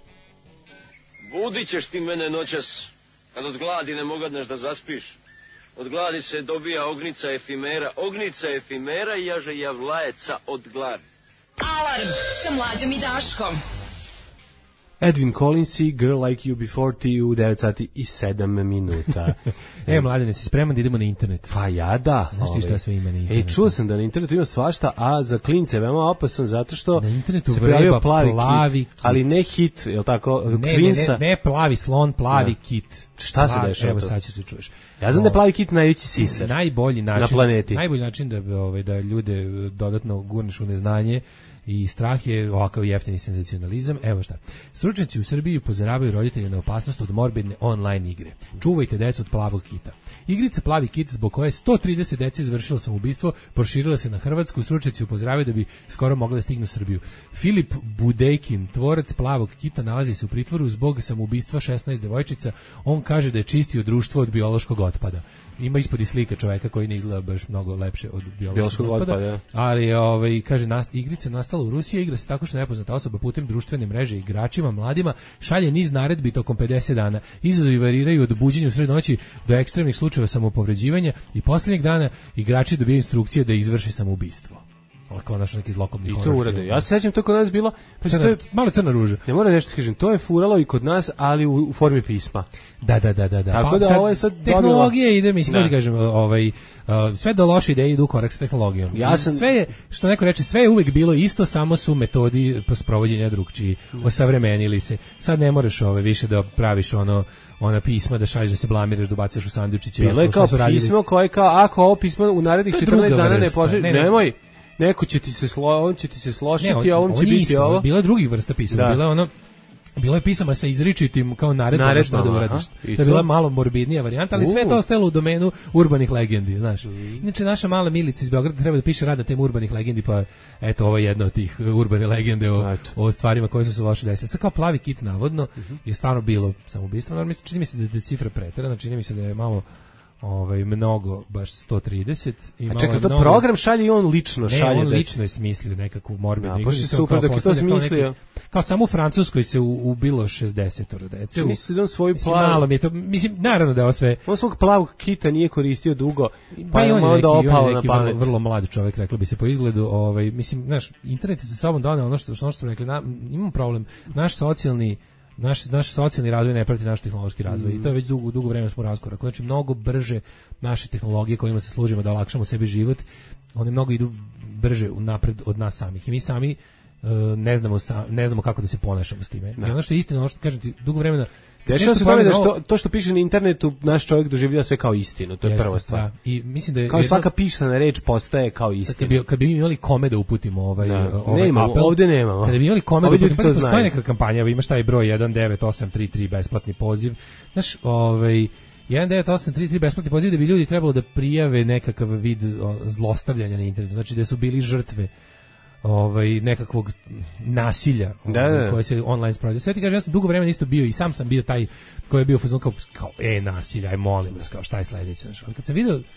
Budit ćeš ti mene noćas, kad od gladi ne mogadneš da zaspiš. Od gladi se dobija ognica efimera i jaže javlajeca od gladi. Alarm sa Mlađom i Daškom. Edwin Collins i Girl Like You Before Ti u 9 sati i 7 minuta. Mladene, si spreman da idemo na internet? Pa ja da. Znaš ti šta sve ima na internetu? Čuo sam da na internetu ima svašta, a za klince veoma opasan zato što na internetu se pojavio plavi kit. Ali ne hit, je li tako? Ne plavi slon, plavi kit. Šta se dešava? Evo sad ćeš da čuješ. Ja znam da je plavi kit najveći siser najbolji način, na planeti. Najbolji način da ljude dodatno gurneš u neznanje i strah je ovakav jeftini senzacionalizam. Evo šta. Stručnjaci u Srbiji upozoravaju roditelje na opasnost od morbidne online igre. Čuvajte decu od plavog kita. Igrica Plavi kit, zbog koje 130 dece izvršilo samoubistvo, proširila se na Hrvatsku. Stručnjaci upozoravaju da bi skoro mogla da stignu u Srbiju. Filip Budejkin, tvorac Plavog kita, nalazi se u pritvoru zbog samoubistva 16 devojčica. On kaže da je čistio društvo od biološkog otpada. Ima ispod i slika čoveka koji ne izgleda baš mnogo lepše od biološkog otpada. Ali kaže, igrica nastala u Rusiji, igra se tako što nepoznata osoba putem društvene mreže igračima, mladima, šalje niz naredbi tokom 50 dana. Izazovi variraju od buđenja u sred noći do ekstremnih slučajeva samopovređivanja i posljednjeg dana igrači dobijaju instrukcije da izvrše samoubistvo. Kao naš neki zlokobni horor. I to urade. Ja se sećam, to kod nas bilo... To je malo Crna ruža. Ne moram nešto kažem, to je furalo i kod nas, ali u formi pisma. Da. Tako da ovo je sad tehnologija ide, mislim, da kažem, sve do loše ideje idu u korak s tehnologijom. Sve je, što neko reče, sve je uvek bilo isto, samo su metodi sprovođenja drugčiji, osavremenili se. Sad ne moraš više da praviš ona pisma, da šalješ da se blamiraš, da ubacaš u sandučiće. Bilo je kao pismo koje kao, ako ovo pismo u narednih 14 dana ne pošalje, nemoj. Neko će ti se složiti, a on će biti ovo. Bila je drugih vrsta pisama, bilo je pisama sa izričitim kao naredbama što da uradiš. To je bila malo morbidnija varijanta, ali sve je to ostalo u domenu urbanih legendi, znaš. Inače, naša mala Milica iz Beograda treba da piše rad na temu urbanih legendi, pa eto, ovo je jedna od tih urbane legende o stvarima koje su se loše desile. Sad kao Plavi kit, navodno, je stvarno bilo samoubistvo, čini mi se da je cifra preterana, čini mi se da je malo mnogo, baš 130. A čekaj, to program šalje i on lično šalje? Ne, on lično je smislio nekakvu morbidnu igru. Baš je super da je to smislio. Kao samo u Francuskoj se ubilo 60 dece. Mislim da on svoju malo mi je to, mislim, naravno da je ovo sve... On svog plavog kita nije koristio dugo, pa je onda opao na pamet. Vrlo mlad čovjek, reklo bi se po izgledu. Mislim, znaš, internet je sa sobom doneo ono što su rekli, imamo problem, naš socijalni razvoj ne prati naš tehnološki razvoj i to je već dugo vremena smo u raskoraku. Znači, mnogo brže naše tehnologije kojima se služimo da olakšamo sebi život, one mnogo idu brže napred od nas samih. I mi sami ne znamo kako da se ponašamo s time. I ono što je istina, ono što kažem ti, dugo vremena dešava se tome da to što piše na internetu naš čovjek doživljava sve kao istinu, to je prva stvar. Da. I mislim da je kao svaka pisana reč postaje kao istina. Kad bi imali kome da uputimo ovaj nemamo, apel, ovdje nemamo. Kada bi imali kome da uputimo, postoji neka kampanja, imaš taj broj 19833 besplatni poziv. Znaš, 19833 besplatni poziv da bi ljudi trebalo da prijave nekakav vid zlostavljanja na internetu. Znači da su bili žrtve nekakvog nasilja koje se online sprovodi. Sve ti kažem, ja sam dugo vremena isto bio i sam sam bio taj koji je bio fazon kao nasilja, aj molim vas, kao šta je sledeće. Znači, kad sam video,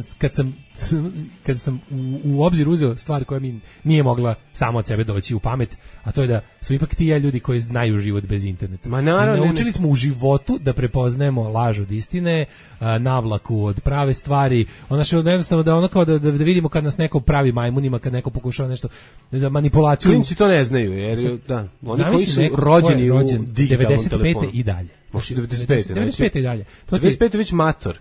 kad sam u obzir uzeo stvari koja mi nije mogla samo od sebe doći u pamet, a to je da su ipak ti ljudi koji znaju život bez interneta. Ma naravno, naučili smo u životu da prepoznajemo laž od istine, navlaku od prave stvari, jednostavno da ono kao da vidimo kad nas neko pravi majmunima, kad neko pokušava nešto da manipulaciju. Klinci to ne znaju, jer oni koji su rođeni u digitalnom 95. telefonu. i dalje. Možda 95. i dalje. 95. je već mator.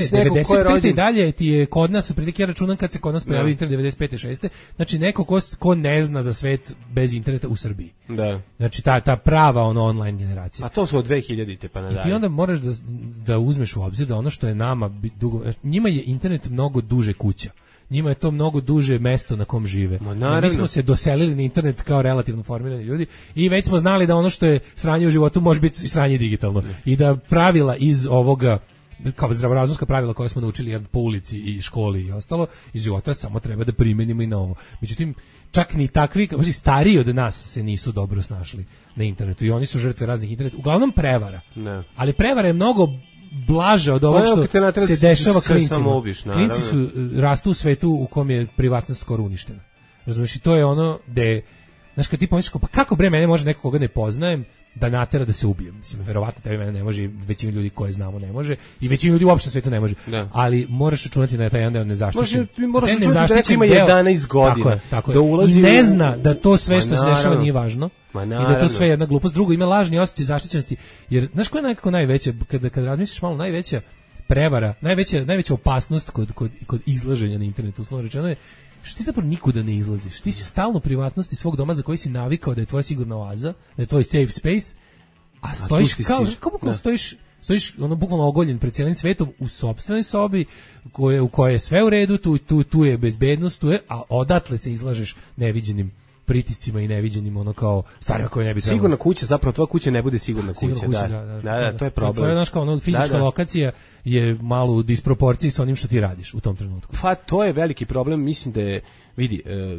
95. i dalje ti je kod nas, prilike ja računam kad se kod nas pojavio internet 95. 6. Znači neko ko ne zna za svet bez interneta u Srbiji. Da. Znači ta prava online generacija. A to su od 2000-te pa nadalje. I ti onda moraš da uzmeš u obzir da ono što je nama njima je internet mnogo duže kuća. Njima je to mnogo duže mesto na kom žive. Mi smo se doselili na internet kao relativno formirani ljudi i već smo znali da ono što je sranje u životu može biti sranje digitalno. I da pravila iz ovoga, kao zdravorazumska pravila koja smo naučili po ulici i školi i ostalo, iz života samo treba da primenimo i na ovo. Međutim, čak ni takvi, stariji od nas se nisu dobro snašli na internetu i oni su žrtve raznih interneta. Uglavnom prevara. Ne. Ali prevara je mnogo blaže od ovog što se dešava klincima. Klinci rastu u svetu u kom je privatnost skoro uništena. Razumiješ, i to je ono gde, znaš, kad ti pomisliš, pa kako bre mene može neko koga ne poznajem da natera da se ubijem? Mislim, verovatno tebi mene ne može, većina ljudi koje znamo ne može i većina ljudi uopšte na svetu ne može. Da. Ali moraš računati na taj jedan nezaštićen. Moraš računati da neko ima 11 godina. Tako da ulazi i ne zna da to sve što se dešava nije važno. I da to sve je jedna glupost. Drugo, ima lažni osjećaj zaštićenosti. Jer, znaš koja je nekako najveća, kada razmisliš malo, najveća prevara, najveća opasnost kod izlaženja na internetu, uslovno rečeno je, što ti zapravo nikuda ne izlaziš. Ti si stalno u privatnosti svog doma za koji si navikao da je tvoja sigurna oaza, da je tvoj safe space, a stojiš kao stojiš ono bukvalno ogoljen pred cijelim svetom u sopstvenoj sobi u kojoj je sve u redu, tu je bezbednost, a odatle se izlažeš neviđenim pritiscima i neviđenim ono kao stvarima koje ne bi trebalo. Sigurna kuća, zapravo tvoja kuća ne bude sigurna kuća. Da, to je problem. Tvoja kao ono fizička lokacija je malo u disproporciji sa onim što ti radiš u tom trenutku. Pa to je veliki problem, mislim da je, vidi,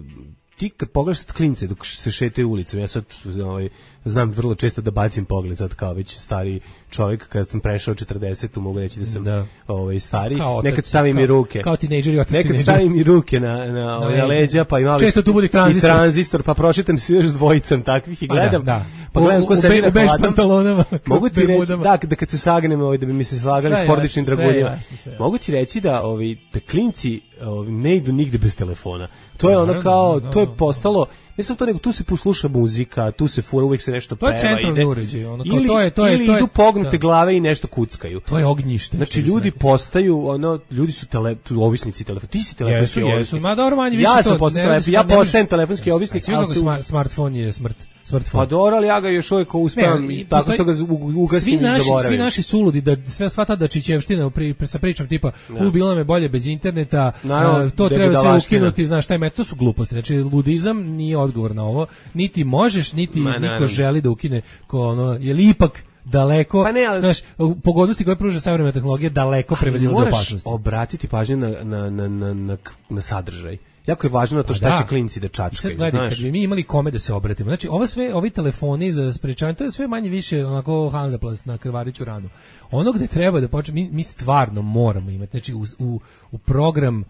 ti kad pogledaš sad klince dok se šetaju ulicom, ja sad znam vrlo često da bacim pogled sad kao već stari čovjek, kad sam prešao 40, mogu reći da sam stari, nekad stavim i ruke. Kao tinejdžeri, nekad stavim i ruke na leđa, pa i malo često tu bude tranzistor, pa pročitam se još dvojicam takvih i gledam. Pa gledam ko sebi na pantalonama. Mogu ti reći da kad se sagnem da bi mi se slagali s porodičnim draguljima. Mogu ti reći da klinci ne idu nigde bez telefona. To je ono kao, to je postalo, ne samo to, nego tu se posluša muzika, tu se fura, uvijek se nešto peva. To je centralni uređaj. Ili idu pognute glave i nešto kuckaju. To je ognjište. Znači ljudi postaju, ljudi su ovisnici telefona. Ti si telefonski ovisnik. Jesu, ma dobro, manje više to. Ja postajem telefonski ovisnik. Smartfon je smrt. Pa dobro, ali ja ga još uvijek uspijem tako što ga ugasim i zaboravim. Svi naši suludi, sva ta dačićevština sa pričom tipa bilo nam je bolje bez interneta, to treba sve ukinuti, znaš šta je to su gluposti. Znači ludizam nije odgovor na ovo, niti možeš, niti niko želi da ukine, je li ipak daleko, znaš, pogodnosti koje pruža savremena tehnologija daleko prevazilaze opasnosti. Moraš obratiti pažnju na sadržaj. jako je važno to šta će klinci da čačkaju. Sad gledaj, kad bi mi imali kome da se obratimo, znači ovi telefoni za sprečavanje, to je sve manje više onako Hansaplast na krvariću ranu. Ono gde treba da počne, mi stvarno moramo imati, znači u program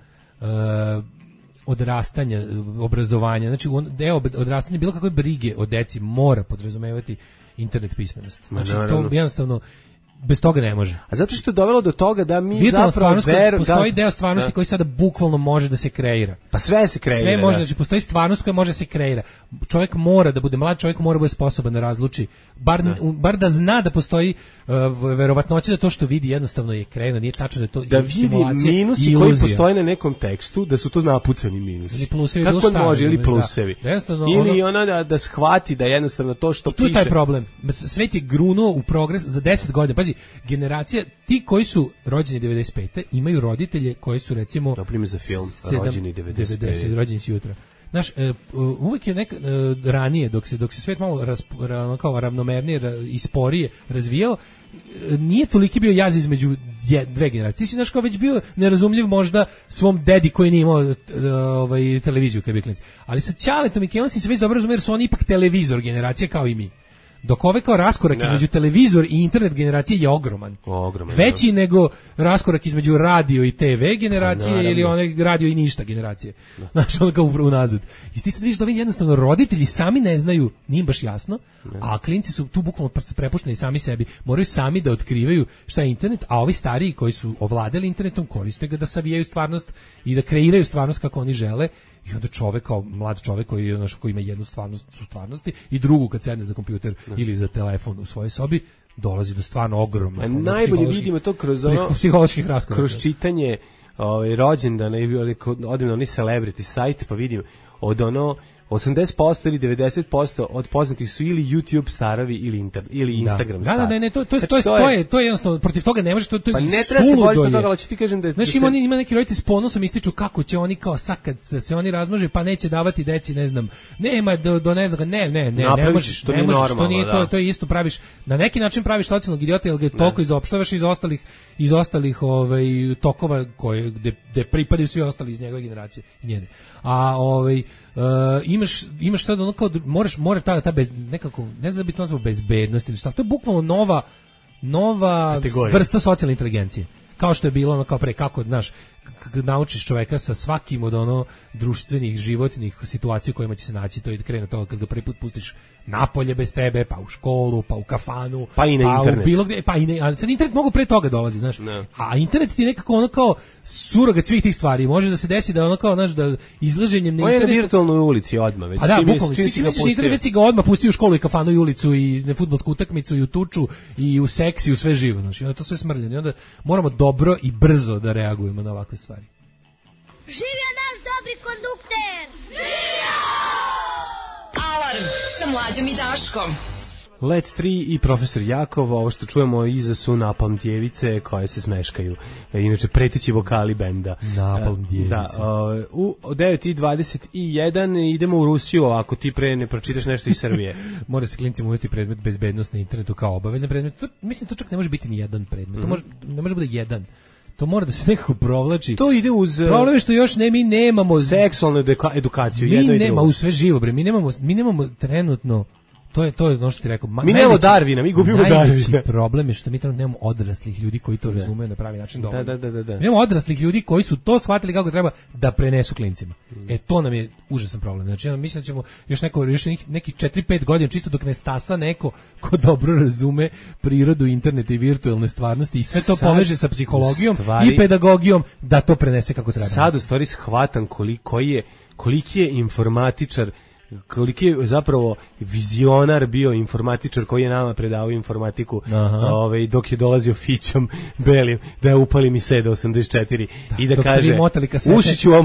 odrastanja, obrazovanja, znači deo odrastanja bilo kakve brige o deci mora podrazumevati internet pismenost. Znači to jednostavno bez toga ne može. A zato što je dovelo do toga da mi virtualna zapravo postoji deo stvarnosti koji sada bukvalno može da se kreira. Pa sve se kreira. Sve može, znači postoji stvarnost koja može da se kreira. Čovjek mora da bude mlad, čovjek mora da bude sposoban da razluči, bar da zna da postoji verovatnoća da to što vidi jednostavno je kreirano, nije tačno da je to da vidi minusi koji postoje na nekom tekstu, da su to napucani minusi. Ili plusevi, kako može, ili plusevi. Ili ona da shvati da jednostavno to što piše. Tu je taj problem. Svet je grunuo u progres za 10 godina. Pazi, generacija, ti koji su rođeni 95. imaju roditelje koji su recimo Doprime za film, rođeni 90, rođeni si jutra. Znaš, uvek je ranije, dok se svet malo kao ravnomernije i sporije razvijao, nije toliki bio jaz između dve generacije. Ti si, znaš, kao već bio nerazumljiv možda svom dedi koji nije imao televiziju kad je bio klinac. Ali sa Ćaletom i Kevom si se već dobro razumio jer su oni ipak televizor generacija kao i mi. Dok ove kao raskorak između televizor i internet generacije je ogroman. Veći nego raskorak između radio i TV generacije ili one radio i ništa generacije. Znaš, ono kao unazad. I ti sad vidiš da jednostavno roditelji sami ne znaju, nije baš jasno, a klinci su tu bukvalno prepušteni sami sebi. Moraju sami da otkrivaju šta je internet, a ovi stariji koji su ovladali internetom koriste ga da savijaju stvarnost i da kreiraju stvarnost kako oni žele. I onda čovek kao mlad čovek koji ima jednu stvarnost u stvarnosti i drugu kad sedne za kompjuter ili za telefon u svojoj sobi dolazi do stvarno ogromnog najbolje vidimo to kroz psiholoških raskoraka, kroz čitanje rođendana ili odim na onaj celebrity sajt pa vidim od 80% ili 90% od poznatih su ili YouTube starovi ili Instagram starovi. To je jednostavno, protiv toga ne može, to je pa ne treba se boriti toga, ali ću ti kažem da znaš, ima neki roditelji s ponosom ističu kako će oni kao sad kad se oni razmnože pa neće davati deci, ne znam, nema do ne znam, ne možeš, to je isto praviš, na neki način praviš socijalnog idiota, jer ga toliko izopštavaš iz ostalih tokova gde pripadaju svi ostali iz njegove generacije i njene. A imaš sad ono kao mora ta nekako, ne znam da bi to nazvao bezbednost ili šta, to je bukvalno nova vrsta socijalne inteligencije. Kao što je bilo ono kao pre, kako, znaš, naučiš čoveka sa svakim od društvenih, životnih situacija u kojima će se naći, to je krene to kad ga prvi put pustiš napolje bez tebe, pa u školu, pa u kafanu, pa i na internet. U bilo gde, ali sad internet mogu pre toga dolazi, znaš. A internet ti nekako ono kao surogat svih tih stvari. Može da se desi da ono kao, znaš, da izlaženjem na internetu... On je na virtualnoj ulici odmah već. A da, bukvalno, već si ga odmah pustio u školu i kafanu i ulicu i na fudbalsku utakmicu i u tuču i u seks i u sve živo, znači, onda to sve smrljeno. I onda moramo dobro i brzo da reagujemo na ovakve stvari. Živio naš dobri kondukter! Živio! Alarm sa Mlađom i Daškom. Let 3 i profesor Jakov, ovo što čujemo iza su Napalm djevice koje se smeškaju. Inače, preteći vokali benda. Napalm djevice. Da, u 9:21 idemo u Rusiju, ako ti pre ne pročitaš nešto iz Srbije. Mora se klincima uvesti predmet bezbednost na internetu kao obavezan predmet. Mislim, to čak ne može biti ni jedan predmet. To ne može bude jedan. To mora da se nekako provlači. To ide uz... Problem je što još mi nemamo... seksualnu edukaciju. Mi nemamo u sve živo, bre. Mi nemamo trenutno... To je ono što ti rekao. Mi nemamo Darvina, mi gubimo Darvina. Najveći problem je što mi trenutno nemamo odraslih ljudi koji to razumeju na pravi način dovoljno. Da. Mi nemamo odraslih ljudi koji su to shvatili kako treba da prenesu klincima. To nam je užasan problem. Znači, mislim da ćemo još nekih 4-5 godina, čisto dok ne stasa neko ko dobro razume prirodu interneta i virtualne stvarnosti i sve to poveže sa psihologijom i pedagogijom da to prenese kako treba. Sad u stvari shvatam koliki je informatičar, koliki je zapravo vizionar bio informatičar koji je nama predavao informatiku dok je dolazio Fićom Belim da upali mi Seda 84 i da kaže uši ću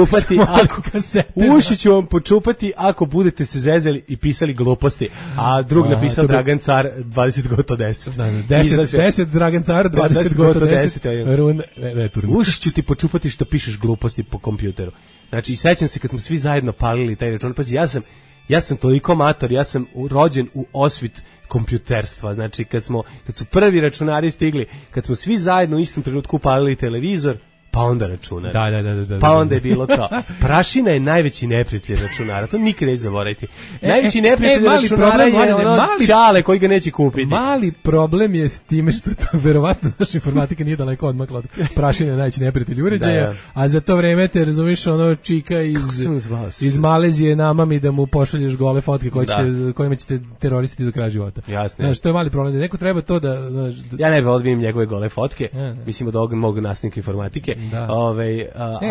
vam počupati ako budete se zezali i pisali gluposti, a drug napisao Dragan Car 20 goto 10 10 Dragan Car 20 goto 10 uši ću ti počupati što pišeš gluposti po kompjuteru. Znači, i sećam se kad smo svi zajedno palili taj račun. Pazi, ja sam toliko amator, ja sam rođen u osvit kompjuterstva. Znači, kad su prvi računari stigli, kad smo svi zajedno u istom trenutku palili televizor, pa onda računar. Da. Pa onda je bilo to. Prašina je najveći neprijatelj računara, to nikad neće zaboraviti. Najveći neprijatelj računara je ono čale koji ga neće kupiti. Mali problem je s time što to, verovatno naša informatika nije daleko odmakla od prašine je najveći neprijatelj uređaja, a za to vreme te razumiješ ono čika iz Malezije namami da mu pošalješ gole fotke kojima ćete teroristiti do kraja života. Jasno. Znaš, to je mali problem. Neko treba to da... Ja ne bih odvijem njegove gole fotke. Mislim od ovog mog nastavnika informatike. Ali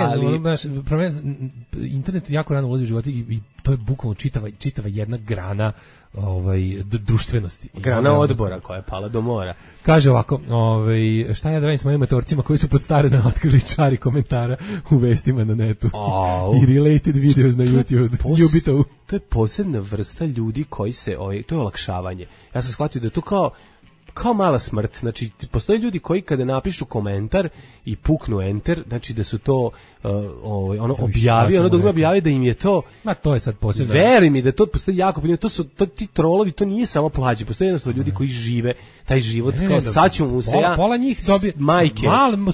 internet jako rano ulazi u život i to je bukvalno čitava jedna grana društvenosti. Grana odbora koja je pala do mora. Kaže ovako, šta ja da radim s mojim matorcima koji su pod stare dan otkrili čari komentara u vestima na netu. I related videos na YouTube. To je posebna vrsta ljudi koji se, to je olakšavanje. Ja sam shvatio da je to kao mala smrt, znači postoje ljudi koji kada napišu komentar i puknu enter, znači da su to objavi da im je to. Ma to je sad posebno. Veri mi da to postoji jako puno, to ti trolovi, to nije samo plađe, postoje jednostavno ljudi koji žive taj život kao sad ću mu se pola njih dobije majke.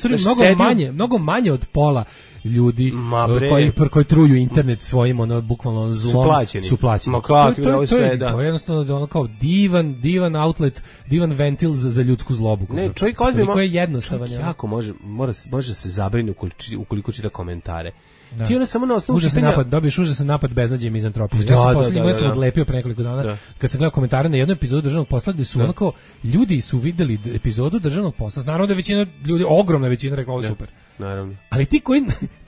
Mnogo manje od pola ljudi koji truju internet svojim bukvalno zlom su plaćeni. Ma kako to je jednostavno kao divan outlet, divan ventil za ljudsku zlobu. Ne, čovjek ozbiljno je jednostavan. Jako može se zabrinuti ukoliko čita komentare. Ti ono samo na osnovu dobiješ užasan napad beznađa i mizantropije. Ja sam poslednji moj sam odlepio pre nekoliko dana kad sam gledao komentare na jednu epizodu Državnog posla gde su onako ljudi su videli epizodu Državnog posla. Naravno da većina ljudi, ogromna većina rekla ovo je super. Naravno. Ali ti koji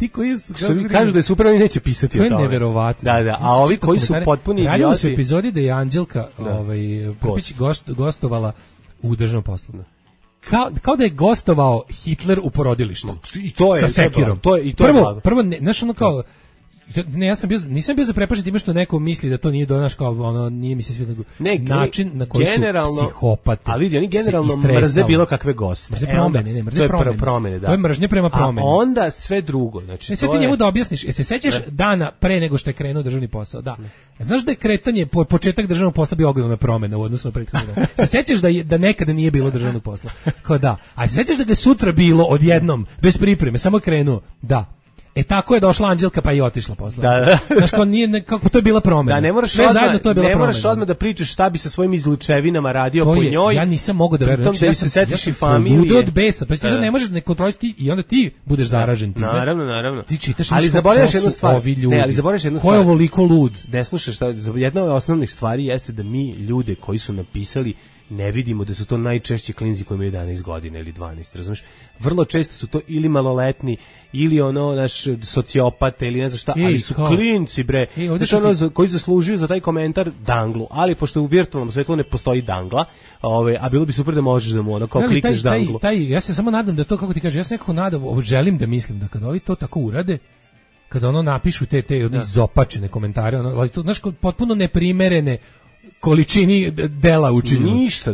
kažu da je super, oni neće pisati o tome. To je neverovatno. Da, a ovi koji su potpuni idioti. Radili su epizodi da je Anđelka Prpić gostovala u Državnom poslu. Kao da je gostovao Hitler u porodilištu. Sa sekirom. Prvo, znaš ono kao... Ne, nisam bio zaprepašen time što neko misli da to nije donaš kao nije mi se sviđa način na koji su psihopati. Ali vidi, oni generalno mrze bilo kakve goste. Mrze promene. To je mržnje prema promeni. A onda sve drugo. Znači, sve ti njemu da objasniš. Se sećaš dana pre nego što je krenuo državni posao? Da. Znaš da je kretanje, početak državnog posla bio ogromna promena u odnosu na prethodni dan. Se sećaš da nekada nije bilo državnog posla? Kao da. A se sećaš da ga sutra bilo odjednom, bez pripreme, samo krenuo? Da. Tako je došla Anđelka pa i otišla posle. Da. Znaš, kako to je bila promena. Da, ne moraš odmah da pričaš šta bi sa svojim izlučevinama radio po njoj. Ja nisam mogao da verujem. Ja se setiš i familije. Od besa. Pa ti sad ne možeš ne kontrolisati i onda ti budeš zaražen. Naravno. Ti čitaš ali zaboravljaš jednu stvar. Ko je ovoliko lud? Ne slušaš šta. Jedna od osnovnih stvari jeste da mi ljude koji su napisali ne vidimo da su to najčešće klinci koji imaju 11 godina ili 12, razumiješ? Vrlo često su to ili maloletni, ili naš sociopate, ili ne znam šta, ali su klinci, bre, koji zaslužuju za taj komentar danglu, ali pošto u virtualnom svetu ne postoji dangla, a bilo bi super da možeš da mu kao klikneš danglu. Ja se samo nadam da to, kako ti kažeš, ja se nekako nadam, želim da mislim da kad ovi to tako urade, kada napišu te izopačene komentare, znaš, potpuno neprimerene količini dela učinjeno. Ništa,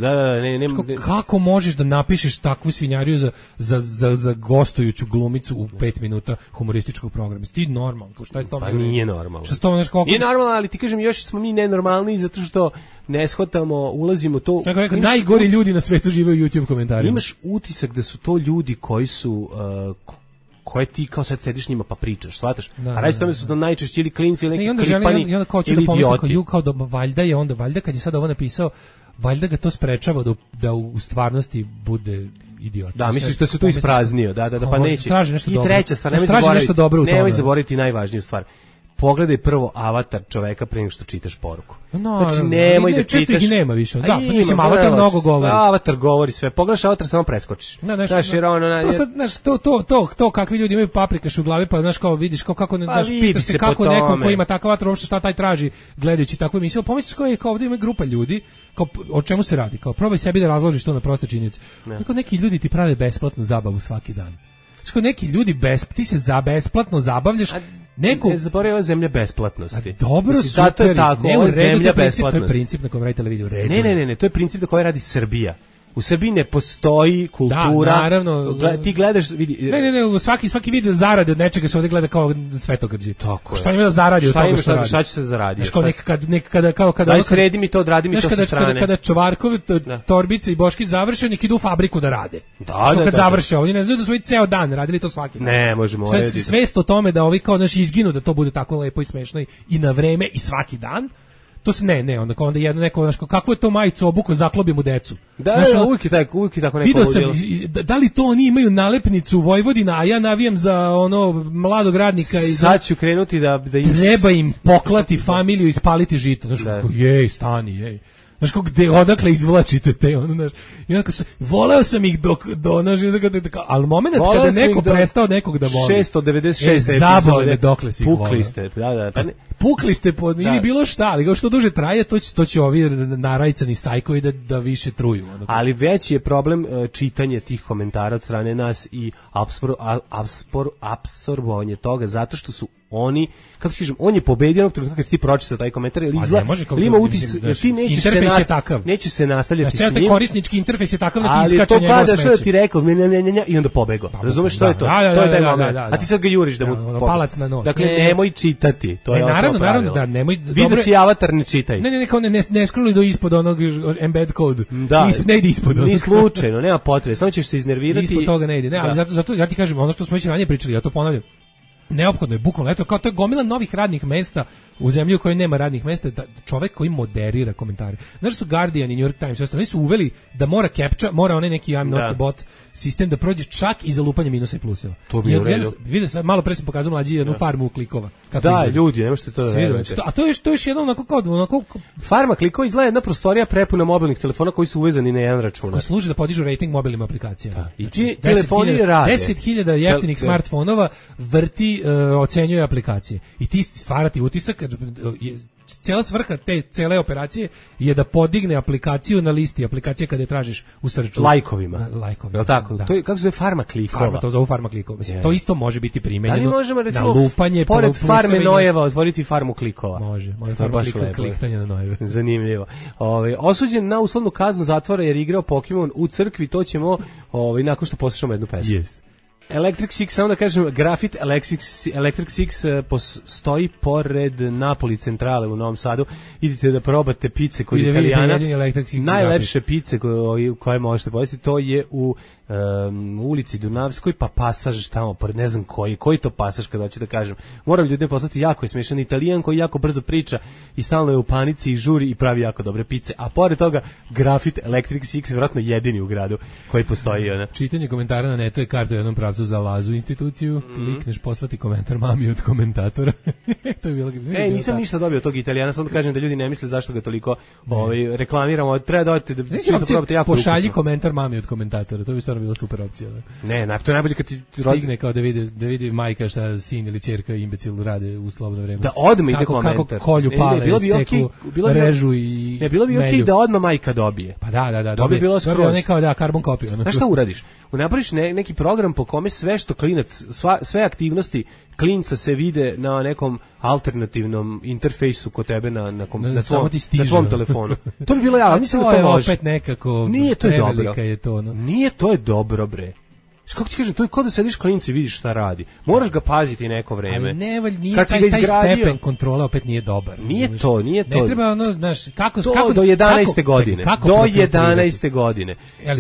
kako možeš da napišeš takvu svinjariju za gostujuću glumicu u 5 minuta humorističkog programa? Ti normalno, šta je s tom? Pa nije normalno. Nije normalno, ali ti kažem, još smo mi nenormalni zato što ne shvatamo, ulazimo to... Najgori ljudi na svetu žive u YouTube komentarima. Imaš utisak da su to ljudi koji su... koje ti kao sad sediš njima pa pričaš, shvataš? A radi tome su to najčešće ili klinci ili neki kripani ili idioti. Valjda kad je sad ovo napisao, valjda ga to sprečava da u stvarnosti bude idiot. Da, misliš da se tu ispraznio, pa neće. I treća stvar, nemoj zaboraviti najvažniju stvar. Pogledaj prvo avatar čoveka pre nego što čitaš poruku. Znači nemoj da čitaš. Često ih nema više. Da, mislim avatar mnogo govori. Avatar govori sve. Pogledaš avatar samo preskočiš. Znaš, to kakvi ljudi imaju paprikaš u glavi, pa znaš kao vidiš kako pitaš se kako nekom ko ima takav avatar uopšte šta taj traži gledajući takvu emisiju. Pomisliš kao ovdje ima grupa ljudi, kao o čemu se radi? Kao probaj sebi da razložiš to na proste činjenice. Kako neki ljudi ti prave besplatnu zabavu svaki dan. Znači neki ljudi ti se besplatno zabavljaš. Ne zaboravio ova zemlja besplatnosti. Dobro, super. Zato je tako, ovo je zemlja besplatnosti. To je princip na kojem radi televiziju. Ne, to je princip na kojem radi Srbija. U Srbiji ne postoji kultura. Da, naravno. Ti gledaš, vidi. Ne, svaki vidi zarade od nečega se ovde gleda kao svetogrđe. Tako je. Šta ima da zaradi od toga što radi? Šta će se zaraditi? Znaš, kao kada daj sredi mi to, odradi mi to sa strane. Kada Čvarkov, Torbica i Boškić završe, nek idu u fabriku da rade. Da, završe, oni ne znaju da su i ceo dan radili to svaki dan. Ne, možemo. Svest o tome da ovi kao izginu da to bude tako lepo i smešno i na vreme i svaki dan. To se onda jedno neko kako je to majicu obuku zaklobim u decu. Da, uvijek tako neko video sam, da li to oni imaju nalepnicu Vojvodina, a ja navijam za ono mladog radnika i sad ću krenuti da im treba im poklati familiju i spaliti žito. Znaš, jej, stani, jej. Znaš kako odakle izvlačite te, znaš. I onako voleo sam ih ali moment kada neko prestao nekog da voli. 696 zabole me dokle si ih voleo. Pukli ste, da. Pukli ste ili bilo šta, ali kao što duže traje, to će ovi narajcani sajkovi da više truju. Ali veći je problem čitanje tih komentara od strane nas i apsorbovanje toga, zato što su oni, kako ti kažem, on je pobedio onog trenutka kad si ti pročitao taj komentar, ili ima utisak, ti neće se nastavljati s njim. Korisnički interfejs je takav da ti iskače njegov smeće. Ali to pada što ti rekao, i onda pobego. Razumeš što je to? To je taj moment. A ti sad ga juriš da mu pobego. Palac na nos. Dakle, nemoj čitati. To je osnovno pravilo. Naravno, da, nemoj. Vidio si Avatar, ne čitaj. Ne scrolluj do ispod onog embed code. Ne ide ispod. Ni slučajno, nema potrebe. Samo ćeš se iznervirati. Ispod toga ne ide. Ne, ali zato ja ti kažem, ono što smo već ranije pričali, ja to ponavljam. Neophodno je bukvalno, eto, kao to je gomila novih radnih mesta u zemlji u kojoj nema radnih mesta, čovjek koji moderira komentare. Znaš su Guardian i New York Times, oni su uveli da mora onaj neki I'm not a bot sistem da prođe čak i za lupanje minusa i pluseva. To bi u redu. Vidio sam, malo pre sam pokazao mlađi jednu farmu klikova. Da, ljudi, ne možete to da verujete. A to je još jedno onako... Farma klikova izgleda jedna prostorija prepuna mobilnih telefona koji su uvezani na jedan računar. Ko služi da podižu rating mobilnim aplikacijama. Da. I ti telefoni rade. 10.000 jeftinih smartfonova vrti, ocenjuje aplikacije. I ti stvarati utisak, cijela svrha te cele operacije je da podigne aplikaciju na listi aplikacije kada je tražiš u searchu. Lajkovima. Je li tako? Da. To je, kako se zove, farma klikova? To zove farma klikova. Mislim, to isto može biti primenjeno. Da li možemo, recimo, na lupanje, pored farme nojeva otvoriti farmu klikova? Može farma kliktanje na nojeve. Zanimljivo. Osuđen na uslovnu kaznu zatvora jer igrao Pokemon u crkvi, to ćemo nakon što poslušamo jednu pesmu. Yes. Electric Six, samo da kažem, grafit Electric Six stoji pored Napoli centrale u Novom Sadu. Idite da probate pice kod Italijana. Najlepše pice koje možete pojesti, to je u ulici Dunavskoj, pa pasaž tamo, pored ne znam koji to pasaž, kada hoću da kažem. Moram ljudima poslati, jako je smešan Italijan koji jako brzo priča i stalno je u panici i žuri i pravi jako dobre pice. A pored toga, grafit Electric Six, vjerojatno jedini u gradu koji postoji. Čitanje komentara na netu je karta u jednom pravcu za Lazu instituciju, klikneš poslati komentar mami od komentatora. To je bilo nisam ništa dobio od tog Italijana, samo da kažem da ljudi ne misle zašto ga toliko reklamiramo. Treba da odete da svi to probate jako ukusno. Pošalji komentar mami od komentatora, to bi stvarno bila super opcija. Ne, to je najbolje kad ti stigne kao da vidi majka šta sin ili ćerka imbecil rade u slobodno vreme. Da odmah ide komentar. Kako kolju pale, seku, režu i ne, bilo bi okej da odmah majka dobije. Pa da. To bi bilo skroz. Neka carbon copy. Znaš šta uradiš? Napraviš neki program po kome sve što klinac, sve aktivnosti klinca se vide na nekom alternativnom interfejsu kod tebe na tvom telefonu. To bi bilo mislim da to može. Opet nekako nije to dobro. Je to, Nije to je dobro, bre. Kako ti kažem, to je kao da sediš klinci i vidiš šta radi. Moraš ga paziti neko vreme. Ali nije taj stepen kontrole opet nije dobar. Nije to. Ne treba kako do 11. godine. Do 11. godine.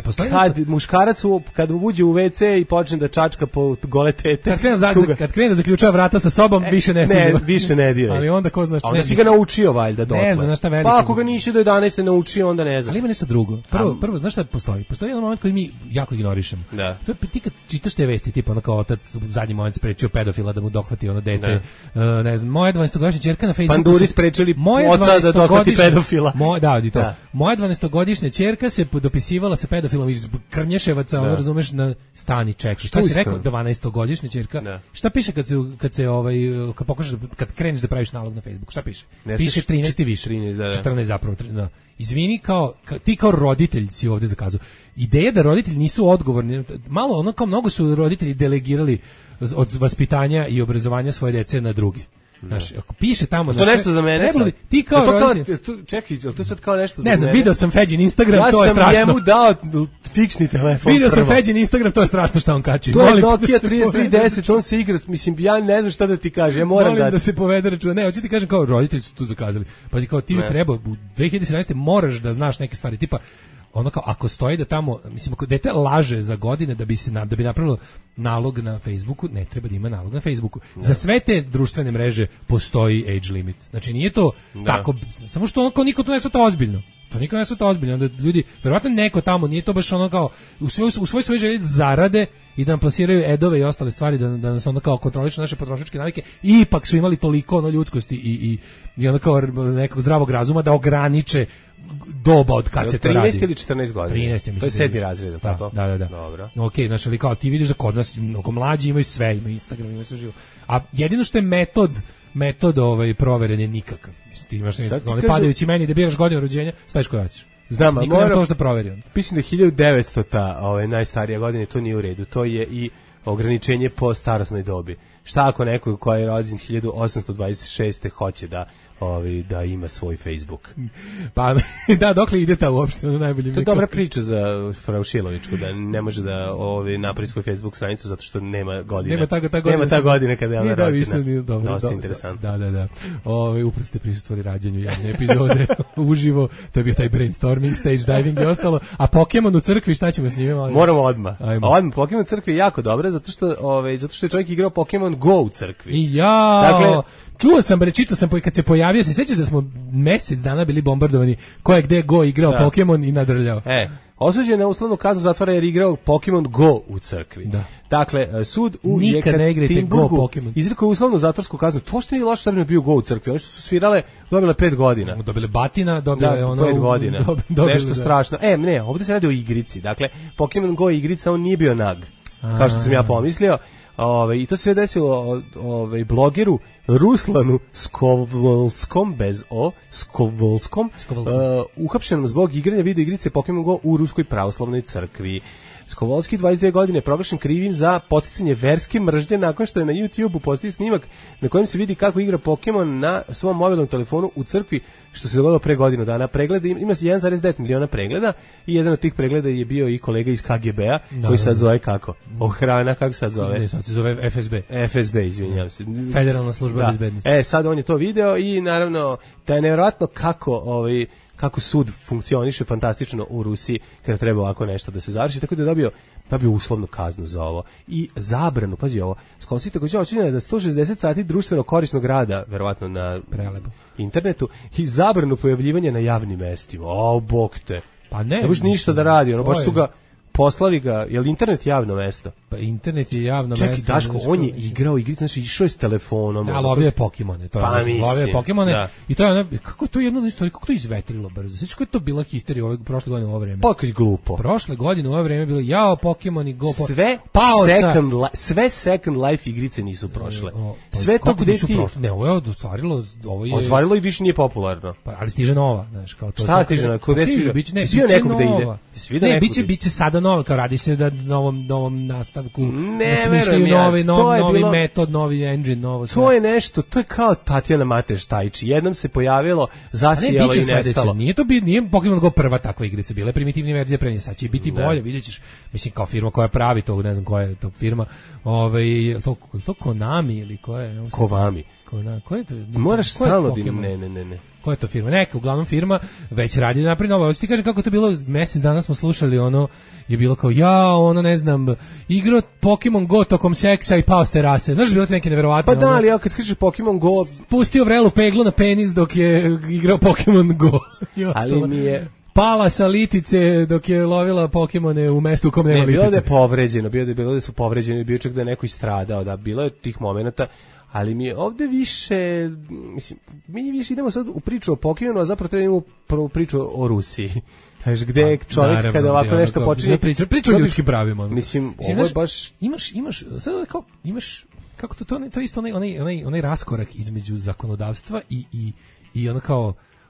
Kad muškarac kad uđe u WC i počne da čačka po gole tete. Kad krene da zaključava vrata sa sobom, više ne stiže. Ne, više ne diraj. Ali onda ko znaš. Onda si ga naučio valjda dotle. Ne znam šta veliko. Pa ako ga nisi do 11. naučio, onda ne znam. Ali ima nešto drugo. Prvo znaš šta postoji? Postoji jedan moment koji mi jako ignorišemo. To je kad čitaš te vesti, tipa ono kao otac u zadnji moment sprečio pedofila da mu dohvati ono dete, ne znam, moja 12-godišnja ćerka na Facebooku... Panduri sprečili oca da dohvati pedofila. Moja 12-godišnja ćerka se dopisivala sa pedofilom iz Krnješevaca, ono razumeš, na stani čeki. Šta si rekao? 12-godišnja ćerka. Šta piše kad kreneš da praviš nalog na Facebooku? Šta piše? Piše 13 i više. 14 zapravo. Izvini, ti kao roditelj si ovdje zakazao. Ideja da roditelji nisu odgovorni, malo ono kao mnogo su roditelji delegirali od vaspitanja i obrazovanja svoje dece na druge. Znaš, ako piše tamo... To nešto za mene sad. Ti kao roditelj... Čekaj, je li to sad kao nešto za mene? Ne znam, video sam Feđin Instagram, to je strašno. Ja sam njemu dao fiksni telefon. Video sam Feđin Instagram, to je strašno šta on kači. To je Nokia 3310, on se igra, mislim, ja ne znam šta da ti kaže, ja moram Molim da se povede računa. Ne, hoću ti kažem kao roditelji su tu zakazali. Pazi, kao ti treba, u 2017. moraš da znaš neke stvari, tipa, ono kao ako stoji da tamo, mislim, ako dete laže za godine da bi napravilo nalog na Facebooku, ne treba da ima nalog na Facebooku. Za sve te društvene mreže postoji age limit. Znači nije to tako, samo što ono kao niko to ne shvata ozbiljno. To niko ne shvata ozbiljno. Onda ljudi, verovatno neko tamo, nije to baš ono kao u svoj želji da zarade i da nam plasiraju edove i ostale stvari, da nas onda kao kontrolišu naše potrošačke navike, i ipak su imali toliko ono ljudskosti i onda kao nekog zdravog razuma da ograniče doba od kad se to radi. 13 ili 14 godina? 13, mislim. To je 7. razred, tako? Da. Dobro. Okej, znači, ali kao ti vidiš da kod nas mnogo mlađi imaju sve, imaju Instagram, imaju sve živo. A jedino što je metod proveren je nikakav. Mislim, ti imaš padajući meni da biraš godinu rođenja, staviš koji hoćeš. Znam, niko nema to što proveri on. Mislim da je 1900 najstarija godina, to nije u redu. To je i ograničenje po starosnoj dobi. Šta ako neko koji je rođen 1826. hoće da ima svoj Facebook? Pa da, dokle ide ta uopšte, najbolje. To je dobra priča za Frau Šilovićku, da ne može da napravi svoj Facebook stranicu zato što nema godine. Nema ta godina kada je ona rođena. Dosta interesantno. Da. Upravo ste prisustvovali rađenju jedne epizode uživo, to je bio taj brainstorming, stage diving i ostalo. A Pokemon u crkvi, šta ćemo s njime? Moramo odmah. Pokemon u crkvi je jako dobra, zato što je čovjek igrao Pokemon Go u crkvi. Dakle, čuo sam, čitao sam kad se pojavio, se sjećaš da smo mesec dana bili bombardovani ko je gde Go igrao Pokemon i nadrljao. Osuđen na uslovnu kaznu zatvora jer igrao Pokemon Go u crkvi. Da. Dakle, sud u Jekaterinburgu izrekao uslovnu zatvorsku kaznu. To što nije loše da bi bio Go u crkvi. Oni što su svirale dobile 5 godina. Dobile batina, dobile ono 5 godina. Nešto strašno. Ne, ovdje se radi o igrici. Dakle, Pokemon Go igrica, on nije bio nag. Kao što sam ja pomislio. I to se desilo blogeru Ruslanu Skovolskom, bez O, Skovolskom, uhapšenom zbog igranja video igrice Pokemon Go u Ruskoj pravoslavnoj crkvi. Skovolski 22 godine proglašen krivim za poticanje verske mržnje nakon što je na YouTubeu postao snimak na kojem se vidi kako igra Pokemon na svom mobilnom telefonu u crkvi, što se dogodilo pre godinu dana. Pregleda ima 1,9 miliona pregleda i jedan od tih pregleda je bio i kolega iz KGB-a koji sad zove kako? Ohrana, kako sad zove? Ne, sad se zove FSB. FSB, izvinjavam se. Federalna služba bezbednosti. Sad on je to video i naravno da je nevjerojatno kako sud funkcioniše fantastično u Rusiji kada treba ovako nešto da se završi, tako da je dobio uslovnu kaznu za ovo i zabranu, pazi ovo, Skovolski također očinjeno da 160 sati društveno korisnog rada, verovatno na internetu, i zabranu pojavljivanja na javnim mestima. Bog te. Pa ne baš ništa da radi, baš su ga poslali ga, je li internet javno mesto? Pa internet je javno mesto. Čekaj, Daško, on je igrao igrice, znači išao je s telefonom. Da, lovio je Pokemone, to je lovio je Pokemone i to je ono, kako je to jedno istorija, kako to izvetrilo brzo. Znači kako je to bila histerija prošle godine u ovo vreme? Pa kad glupo. Prošle godine u ovo vreme bilo Pokemon i Go. Sve Second Life igrice nisu prošle. Sve to gde ti ne, ovo je ostvarilo, ostvarilo i više nije popularno. Pa ali stiže nova, znači kao to. Šta stiže? Kod stiže? Biće nekog da ide. Ne, biće sada nova, kao radi se da novom nastavku smišljaju novi metod, novi engine, novo sve. To je nešto, to je kao Tatjana Mateš-Tajči. Jednom se pojavilo, zasijalo i nestalo. Nije Pokemon Go prva takva igrica, bila je primitivna verzija pre nje, sad će biti bolje, vidjet ćeš, mislim, kao firma koja pravi to, ne znam koja je to firma, to Konami ili koja je? Kovami. Ko je to? Moraš stalno ne. Koja je to firma? Neka, uglavnom firma već radi napred novo. Hoćeš ti kažem kako to bilo, mjesec dana smo slušali je bilo kao ne znam, igrao Pokemon Go tokom seksa i pao s terase. Znaš, bilo ti neke neverovatne. Pa da, ali ja kad kažeš Pokemon Go, pustio vrelu peglu na penis dok je igrao Pokemon Go. Ali mi je pala sa litice dok je lovila Pokemone u mestu u kom nema litice. Bilo da je povređeno, bilo da su povređeni, bio čak da je neko istradao, da bilo je tih momenata. Ali mi je ovdje više, mislim, mi više idemo sad u priču o Pokemonu, a zapravo trebamo prvu priču o Rusiji. Znaš, gde čovjek naravno, kada ovako nešto počinje... Priču o ljudskim pravima. Mislim, ovo je baš... Imaš, sad imaš, kako to je isto onaj raskorak između zakonodavstva i ono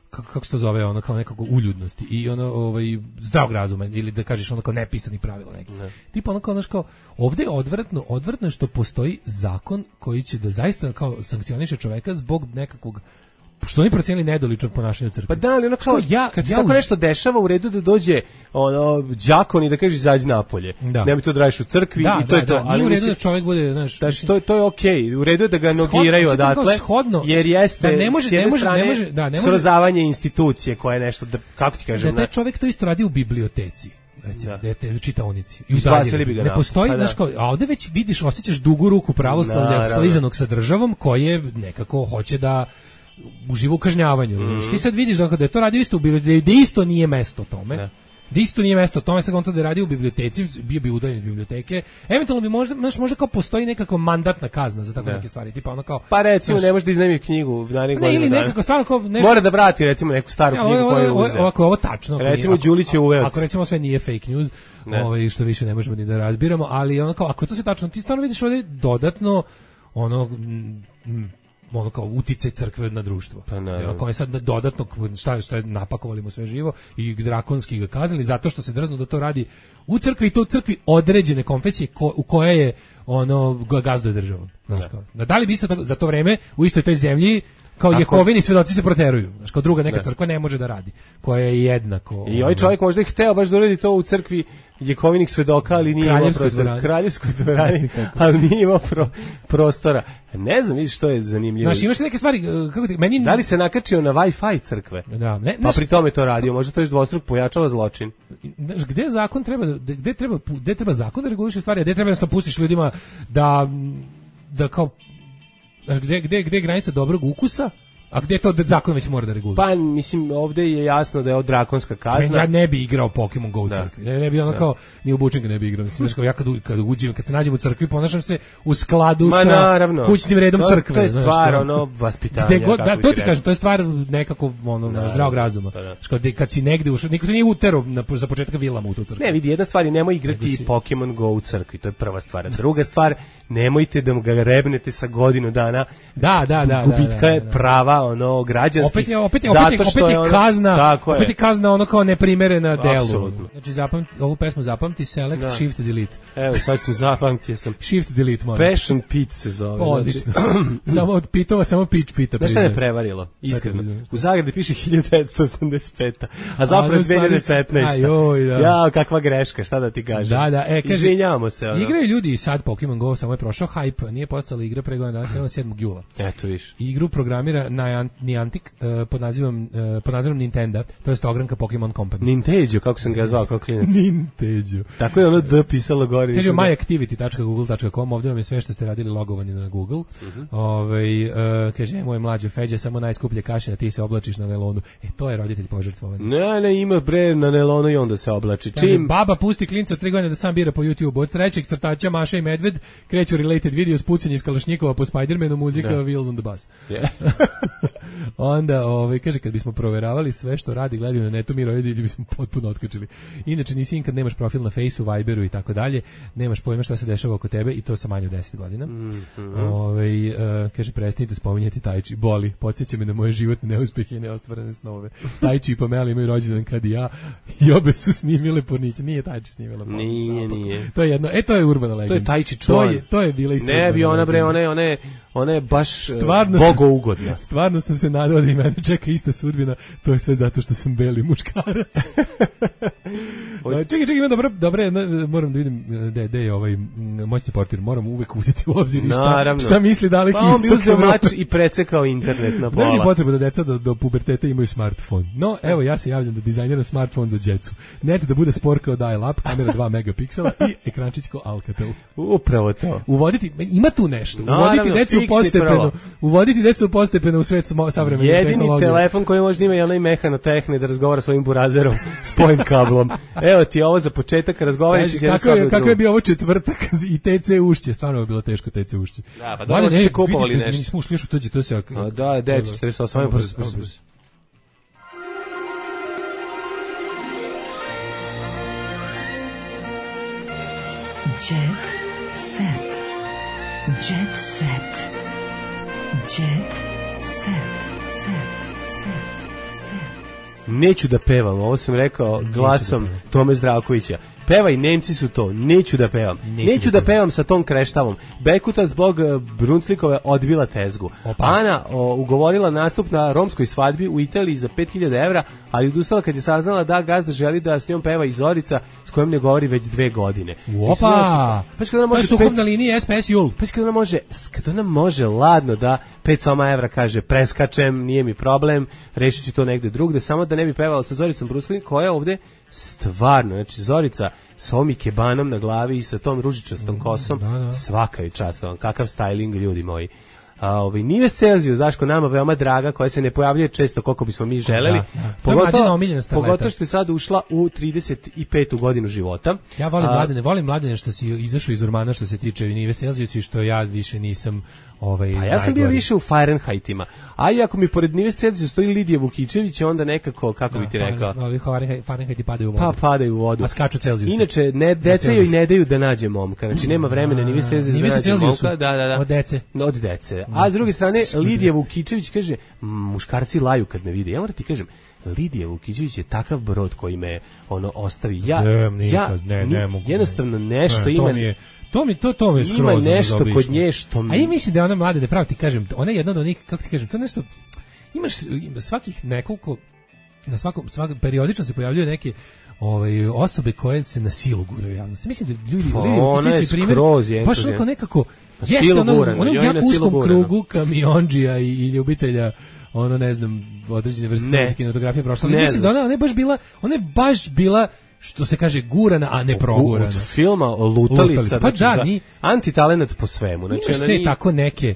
kako se to zove, ono kao nekako uljudnosti i ono zdravog razuma ili da kažeš ono kao nepisani pravilo neki. Tipa ono kao ovde je odvratno je što postoji zakon koji će da zaista kao sankcioniše čoveka zbog nekakvog što oni procenili nedoličnog ponašanja u crkvi. Pa da, ali ono kao, kad se tako nešto dešava, u redu da dođe đakon i da kaže izađi napolje. Nemoj to da radiš u crkvi i to je to. Nije u redu da čovjek bude, znaš... To je okej, u redu je da ga nogiraju odatle, jer jeste s jedne strane srozavanje institucije koje je nešto, kako ti kažem... Da taj čovjek to isto radi u biblioteci. Recimo, u čitaonici. Ne postoji, znaš kao, a ovde već vidiš, osjećaš dugu ruku pravoslavlja slizanog sa državom koje nekako hoće da uživa u kažnjavanju, razumiješ? Ti sad vidiš da je to radio isto u biblioteci, da isto nije mesto tome. Da isto nije mesto tome, sad on to da je radio u biblioteci, bio bi udaljen iz biblioteke. Eventualno bi možda kao postoji nekako mandatna kazna za tako neke stvari, tipa ono kao... Pa recimo, ne može da iznajmi knjigu. Ne, ili nekako stvarno kao nešto... Mora da vrati recimo neku staru knjigu koju je uzeo. Ovako, ovo tačno. Recimo, Đulić je uveo. Ako recimo sve nije fake news, što više ne možemo ni da razbiramo, ali ono kao, ako je to sve tačno, ti stvarno vidiš ovdje dodatno ono kao uticaj crkve na društvo. Koje je sad dodatno šta je napakovali mu sve živo i drakonski ga kaznili zato što se drznu da to radi u crkvi i to u crkvi određene konfesije u koje je gazduje državom. Da li bi isto za to vreme u istoj toj zemlji kao Jehovini svedoci se proteruju. Znači, kao druga neka crkva ne može da radi. Koja je jednako... I ovaj čovjek možda je hteo baš da uredi to u crkvi Jehovinih svedoka, ali nije imao prostora. Kraljevskoj dvorani, ali nije imao prostora. Ne znam, vidiš što je zanimljivo. Znači, imaš neke stvari... Da li se nakačio na Wi-Fi crkve? Da, pa pri tome to radio. Možda to još dvostruk pojačava zločin. Gde zakon gde treba zakon da reguliše stvari, a gde treba da pustiš ljudima da kao... Znaš, gde je granica dobrog ukusa, a gde to zakon već mora da reguliše? Pa, mislim, ovde je jasno da je ovo drakonska kazna. Ja ne bi igrao Pokemon Go u crkvi. Ne bi ono kao, ni u Bučinga ne bi igrao. Mislim, ja kad se nađem u crkvi, ponašam se u skladu sa kućnim redom crkve. To je stvar, vaspitanja. To ti kažem, to je stvar nekako, zdravog razuma. Kad si negde ušao, niko te nije utero za početka vilama u tu crkvu. Ne, vidi, jedna stvar je, nemoj igrati Pokemon Go u crkvi, to je prva stvar. Druga stvar, nemojte da ga rebnete sa godinu dana. Gubitka je prava, građanskih. Opet je kazna ono kao neprimerena delu. Znači ovu pesmu zapamti, select, shift, delete. Evo, sad sam zapamtio sam. Shift, delete, moram. Passion Pit se zove. Odlično. Samo od pitova, samo pitch pita. Znaš šta me prevarilo? Iskreno. U Zagradi piše 1985. A zapravo 2015. Ja, kakva greška, šta da ti kažem. Izvinjavamo se. Igraju ljudi i sad Pokemon Go, samo je prošao hype, nije postala igra pre godina, krenuo 7. jula. Eto viš. Igru programira Niantic pod nazivom Nintendo, to je ogranka Pokemon Company. Ninteđo, kako sam ga zvao kao klinac. Ninteđo. Tako je ono D pisalo gore. Kaže myactivity.google.com, ovdje vam je sve što ste radili logovani na Google. Kaže, moj mlađe Feđa, samo najskuplje kaše, a ti se oblačiš na nelonu. To je roditelj požrtvovan. Ne, ima bre na nelonu i onda se oblači. Kaže, baba pusti klinca od 3 godine da sam bira po YouTube. Od trećeg crtača Maša i Medved kreću related video s pucanje iz Kalašnjikova po Spider-Manu, muzika Wheels on the Bus. Onda, kaže, kad bismo proveravali sve što radi, gledaju na netu, mi roditelji bismo potpuno otkačili. Inače, nisi in kad nemaš profil na Faceu, Viberu i tako dalje, nemaš pojma šta se dešava oko tebe i to sa manje od 10 godina. Kaže, prestanite spominjati Tai Chi, boli, podsjeća me na moje životne neuspehe i neostvarene snove. Tai Chi i Pamela imaju rođendan kad i ja, i obe su snimile porniće. Nije Tai Chi snimila porniće. Nije. To je jedno, to je urbana legenda. To je Tai Chi član. To je bila isto. Ne bi ona bre, ona je baš bogougodna. Stvarno sam se nadao da i mene čeka ista sudbina, to je sve zato što sam beli muškarac. Čekaj, ima dobre, moram da vidim gde je ovaj moćni portir, moram uvek uzeti u obzir šta misli Dalek Istok. Pa on bi uzeo mač i precekao internet na pola. Ne bi potreba da deca do puberteta imaju smartfon. No, evo, ja se javljam da dizajniram smartfon za djecu. Net da bude spor kao dial-up, kamera 2 megapiksela i ekrančić kao Alcatel. Upravo to. Ima tu nešto. Uvoditi decu postepeno u svet savremene tehnologije. Jedini telefon koji možda ima je onaj mehanotehne da razgovara svojim burazerom s spojen kablom. Evo ti ovo za početak, razgovarati s jednom svakog kako je bio ovo četvrtak i TC ušće, stvarno je bilo teško TC ušće. Da, pa dobro ste kupovali nešto. Nismo ušli još u tuđe, to se... Da, 948, brzo. Jet set. Jet set. Jet set. Set. neću da pevam, ovo sam rekao glasom Tome Zdravkovića. Pevaj, Nemci su to, neću da pevam. Neću da pevam sa tom kreštavom. Bekuta zbog Brunclikove odbila tezgu. Ana ugovorila nastup na romskoj svadbi u Italiji za 5000 evra, ali odustala kad je saznala da gazda želi da s njom peva i Zorica, s kojom ne govori već 2 godine. Opa! Pa kada ona može suhom liniji SPS Jul. Pa kada ona može ladno da 500 evra kaže preskačem, nije mi problem, rešit ću to negde drugde, samo da ne bi pevala sa Zoricom Bruslinik, koja je ovde stvarno, znači Zorica sa ovim kebanom na glavi i sa tom ružičastom kosom, svaka je čast, kakav styling, ljudi moji. Nives Celzijus, Daško, nama veoma draga, koja se ne pojavljuje često koliko bismo mi želeli. Pogotovo što je sad ušla u 35. godinu života. Ja volim mladene što si izašao iz Urmana što se tiče Nives Celzijus i što ja više nisam pa ja sam bio više u Fahrenheitima. A i ako mi pored Nives Celzijus stoji Lidija Vukičević, onda nekako, kako bi ti rekao? Fahrenheiti padaju u vodu. Pa padaju u vodu. A skaču Celzijus. Inače, deca joj ne daju da nađe momka. Znači, nema vremena Nives Celzijus da nađe momka. Da. Od dece. A s druge strane, Lidija Vukičević kaže, muškarci laju kad me vide. Ja moram ti kažem, Lidija Vukićević je takav brod koji me ostavi. Ne mogu. Jednostavno nešto ima. To mi je skroz. Ima nešto kod nje što mi... A ja mislim da ona mlade, da pravo ti kažem, ona je jedna od onih, kako ti kažem, to je nešto, imaš svakih nekoliko, periodično se pojavljaju neke osobe koje se na silu guraju u javnosti. Mislim da ljudi, ona je skroz je. Baš neko, jeste ono jako uskom krugu kamiondžija i ljubitelja ne znam, određene vrste kinematografije prošla. Mislim da ona je baš bila što se kaže gurana, a ne progurana. Od filma Lutalica, pa da, antitalenat po svemu. Znači, imaš te tako neke,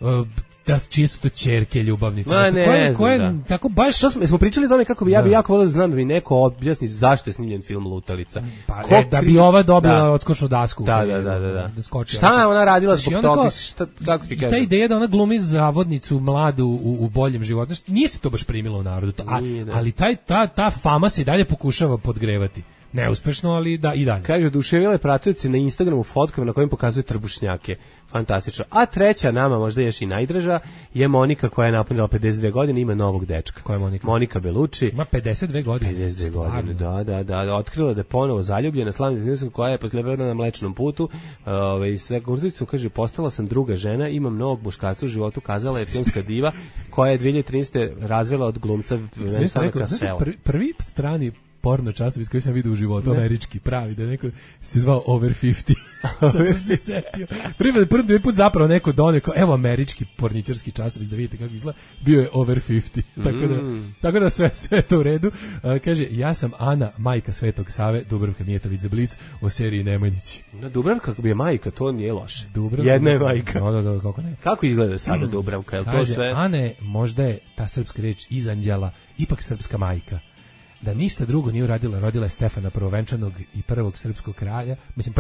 čije su to ćerke ljubavnice. Koje tako baš... Smo pričali o tome kako bi ja jako volio da znam da mi neko objasni zašto je snimljen film Lutalica. Da bi ova dobila odskočnu dasku. Da. Šta je ona radila zbog toga? Kako ti kažem? Ta ideja da ona glumi zavodnicu mladu u boljem životu, nije se to baš primilo u narodu. Ali ta fama se i dalje pokušava podgrevati. Neuspešno, ali da i dalje. Kaže, oduševile pratioci na Instagramu fotkama na kojim pokazuju trbušnjake. Fantastično. A treća, nama možda još i najdraža, je Monika koja je napunila 52 godine, ima novog dečka. Koja je Monika? Monika Belucci. Ima 52 godine. 52 godine, da. Otkrila da je ponovo zaljubljena, slavna koja je posljedno na Mlečnom putu. Sve Gurtovicom kaže, postala sam druga žena, imam novog muškarca u životu, kazala je filmska diva, koja je 2013. razvela od glumca Vincenta Cassela. Prvi strani porno časopis koji sam vidio u životu, američki, pravi, da neko se zvao Over 50. Sad sam se setio. Prvi put zapravo neko doneko, evo američki porničarski časopis, da vidite kako izgleda, bio je Over 50. Tako da sve to u redu. Kaže, ja sam Ana, majka Svetog Save, Dubravka Mijetović za Blic, o seriji Nemanjići. Dubravka bi je majka, to nije loše. Jedna je majka. Da, kako ne. Kako izgleda sada Dubravka? Je kaže, to sve? Ane, možda je ta srpska reč iz anđela, ipak srpska majka. Da ništa drugo nije uradila, rodila je Stefana Prvovenčanog i prvog srpskog kralja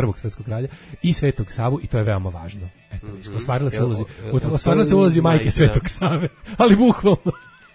i Svetog Savu i to je veoma važno. Eto, ostvarila se ulozi majke Svetog Save, ali bukvalno.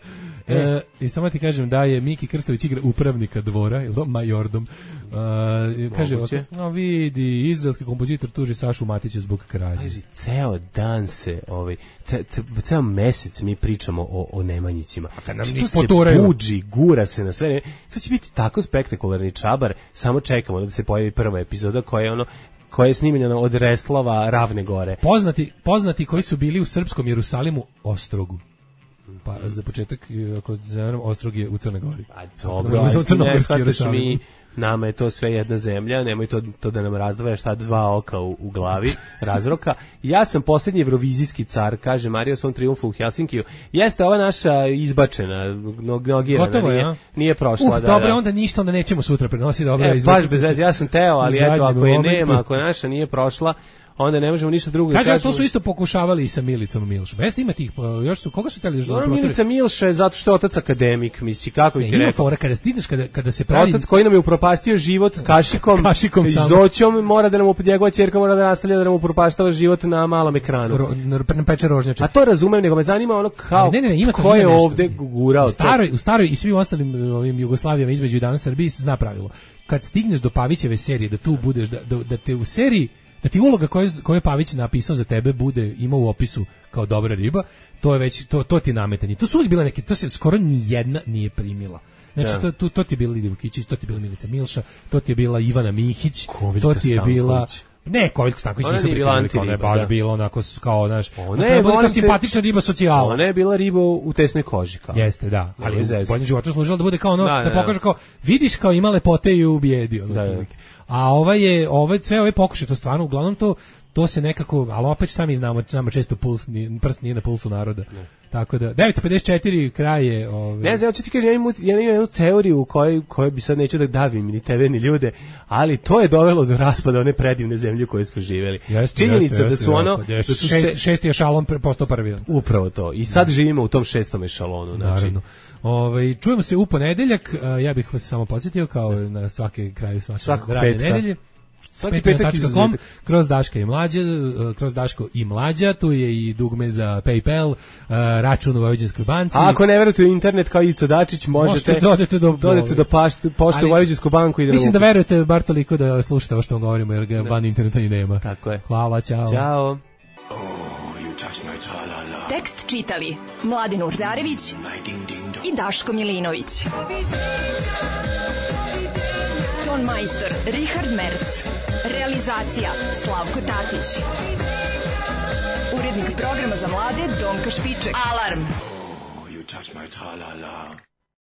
I samo ti kažem da je Miki Krstović igra upravnika dvora, ili majordom. Kaže, vidi, izraelski kompozitor tuži Sašu Matića zbog krađe. Kaže, ceo dan se, ceo mesec mi pričamo o Nemanjićima. A kad nam njih poturaju. Buđi, gura se na sve. To će biti tako spektakularni čabar, samo čekamo da se pojavi prva epizoda koja je snimljena od Reslava Ravne Gore. Poznati koji su bili u srpskom Jerusalimu Ostrogu. Pa za početak, ako znam, Ostrog je u Crnoj Gori. A dobro, ne shvataš mi, nama je to sve jedna zemlja, nemoj to da nam razdvaja šta dva oka u glavi, razroka. Ja sam posljednji evrovizijski car, kaže Marija o svom triumfu u Helsinkiju. Jeste ova naša izbačena, nogirana, nije prošla. Dobro, onda ništa, onda nećemo sutra prenositi. Baš bez veze, ja sam teo, ali eto, ako je nema, ako je naša nije prošla, onda ne možemo ništa drugo. Kaže, to su isto pokušavali i sa Milicom Milšom. Jeste ima tih, još su, koga su teli još? Milica Milša je zato što je otac akademik, misli, kako bi ti rekao. Fora, kada se pravi... Otac koji nam je upropastio život kašikom i zoćom, mora da nam njegova ćerka mora da nastavlja da nam upropaštava život na malom ekranu. Na peče rožnjače. A to razumem, nego me zanima ono kao, ko je ovde gurao to. U staroj i svim ostalim Jugoslavijama između i danas Srbiji se zna pravilo. Kad stigneš do Pavićeve serije, da tu budeš, da te u seriji, da ti uloga koju je Pavić napisao za tebe ima u opisu kao dobra riba, to je već to ti je nametanje. To su uvijek bila neke, to se skoro ni jedna nije primila. Znači, to ti je bila Lidija Vukićić, to ti je bila Milica Milša, to ti je bila Ivana Mihić, to ti je bila... Ne, Koviljka Stanković nisu prikazali, ona je baš bila onako kao, znaš, ona je bila simpatična riba socijala. Ona je bila riba u tesnoj koži. Kao. Jeste, da, ali u boljem životu služila da bude kao ono, da pokaže kao, vidiš kao ima lepote i u bijedi. A sve ove pokušaj, to stvarno, uglavnom to se nekako, ali opet sami znamo, nama često prst nije na pulsu naroda. Ne. Tako da, 9.54 kraj je... Ne znam, ću ti kažem, ja imam jednu teoriju u kojoj bi sad neću da davim ni tebe ni ljude, ali to je dovelo do raspada one predivne zemlje koje smo živjeli. Činjenica da su ono... Šesti ešalon postao prvi. Upravo to. I sad živimo u tom šestom ešalonu. Naravno. Čujemo se u ponedeljak, ja bih vas samo podsjetio kao na svake kraju svake radne nedelje. Svaki petak izuzetak. Kroz Daško i Mlađa, tu je i dugme za PayPal, račun u Vojvođanskoj banci. A ako ne verujete u internet kao Ica Dačić, možete dodati do pošte u Vojvođansku banku. Mislim da verujete bar toliko da slušate ovo što vam govorimo, jer ga van interneta i nema. Tako je. Hvala, ćao. Ćao. Tekst čitali Mladin Urdarević i Daško Milinović. Ton majstor Richard Merc. Realizacija Slavko Tatić. Urednik programa za mlade Donka Špiček. Alarm!